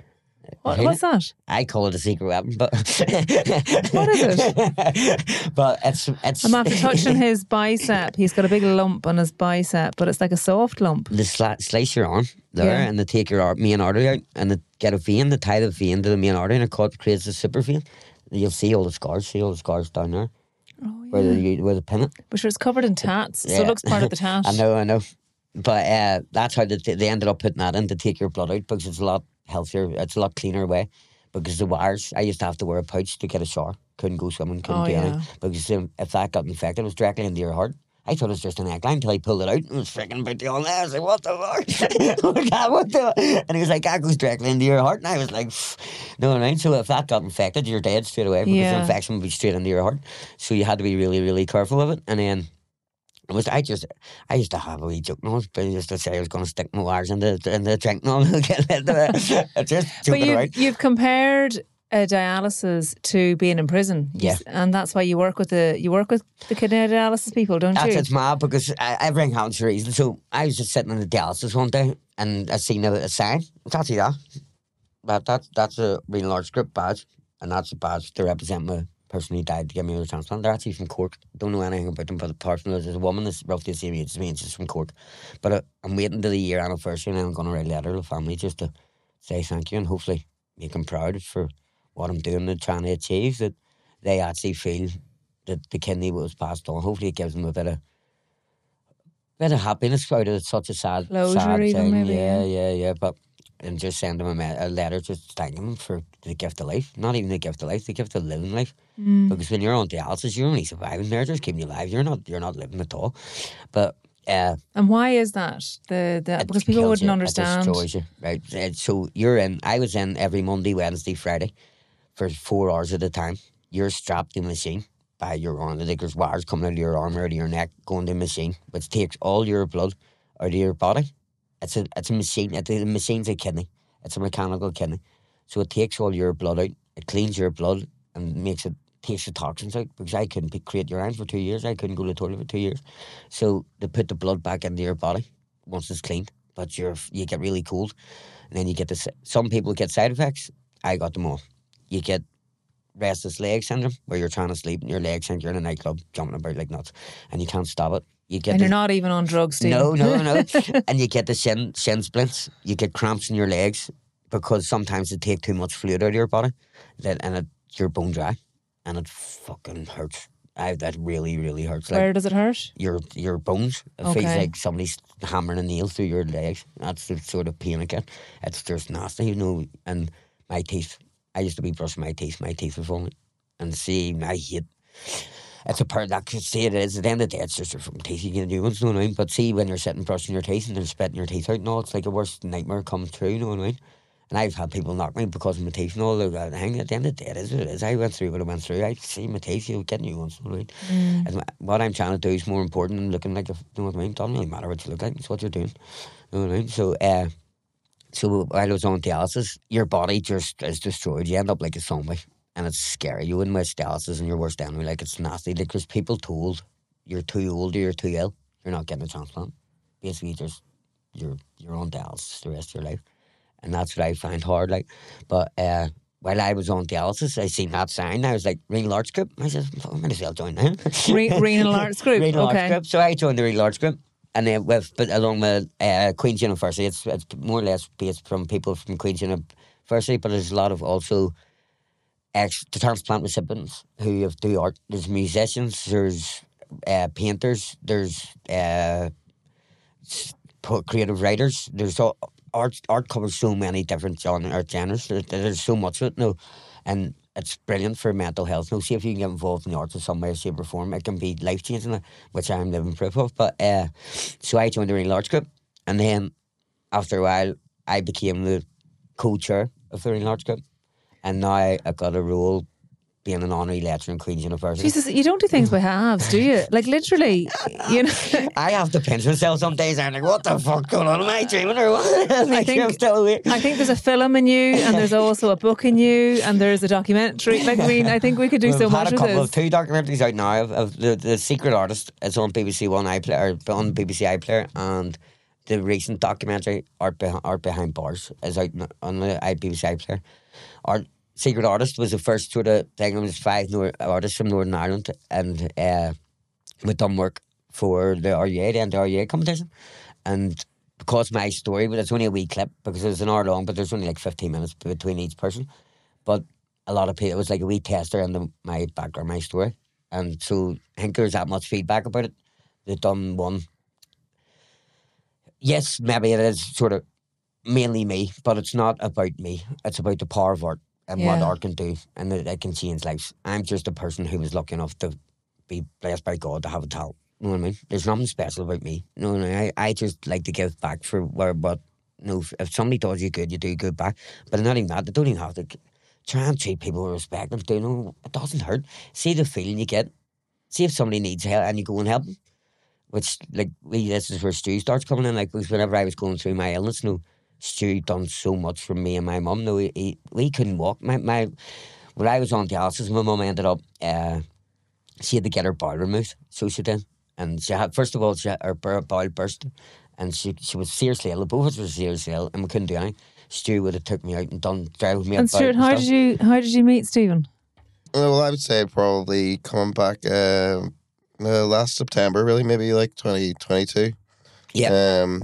What, what's that? I call it a secret weapon, but what is it? But it's it's. I'm after touching his bicep. He's got a big lump on his bicep, but it's like a soft lump. They sli- slice your arm there, Yeah. and they take your ar- main artery out, and they get a vein, they tie the vein to the main artery, and it cut, creates a super vein. You'll see all the scars. See all the scars down there. Oh, yeah. Where they where they pin it. But sure, it's covered in tats, so Yeah. it looks part of the tat. I know, I know. But uh, that's how they, they ended up putting that in to take your blood out, because it's a lot healthier, it's a lot cleaner way. Because the wires, I used to have to wear a pouch to get a shower. Couldn't go swimming, couldn't Oh, do yeah. anything. Because um, if that got infected, it was directly into your heart. I thought it was just an neckline until I pulled it out and it was freaking about the all there. I was like, what the fuck? Oh my God, what the? And he was like, that goes directly into your heart. And I was like, pfft. No, no. So if that got infected, you're dead straight away, because Yeah. the infection would be straight into your heart. So you had to be really, really careful of it. And then it was, I just, I used to have a wee joke, no, but I used to say I was going to stick my wires in the, in the drink and all. Get into it. Just But joking you, around. you've compared uh, dialysis to being in prison. You Yeah. s- and that's why you work with the you work with the kidney dialysis people, don't That's you? it's mad, because uh, everything happens for a reason. So I was just sitting in the dialysis one day, and I seen a, a sign. It's actually that. That that that's a renal arch group badge, and that's a badge to represent my person who died to give me a transplant. They're actually from Cork. Don't know anything about them, but apart from there's a woman that's roughly the same age as me, and she's from Cork. But uh, I'm waiting to the year anniversary, and I'm going to write a letter to the family just to say thank you, and hopefully make them proud for what I'm doing and trying to achieve. That they actually feel that the kidney was passed on. Hopefully, it gives them a bit of bit of happiness out of such a sad, Closure sad even, thing. maybe, yeah, yeah. yeah, yeah. But and just send them a, me- a letter, just thanking them for the gift of life. Not even the gift of life, the gift of living life. Mm. Because when you're on dialysis, you're only surviving. They're just keeping you alive. You're not. You're not living at all. But uh, And why is that? The, the it because people kills wouldn't you, understand. It destroys you, right? Uh, So you're in. I was in every Monday, Wednesday, Friday for four hours at a time. You're strapped to a machine by your arm. Like there's wires coming out of your arm or out of your neck going to a machine, which takes all your blood out of your body. It's a it's a machine. It, the machine's a kidney. It's a mechanical kidney. So it takes all your blood out. It cleans your blood and makes it takes the toxins out. Because I couldn't be, create urine for two years. I couldn't go to the toilet for two years. So they put the blood back into your body once it's cleaned. But you're you get really cold, and then you get this. Some people get side effects. I got them all. You get restless leg syndrome, where you're trying to sleep and your legs think you're in a nightclub jumping about like nuts, and you can't stop it. You get And the, you're not even on drugs, Steve. no, no, no. And you get the shin, shin splints. You get cramps in your legs because sometimes they take too much fluid out of your body, that and it, you're bone dry, and it fucking hurts. I, that really, really hurts. Like Where does it hurt? your your bones. It feels Okay. like somebody's hammering a nail through your legs. That's the sort of pain I get. It's just nasty, you know. And my teeth. I used to be brushing my teeth. My teeth were falling. And see, I hate. It's a part that could say it is. At the end of the day, it's just your fucking teeth. You get new ones, you know what I mean? But see, when you're sitting brushing your teeth and they're spitting your teeth out and all, it's like a worst nightmare come true, you know what I mean? And I've had people knock me because of my teeth and all that thing. At the end of the day, it is what it is. I went through what I went through. I see my teeth, you know, get new ones, you know what I mean? And what I'm trying to do is more important than looking like, a, you know what I mean? It doesn't really matter what you look like, it's what you're doing, you know what I mean? So, uh, so while I was on dialysis, your body just is destroyed. You end up like a zombie. And it's scary. You wouldn't wish dialysis on your worst enemy. Like, it's nasty. Like, there's people told you're too old or you're too ill, you're not getting a transplant. Basically, just you're you're on dialysis the rest of your life. And that's what I find hard. Like, but uh, while I was on dialysis, I seen that sign. I was like, renal arch group. I said, I might as well join now. Re- renal arts group. Renal okay. arch group. So I joined the renal arch group. And then with, but along with uh, Queen's University, it's, it's more or less based from people from Queen's University, but there's a lot of also ex the transplant recipients who have do art. There's musicians, there's uh, painters, there's uh, s- po- creative writers. There's all, art. Art covers so many different genre, art genres. There, there's so much of it now, and it's brilliant for mental health. Now, see if you can get involved in the arts in some way, shape, or form, it can be life changing, which I'm living proof of. But uh, so I joined the Renal Arts Group, and then after a while, I became the co-chair of the Renal Arts Group. And now I got a role being an honorary lecturer in Queen's University. Jesus, you don't do things by halves, do you? Like literally, you know. I have to pinch myself some days. I'm like, what the fuck going on? Am I dreaming or what? I think- I'm still awake. I think there's a film in you, and there's also a book in you, and there's a documentary. Like, I mean, I think we could do We've so had much a with couple this. of two documentaries out now of, of the, the Secret Artist. It's on B B C One iPlayer, or on B B C iPlayer, and the recent documentary Art, Beh- Art Behind Bars is out on the I B B C iPlayer. Art Secret Artist was the first sort of thing. It was five Nor- artists from Northern Ireland, and uh, we done work for the R U A, the end R U A competition. And because my story, but it's only a wee clip because it's an hour long, but there's only like fifteen minutes between each person. But a lot of people, it was like a wee tester into my background, my story. And so I think there's that much feedback about it. They've done one. Yes, maybe it is sort of mainly me, but it's not about me. It's about the power of art and what Yeah. art can do, and that it can change lives. I'm just a person who was lucky enough to be blessed by God to have a talent. You know what I mean? There's nothing special about me. You know what I mean? I, I just like to give back for where, but you know, if somebody does you good, you do good back. But not even that. They don't even have to try and treat people with respect. And do you know, it doesn't hurt. See the feeling you get. See if somebody needs help and you go and help them. Which, like, we, this is where Stu starts coming in. Like, because whenever I was going through my illness, you know, Stu done so much for me and my mum. No, he, he, we couldn't walk. My, my, when I was on dialysis, my mum ended up, uh, she had to get her bowel removed. So she did. And she had, first of all, she had, her bur- bowel burst. And she she was seriously ill. Both of us were seriously ill, and we couldn't do anything. Stu would have took me out and done, drove me And about. Stuart, and how stuff. did you how did you meet Stephen? Well, I would say probably coming back um, uh, last September, really, maybe like twenty twenty-two. Yeah. Um,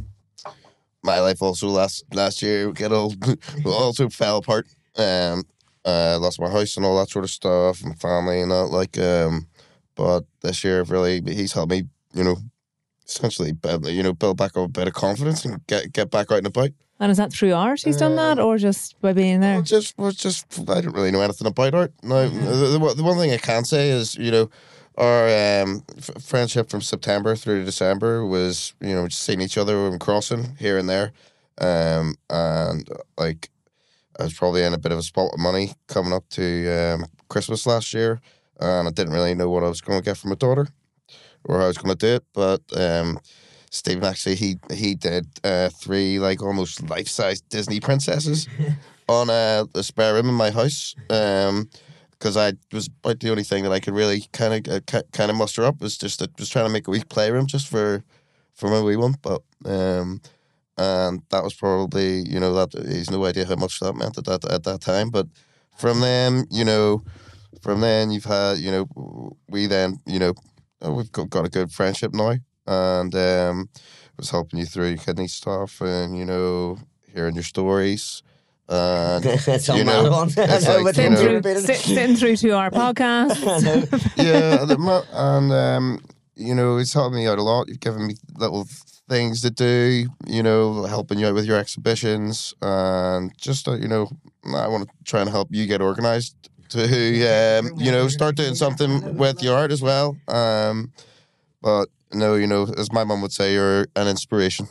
my life also last last year get all also fell apart. Um, uh, lost my house and all that sort of stuff, and family and that. Like, um, but this year really, he's helped me, you know, essentially, build, you know, build back up a bit of confidence and get get back out and about. And is that through art he's done that, or just by being there? Well, just, well, just I don't really know anything about art. No, the, the, the one thing I can say is, you know, our um, f- friendship from September through to December was, you know, just seeing each other and crossing here and there, um, and like I was probably in a bit of a spot of money coming up to um, Christmas last year, and I didn't really know what I was going to get for my daughter or how I was going to do it, but um. Stephen actually he he did uh, three like almost life size Disney princesses on a, a spare room in my house, um, because I was about the only thing that I could really kind of uh, kind of muster up was just uh, was trying to make a wee playroom just for for my wee one, but um, and that was probably, you know, that he's no idea how much that meant at that at that time, but from then, you know, from then you've had, you know, we then, you know, we've got, got a good friendship now. And um, was helping you through your kidney stuff, and you know, hearing your stories. And It's you all know, mad on. it's I know, like, but you Sitting know, through, sit, sitting through to our podcast. yeah, and, it- and um, you know, it's helped me out a lot. You've given me little things to do, you know, helping you out with your exhibitions, and just uh, you know, I want to try and help you get organised to, um, you know, start doing something with your art as well. Um, but. No, you know, as my mum would say, you're an inspiration.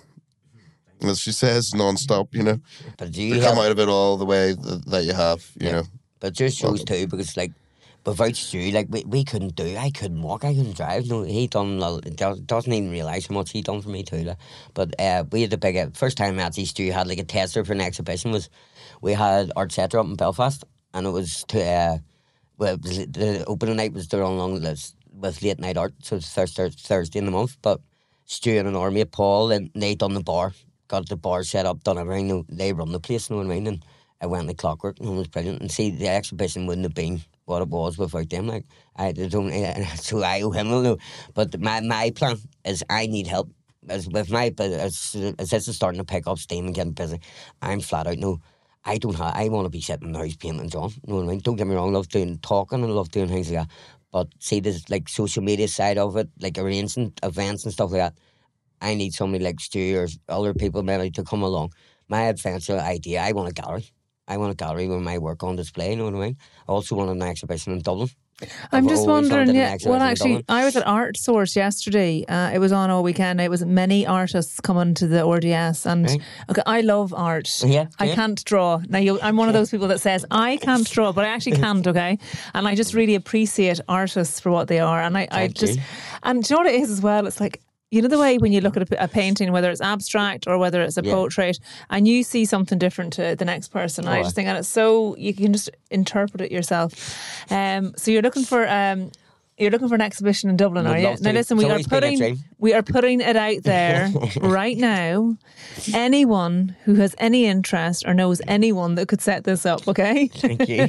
As she says, non-stop, you know. But To you come have, out of it all the way th- that you have, you Yeah. know. but it just shows Welcome. too, because like without Stu, like we, we couldn't do. I couldn't walk. I couldn't drive. No, he done. a- do- Doesn't even realise how much he done for me too. Like. But uh, we had the big uh, first time I see Stu had like a tester for an exhibition was we had Art Centre up in Belfast, and it was to uh, well, it was, the opening night was there on long list with late night art, so it's Thursday, Thursday in the month. But Stu and an army of Paul, and they done the bar, got the bar set up, done everything. They run the place, you know what I mean? And I went like clockwork, and it was brilliant. And see, the exhibition wouldn't have been what it was without them. Like I don't, so I owe him, no. But my my plan is I need help. As with my, but as, as this is starting to pick up steam and getting busy, I'm flat out. No, I don't have. I want to be sitting in the house painting, John. You know what I mean? Don't get me wrong. I love doing talking and love doing things like that. But see, this like social media side of it, like arranging events and stuff like that. I need somebody like Stu or other people maybe to come along. My adventure idea, I want a gallery. I want a gallery with my work on display, you know what I mean? I also want an exhibition in Dublin. I'm I've just always wanted wondering, an yeah, exhibition well, in actually, Dublin. I was at Art Source yesterday. Uh, it was on all weekend. It was many artists coming to the R D S. And Right. okay, I love art. Yeah, I yeah. can't draw. Now, you, I'm one of those people that says, I can't draw, but I actually can't, okay? And I just really appreciate artists for what they are. And I, I Thank just, you. and do you know what it is as well? It's like, you know the way when you look at a, a painting, whether it's abstract or whether it's a Yeah. portrait, and you see something different to the next person. I Oh, just think, and it's so, you can just interpret it yourself. Um, so you're looking for um, You're looking for an exhibition in Dublin, Would are you? love Now to. listen, It's we are always been a putting dream. we are putting it out there right now. Anyone who has any interest or knows anyone that could set this up, okay? Thank you.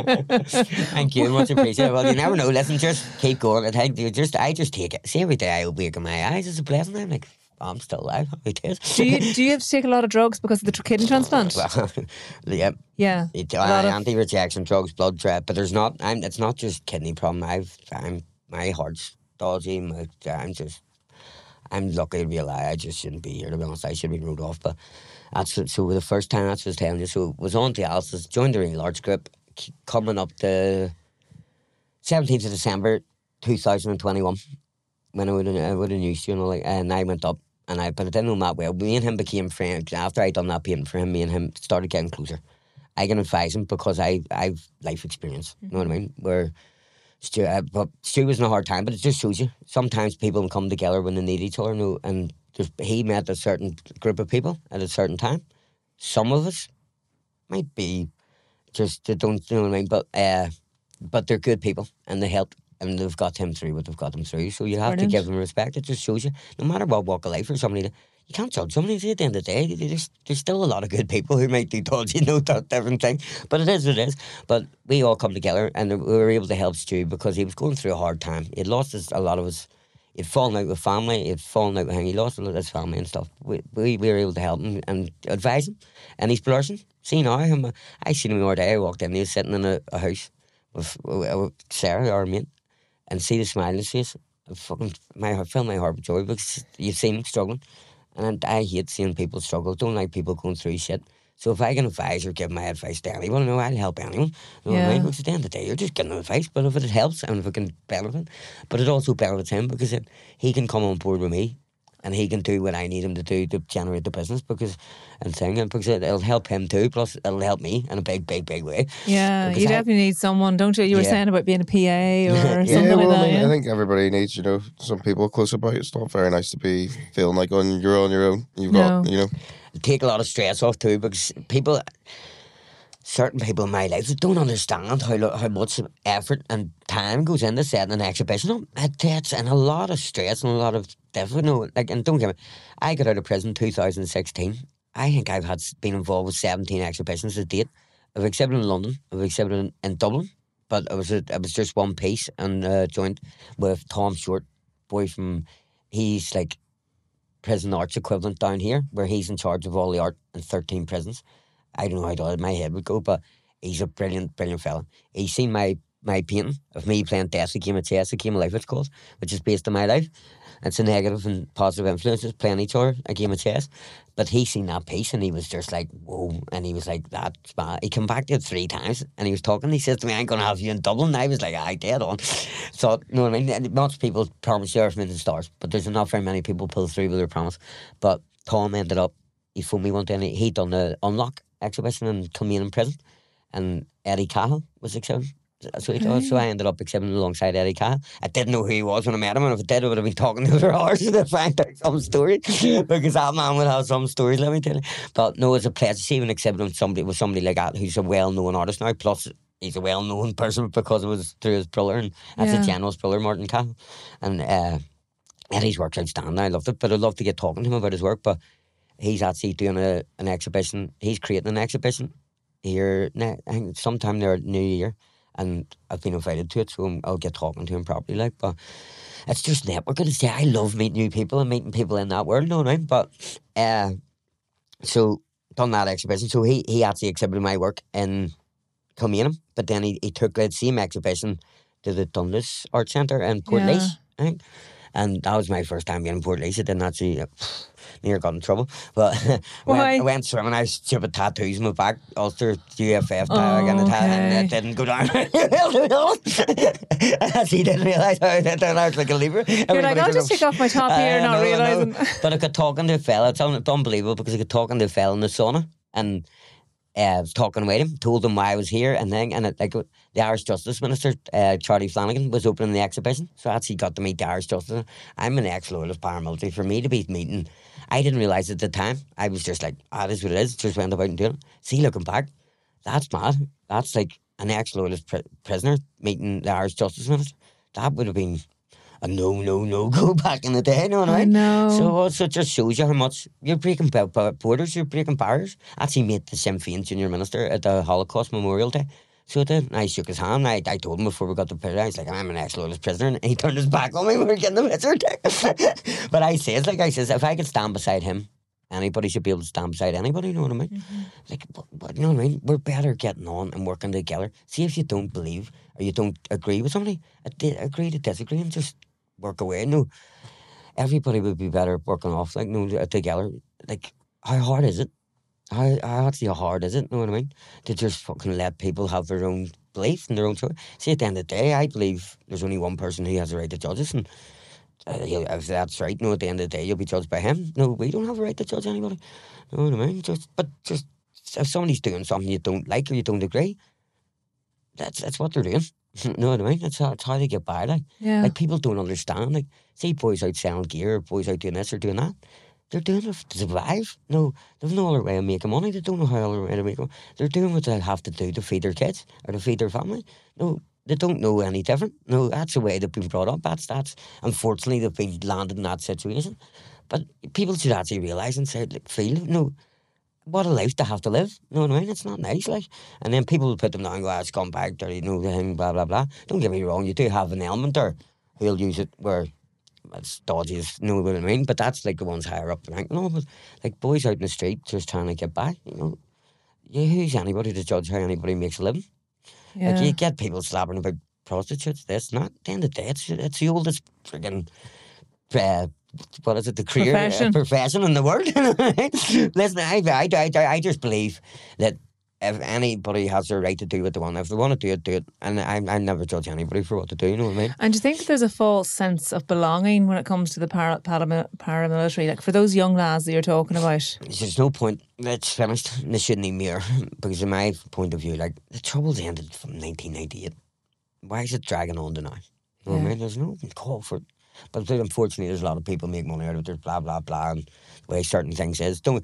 Thank you. Much appreciated. Well, you never know. Listen, just keep going. I think you just, I just take it. See, every day I open my eyes, it's a blessing. I'm like, oh, I'm still alive. Happy days. Do you do you have to take a lot of drugs because of the tr- kidney transplant? Well, yeah. Yeah, It, a uh, lot of- anti-rejection drugs, blood trap, but there's not. I'm. It's not just kidney problem. I've. I'm. My heart's dodgy. My, I'm just. I'm lucky to be alive. I just shouldn't be here. To be honest, I should be ruled off. But that's so. The first time that's what I was telling you. So it was on dialysis. Joined the renal arts group. c- Coming up the seventeenth of December, two thousand and twenty-one, when I would I would have news you know like, and I went up. And I, but I didn't know him that well. Me and him became friends after I done that painting for him. Me and him started getting closer. I can advise him because I I've life experience. You know what I mean? Where Stu, uh, but Stu was in a hard time, but it just shows you sometimes people can come together when they need each other. No, and just, he met a certain group of people at a certain time. Some of us might be just they don't you know what I mean, but uh, but they're good people and they help. And they've got him through what they've got him through. So you have Brilliant. to give them respect. It just shows you, no matter what walk of life for somebody, you can't judge somebody at the end of the day. There's, there's still a lot of good people who might do dodgy, no doubt, different thing. But it is what it is. But we all come together and we were able to help Stu because he was going through a hard time. He'd lost his, a lot of his, he'd fallen out with family, he'd fallen out with him, he lost a lot of his family and stuff. We, we, we were able to help him and advise him. And he's flourishing. See now, him, I seen him the other day, I walked in, he was sitting in a, a house with, with Sarah, our mate. And see the smile on his face, I fucking my heart, fill my heart with joy because you've seen him struggling, and I hate seeing people struggle. Don't like people going through shit. So if I can advise or give my advice to anyone, no, I'll help anyone. You know what I Yeah. mean? Because at the end of the day, you're just giving advice. But if it helps and if it can benefit, but it also benefits him because it, he can come on board with me. And he can do what I need him to do to generate the business because and thing and because it, it'll help him too. Plus, it'll help me in a big, big, big way. Yeah, Because you I- definitely need someone, don't you? You were Yeah. saying about being a P A or Yeah, something yeah, like well, that. I mean, yeah? I think everybody needs, you know, some people close about. It's not very nice to be feeling like on you're on your own. You've got, No. you know, Take a lot of stress off too because people, certain people in my life don't understand how lo- how much effort and time goes into setting an exhibition up. It takes and a lot of stress and a lot of different. No, like and don't get me, I got out of prison two thousand sixteen. I think I've had been involved with seventeen exhibitions to date. I've exhibited in London. I've exhibited in, in Dublin, but it was a, it was just one piece and uh, joint with Tom Short, boy from he's like prison arts equivalent down here, where he's in charge of all the art in thirteen prisons. I don't know how to, my head would go, but he's a brilliant, brilliant fella. He's seen my, my painting of me playing Death, a game of chess, a game of life it's called, which is based on my life. It's a negative and positive influences playing each other, a game of chess. But he seen that piece and he was just like, whoa. And he was like, that's bad. He came back to it three times and he was talking. He says to me, I ain't going to have you in Dublin. And I was like, I dead on. So, you know what I mean? And lots of people promise you Earth, Moon and Stars, but there's not very many people pull through with their promise. But Tom ended up, he phoned me one day and he- he'd done the Unlock exhibition in Kilmainham Prison and Eddie Cahill was exhibiting. So, he thought, so I ended up exhibiting alongside Eddie Cahill. I didn't know who he was when I met him, and if I did, I would have been talking to him for hours to find out some story because that man would have some stories, let me tell you. But no, it's a pleasure to see him exhibiting with somebody, with somebody like that who's a well-known artist now, plus he's a well-known person because it was through his brother, and that's Yeah. a general's brother, Martin Cahill. And uh, Eddie's work's outstanding. I loved it, but I'd love to get talking to him about his work, but he's actually doing a, an exhibition. He's creating an exhibition here, ne- I think sometime there New Year. And I've been invited to it, so I'm- I'll get talking to him properly. Like, but it's just networking. It's, yeah, I love meeting new people and meeting people in that world, no, right? But uh, so done that exhibition. So he he actually exhibited my work in Kilmainham, but then he, he took that same exhibition to the Dundas Art Centre in Port Yeah. I think. And that was my first time being in Port I didn't actually, uh, near got in trouble. But when Why? I went swimming, I had stupid tattoos on my back, Ulster U F F tag, and, Oh, it had, and okay. it didn't go down. I actually didn't realise how it did. I was like a lever. You're like, I'll just take off my top here, not realising. But I got talking to a fella. It's un- it's unbelievable because I got talking to a fella in the sauna and uh, I was talking with him, told him why I was here, and then and it, like the Irish Justice Minister, uh, Charlie Flanagan, was opening the exhibition, so I actually got to meet the Irish Justice. I'm an ex-loyalist paramilitary. For me to be meeting, I didn't realise at the time. I was just like, ah, this is what it is. Just went about and doing it. See, looking back, that's mad. That's like an ex-loyalist pr- prisoner meeting the Irish Justice Minister. that would have been a no, no, no go back in the day, you know what I I mean? know. So, so it just shows you how much you're breaking b- b- borders, you're breaking barriers. I actually met the Sinn Féin junior minister at the Holocaust Memorial Day. So I did, and I shook his hand. I, I told him before we got the picture, I was like, I'm an ex-loyalist prisoner, and he turned his back on me when we were getting the picture. But I says, like I says, if I could stand beside him, anybody should be able to stand beside anybody, you know what I mean? Mm-hmm. Like, but, but, you know what I mean? We're better getting on and working together. See, if you don't believe or you don't agree with somebody, ad- agree to disagree and just work away. No, everybody would be better working off, like, no, together. Like, how hard is it? How, how actually how hard is it, you know what I mean? To just fucking let people have their own belief and their own choice. See, at the end of the day, I believe there's only one person who has the right to judge us, and uh, if that's right, no, at the end of the day, you'll be judged by him. No, we don't have a right to judge anybody. You know what I mean? Just, but just, if somebody's doing something you don't like or you don't agree, that's that's what they're doing. You know what I mean? That's how, that's how they get by. Like, Yeah. like people don't understand. Like, see boys out selling gear, or boys out doing this or doing that. They're doing it to survive. No, there's no other way of making money. They don't know how other way to make money. They're doing what they have to do to feed their kids or to feed their family. No, they don't know any different. No, that's the way they've been brought up. That's that's unfortunately they've been landed in that situation. But people should actually realise and say, like, feel, no, what a life to have to live. You know what I mean? It's not nice, like. And then people will put them down and go, ah, it's gone back there, you know, the thing, blah, blah, blah. Don't get me wrong, you do have an element there who'll use it where it's dodgy, you know what I mean? But that's like the ones higher up the rank. No, but like boys out in the street just trying to get by, you know. Yeah, who's anybody to judge how anybody makes a living? Yeah. Like, you get people slapping about prostitutes, this, not. At the end of the day, it's, it's the oldest friggin', uh, what is it, the career, Profession. Uh, profession in the world. Listen, I, I, I, I just believe that if anybody has the right to do what they want, if they want to do it, do it. And I, I never judge anybody for what to do, you know what I mean? And do you think that there's a false sense of belonging when it comes to the para, para, paramilitary? Like for those young lads that you're talking about? There's no point. It's finished. They shouldn't even be here. Because in my point of view, like, the Troubles ended from nineteen ninety-eight. Why is it dragging on to now? You know what I Yeah. mean? There's no call for it. But there- unfortunately, there's a lot of people make money out of it. There's blah, blah, blah. And the way certain things is. Don't,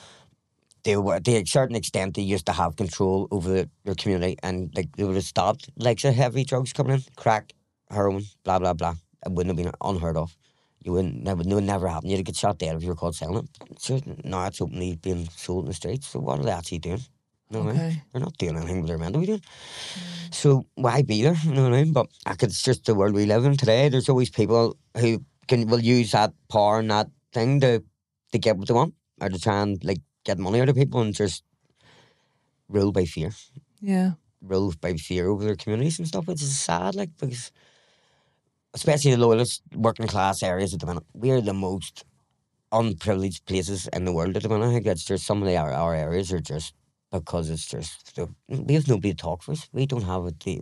they were, to a certain extent, they used to have control over the, their community, and like they would have stopped like the heavy drugs coming in, crack, heroin, blah blah blah. It wouldn't have been unheard of. You wouldn't, that would, would never happen. You'd get shot dead if you were caught selling it. So now it's openly being sold in the streets. So what are they actually doing? You know what I mean? Okay. They're not doing anything they're meant to be doing. So why be there? You know what I mean? But I could, it's just the world we live in today. There's always people who can will use that power and that thing to to get what they want, or to try and like get money out of people and just rule by fear, Yeah. rule by fear over their communities and stuff, which is sad. Like, because especially the lowest working class areas at the minute, we're the most unprivileged places in the world at the minute. I think that's just some of the, our, our areas are just because it's just the, we have nobody to talk for us. We don't have a the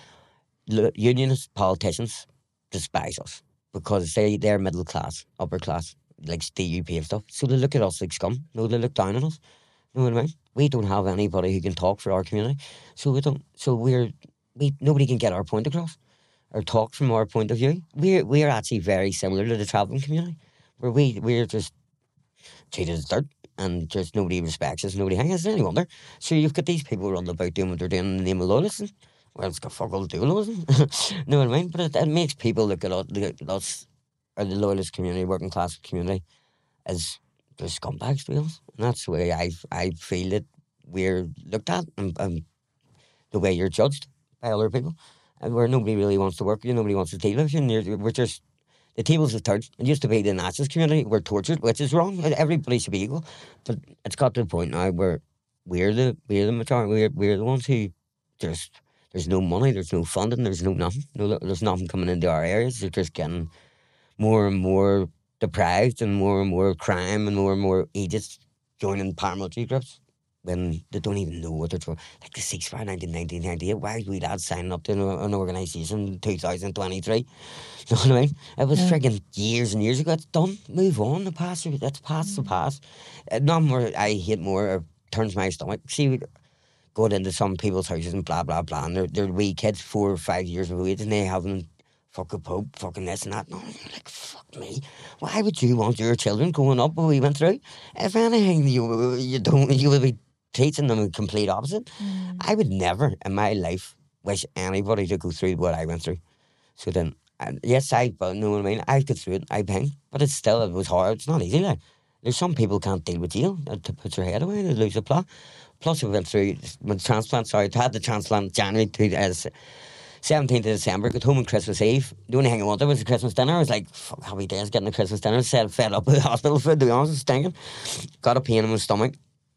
lo- unionist politicians despise us because they they're middle class, upper class, like D U P and stuff. So they look at us like scum. No, they look down on us. You know what I mean? We don't have anybody who can talk for our community, so we don't. So we're we nobody can get our point across or talk from our point of view. We're we're actually very similar to the travelling community, where we we're just treated as dirt and just nobody respects us, nobody hangs us. Any wonder? So you've got these people running about doing what they're doing in the name of loyalism. Well, it's got fuck all to do with loyalism. Know what I mean? But it, it makes people look at us, look at us or the loyalist community, working class community, as just scumbags, to be honest. And that's the way I I feel that we're looked at, and, and the way you're judged by other people, and where nobody really wants to work with you, nobody wants to deal with you, and you're, we're just, the tables have turned. It used to be the Nazis community were tortured, which is wrong. Everybody should be equal, but it's got to the point now where we're the we're the majority. We're we're the ones who just, there's no money, there's no funding, there's no nothing. No, there's nothing coming into our areas. They're just getting more and more deprived, and more and more crime, and more and more agents joining paramilitary groups when they don't even know what they're doing. Like the ceasefire in nineteen ninety-eight, why are we lads signing up to an, an organisation in two thousand twenty-three? You know what I mean? It was Yeah. frigging years and years ago. It's done. Move on. The past, that's past the past. Uh, nothing more I hate more or turns my stomach. See, going into some people's houses and blah, blah, blah, and they're, they're wee kids, four or five years of age, and they haven't fucking Pope, fucking this and that. No, you're like, fuck me. Why would you want your children growing up what we went through? If anything, you you don't, you would be teaching them the complete opposite. I would never in my life wish anybody to go through what I went through. So then, and yes, I, but know what I mean? I got through it, I banged, but it's still, it was hard. It's not easy, like. There's some people can't deal with you, to put their head away, they lose the plot. Plus, we went through, with transplant, sorry, I had the transplant January to, uh, seventeenth of December, got home on Christmas Eve. The only thing I wanted was a Christmas dinner. I was like, fuck, happy days getting a Christmas dinner. Said, fed up with hospital food, to be honest, it was stinking. Got a pain in my stomach.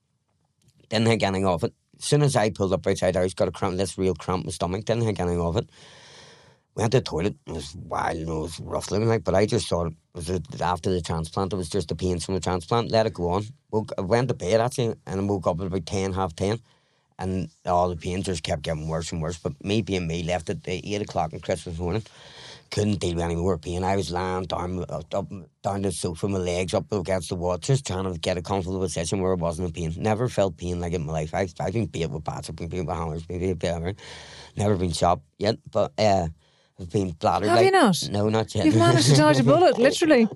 Didn't think anything of it. As soon as I pulled up outside the house, got a cramp, this real cramp in my stomach. Didn't think anything of it. Went to the toilet. It was wild, you know, it was rough looking like, but I just thought it was after the transplant, it was just the pains from the transplant. Let it go on. Woke, I went to bed actually, and I woke up at about ten, half ten. And all the pain just kept getting worse and worse. But me being me, left at eight o'clock on Christmas morning. Couldn't deal with any more pain. I was lying down, up, down the sofa, my legs up against the wall, just trying to get a comfortable position where I wasn't in pain. Never felt pain like it in my life. I, I've been beat with bats, I've been beat with hammers, been beat with whatever. Never been shot yet, but uh, I've been bladdered. Have like, you not? No, not yet. You've managed to dodge a bullet, literally.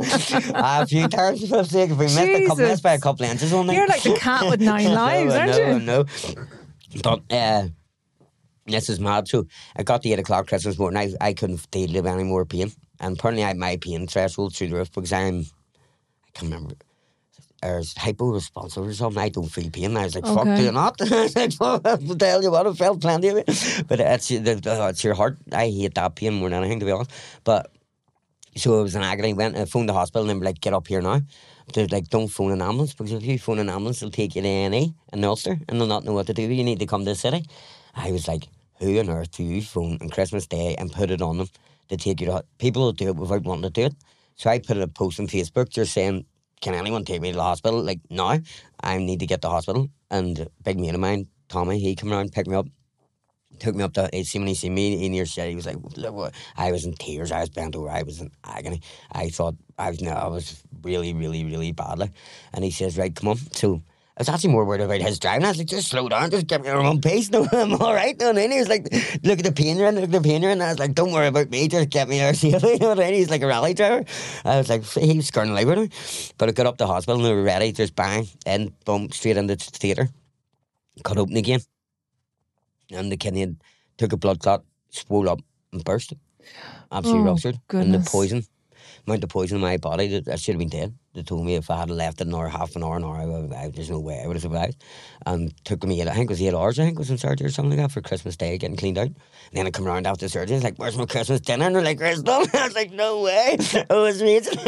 A few times, for the sake of being missed, a couple, missed by a couple of inches only. You're like the cat with nine lives, no, aren't no, you? No, but uh, this is mad. So I got the eight o'clock Christmas morning. I I couldn't deal with any more pain, and apparently I had my pain threshold through the roof because I'm I can't remember. There's hypo-responsive or something. I don't feel pain. I was like, fuck, Okay. do you not? I was like, well, I'll tell you what, I felt plenty of it. But it's, it's your heart. I hate that pain more than anything, to be honest. But so I was in agony. Went, I phoned the hospital and they were like, get up here now. They're like, don't phone an ambulance because if you phone an ambulance, they'll take you to A and E in Ulster and they'll not know what to do. You need to come to the city. I was like, who on earth do you phone on Christmas Day and put it on them to take you to... People will do it without wanting to do it. So I put a post on Facebook just saying, can anyone take me to the hospital? Like, now, I need to get to the hospital. And a big mate of mine, Tommy, he came around, picked me up, took me up to, he see when he see me in your shit, he was like, look what, I was in tears, I was bent over, I was in agony. I thought, I was, no, I was really, really, really badly. And he says, right, come on. So I was actually more worried about his driving. I was like, just slow down, just get me your own pace. No, I'm all right. No, and then he was like, look at the pain you're in, look at the pain you're in. And I was like, don't worry about me, just get me there safely. You know what I mean? He's like a rally driver. I was like, he was skirting away with me. But I got up to the hospital and they were ready, just bang, in, boom, straight into the theatre. Cut open again. And the kidney had, took a blood clot, swole up and burst. Absolutely Oh, ruptured. And goodness. the poison, amount of poison in my body, that, I should have been dead. They told me if I had left it an hour, half an hour, an hour, I would, I, there's no way I would have survived. And took me, I think it was eight hours, I think, was in surgery or something like that for Christmas Day, getting cleaned out. And then I come around after surgery, it's like, where's my Christmas dinner? And they're like, Crystal. I was like, no way. It was amazing.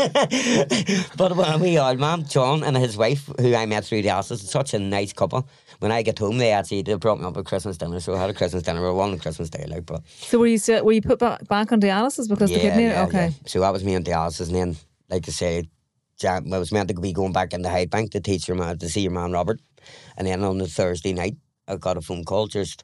But when we old man, John, and his wife, who I met through the dialysis, such a nice couple. When I get home, they actually they brought me up a Christmas dinner, so I had a Christmas dinner. We were one on Christmas Day, like, but So were you still, were you put back, back on dialysis because the kidney? Okay. So that was me on dialysis, and then, like I say, Jan, I was meant to be going back in the Hyde Bank to teach your man to see your man Robert, and then on the Thursday night, I got a phone call. Just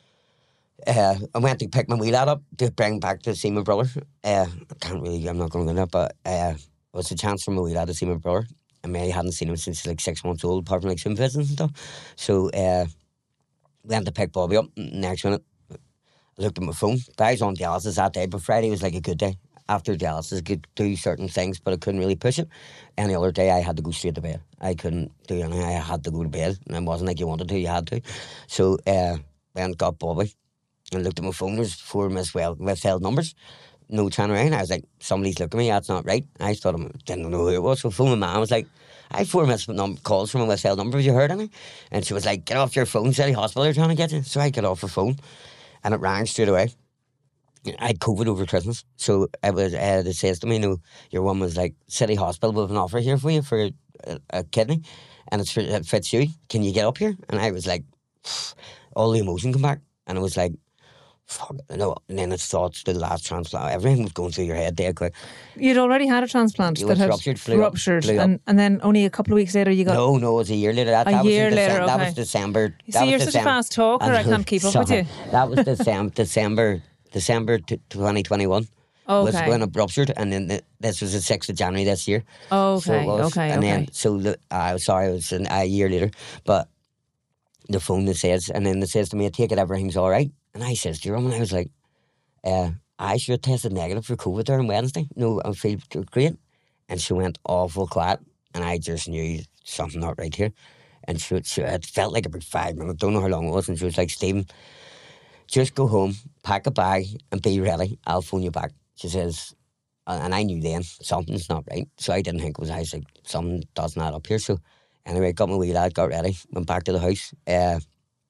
uh, I went to pick my wee lad up to bring back to see my brother. Uh, I can't really, I'm not going to go that, but uh, it was a chance for my wee lad to see my brother. I mean, I hadn't seen him since like six months old, apart from like swim visits and stuff. So uh, went to pick Bobby up. Next minute, I looked at my phone. I was on dialysis that day, but Friday was like a good day. After dialysis, I could do certain things, but I couldn't really push it. Any other day, I had to go straight to bed. I couldn't do anything. I had to go to bed, and it wasn't like you wanted to, you had to. So uh, went got Bobby and looked at my phone. There's four miswell, withheld numbers. No trying around. I was like, somebody's looking at me, that's not right. I thought I didn't know who it was. So phone my mum, I was like, I had four missed num- calls from a withheld number. Have you heard anything? And she was like, get off your phone, City Hospital, they're trying to get you. So I got off her phone, and it rang straight away. I had COVID over Christmas, so it was. Uh, it says to me, "No, your one was like City Hospital. We have an offer here for you for a, a kidney, and it's for, it fits you. Can you get up here?" And I was like, all the emotion come back, and I was like, "Fuck, no." And then it's thoughts, the last transplant, everything was going through your head there quick. You'd already had a transplant It that was had ruptured, flew up, ruptured, flew up. and, and then only a couple of weeks later you got... No, no, it was a year later. That, A that year was in later, December, That okay. was December. You that see, was you're such a Decem- fast talker, I can't keep up with Sorry. you. That was December, December, December twenty twenty-one. Was Okay. when it ruptured, and then the, this was the sixth of January this year. Okay, So it was. okay, And okay. then, so the, I was sorry, it was an, a year later, but the phone that says, and then it says to me, I take it, everything's all right. And I says to her, and I was like, uh, I should have tested negative for COVID there on Wednesday. No, I feel great. And she went awful quiet, and I just knew something not right here. And she, she it felt like about five minutes, don't know how long it was, and she was like, Stephen, just go home, pack a bag, and be ready. I'll phone you back. She says, and I knew then something's not right. So I didn't think it was. I was like, something doesn't add up here. So anyway, got my wee lad, got ready, went back to the house, uh,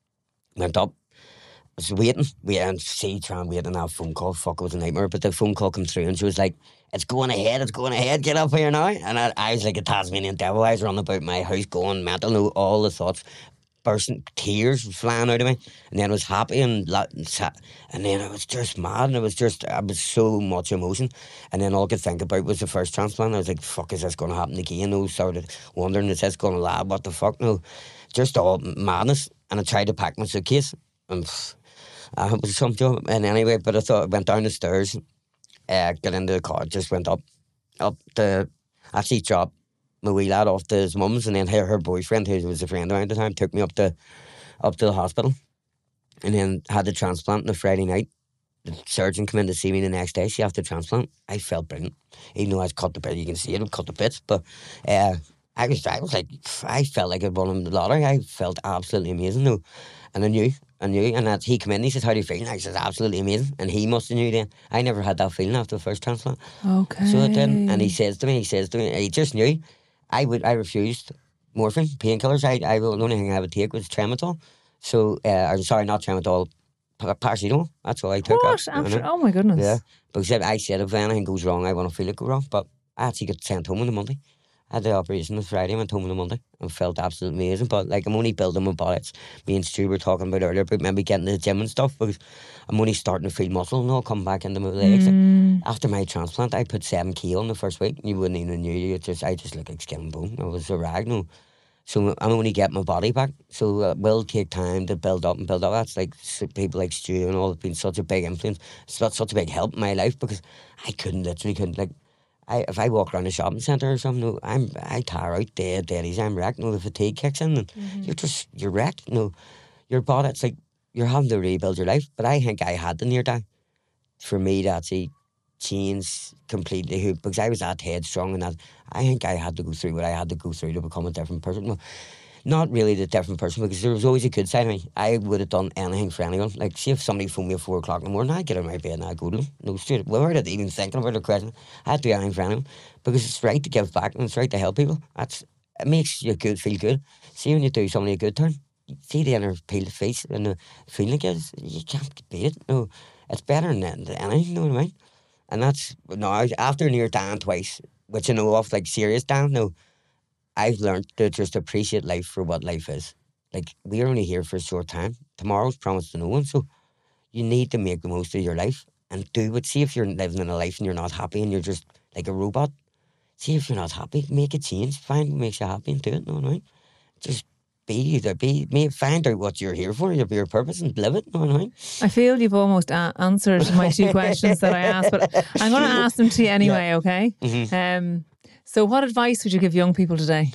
went up. I was waiting, waiting, and see, trying waiting, and that phone call. Fuck, it was a nightmare. But the phone call came through, and she was like, "It's going ahead, it's going ahead. Get up here now." And I, I was like a Tasmanian devil. I was running about my house, going mental. No, all the thoughts. Bursting, tears flying out of me, and then I was happy and and then I was just mad, and it was just I was so much emotion, and then all I could think about was the first transplant. I was like, "Fuck, is this going to happen again?" I started wondering, "Is this going to lab? What the fuck?" No, just all madness. And I tried to pack my suitcase, and uh, it was something. And anyway, but I thought I went down the stairs, uh, got into the car, just went up, up the actually dropped my wee lad off to his mum's, and then her, her boyfriend, who was a friend of mine at the time, took me up to up to the hospital, and then had the transplant on the Friday night. The surgeon came in to see me the next day. She had the transplant. I felt brilliant, even though I was cut the bit. You can see it, cut the bits, but uh, I was, I was like, I felt like I'd won the lottery. I felt absolutely amazing, though, and I knew, I knew, and that he came in. He said, "How do you feel?" And I said, "Absolutely amazing." And he must have knew then. I never had that feeling after the first transplant. Okay. So it didn't. And he says to me, he says to me, he just knew. I would, I refused morphine, painkillers. I, I, the only thing I would take was Tramadol. So, uh, I'm sorry, not Tramadol, paracetamol. That's all I took. What? I, After, oh my goodness. Yeah. Because I said if anything goes wrong, I want to feel it go wrong. But I actually got sent home on the Monday. I had the operation on Friday, went home on the Monday, and felt absolutely amazing. But like, I'm only building my body. It's me and Stu were talking about earlier about maybe getting to the gym and stuff, because I'm only starting to feel muscle and all come back into my legs. Mm. Like, after my transplant, I put seven kilo in the first week. You wouldn't even knew. You just, I just looked like skin and bone. I was a rag, no. So I'm only getting my body back. So it will take time to build up and build up. That's like people like Stu and all have been such a big influence. It's not such a big help in my life, because I couldn't literally couldn't like. I, if I walk around a shopping centre or something, no, I'm I tire out dead, dead easy. I'm wrecked. No, the fatigue kicks in, and Mm-hmm. you're just you're wrecked. No, your body. It's like you're having to rebuild your life. But I think I had the near die for me to actually change completely. Who because I was that headstrong and that. I think I had to go through what I had to go through to become a different person. No, not really the different person, because there was always a good side of me. I would have done anything for anyone. Like, see if somebody phoned me at four o'clock in the morning, I'd get out of my bed and I'd go to them. No, straight. Without even thinking about the question, I'd do anything for anyone, because it's right to give back and it's right to help people. That's it makes you good, feel good. See when you do somebody a good turn, see the inner peel of face and the feeling it gives. You can't beat it. No, it's better than anything. You know what I mean? And that's no. After near dying twice, which I know of, like serious dying. No. I've learned to just appreciate life for what life is. Like, we're only here for a short time. Tomorrow's promised to no one, so you need to make the most of your life and do what. See if you're living in a life and you're not happy and you're just like a robot. See if you're not happy, make a change. Find what makes you happy and do it. No, no. Just be either be. May find out what you're here for, your your purpose, and live it. No, no. I feel you've almost uh, answered my two questions that I asked, but I'm going to ask them to you anyway. Yeah. Okay. Mm-hmm. Um. So what advice would you give young people today?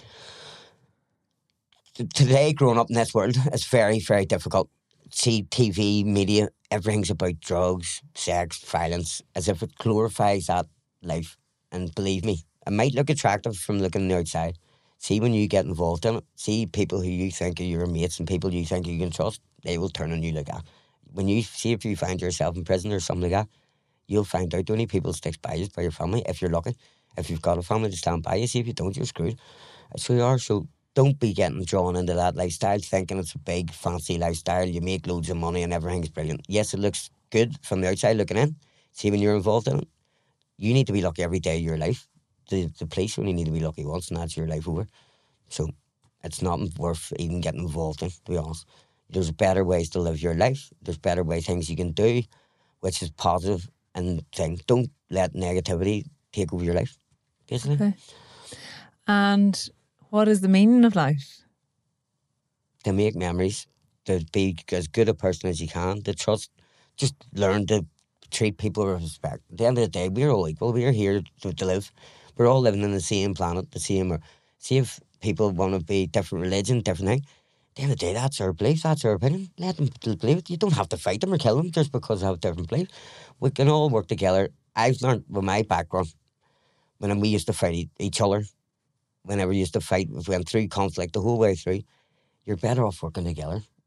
Today, growing up in this world, it's very, very difficult. See, T V, media, everything's about drugs, sex, violence, as if it glorifies that life. And believe me, it might look attractive from looking on the outside. See, when you get involved in it, see people who you think are your mates and people you think you can trust, they will turn on you like that. When you see if you find yourself in prison or something like that, you'll find out the only people sticks by you is by your family, if you're lucky. If you've got a family to stand by you, see if you don't, you're screwed. So you are. So don't be getting drawn into that lifestyle, thinking it's a big, fancy lifestyle. You make loads of money and everything's brilliant. Yes, it looks good from the outside looking in. See, when you're involved in it, you need to be lucky every day of your life. The, the police only need to be lucky once, and that's your life over. So it's not worth even getting involved in, to be honest. There's better ways to live your life. There's better ways, things you can do, which is positive and thing. Don't let negativity take over your life. Basically. Okay. And what is the meaning of life? To make memories, to be as good a person as you can, to trust, just learn to treat people with respect. At the end of the day, we're all equal. We're here to, to live. We're all living in the same planet, the same. Or see if people want to be different religion, different thing. At the end of the day, that's our belief, that's our opinion. Let them believe it. You don't have to fight them or kill them just because they have different beliefs. We can all work together. I've learned with my background, when we used to fight each other, whenever we used to fight, we went through conflict the whole way through, you're better off working together.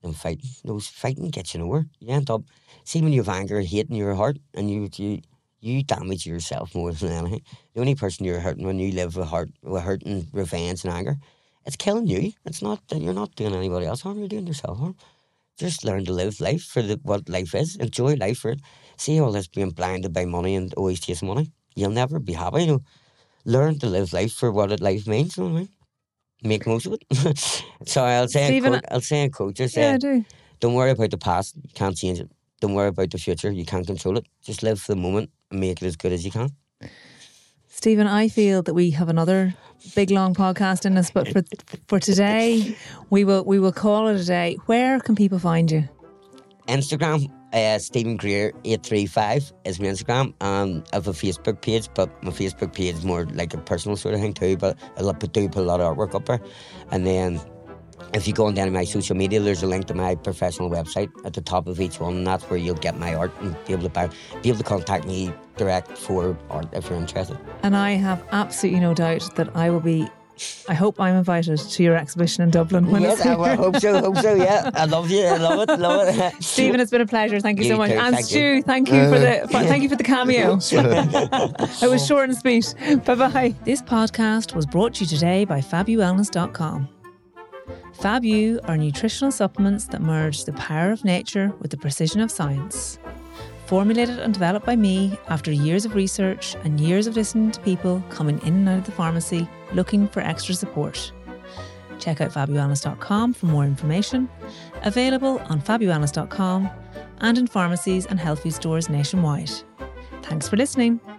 than fighting. No, fighting gets you nowhere. You end up, see when you have anger, hate in your heart, and you you you damage yourself more than anything. The only person you're hurting when you live with heart, with hurt and revenge and anger, it's killing you. It's not that you're not doing anybody else harm. You're doing yourself harm. Just learn to live life for the, what life is. Enjoy life for it. See all this being blinded by money and always chasing money. You'll never be happy. You know, learn to live life for what it life means. You know what I mean? Make most of it. Sorry, I'll say Stephen, a quote, I'll say a quote. Just Yeah, say, I do. don't worry about the past. You can't change it. Don't worry about the future. You can't control it. Just live for the moment and make it as good as you can. Stephen, I feel that we have another big long podcast in us, but for for today, we will we will call it a day. Where can people find you? Instagram, uh, Stephen Greer eight three five is my Instagram. Um, I have a Facebook page, but my Facebook page is more like a personal sort of thing too. But I love to do put a lot of artwork up there. And then if you go on down to my social media, there's a link to my professional website at the top of each one, and that's where you'll get my art and be able to buy, be able to contact me direct for art if you're interested. And I have absolutely no doubt that I will be. I hope I'm invited to your exhibition in Dublin. When Yes, it's I will, hope so, hope so, yeah. I love you, I love it, love it. Stephen, it's been a pleasure. Thank you, You so much. too, And thank Stu, you. thank you for the for, thank you for the cameo. It was short and sweet. Bye bye. This podcast was brought to you today by Fabu Wellness dot com. Fabu are nutritional supplements that merge the power of nature with the precision of science. Formulated and developed by me after years of research and years of listening to people coming in and out of the pharmacy looking for extra support. Check out Fabu Wellness dot com for more information. Available on Fabu Wellness dot com and in pharmacies and health food stores nationwide. Thanks for listening.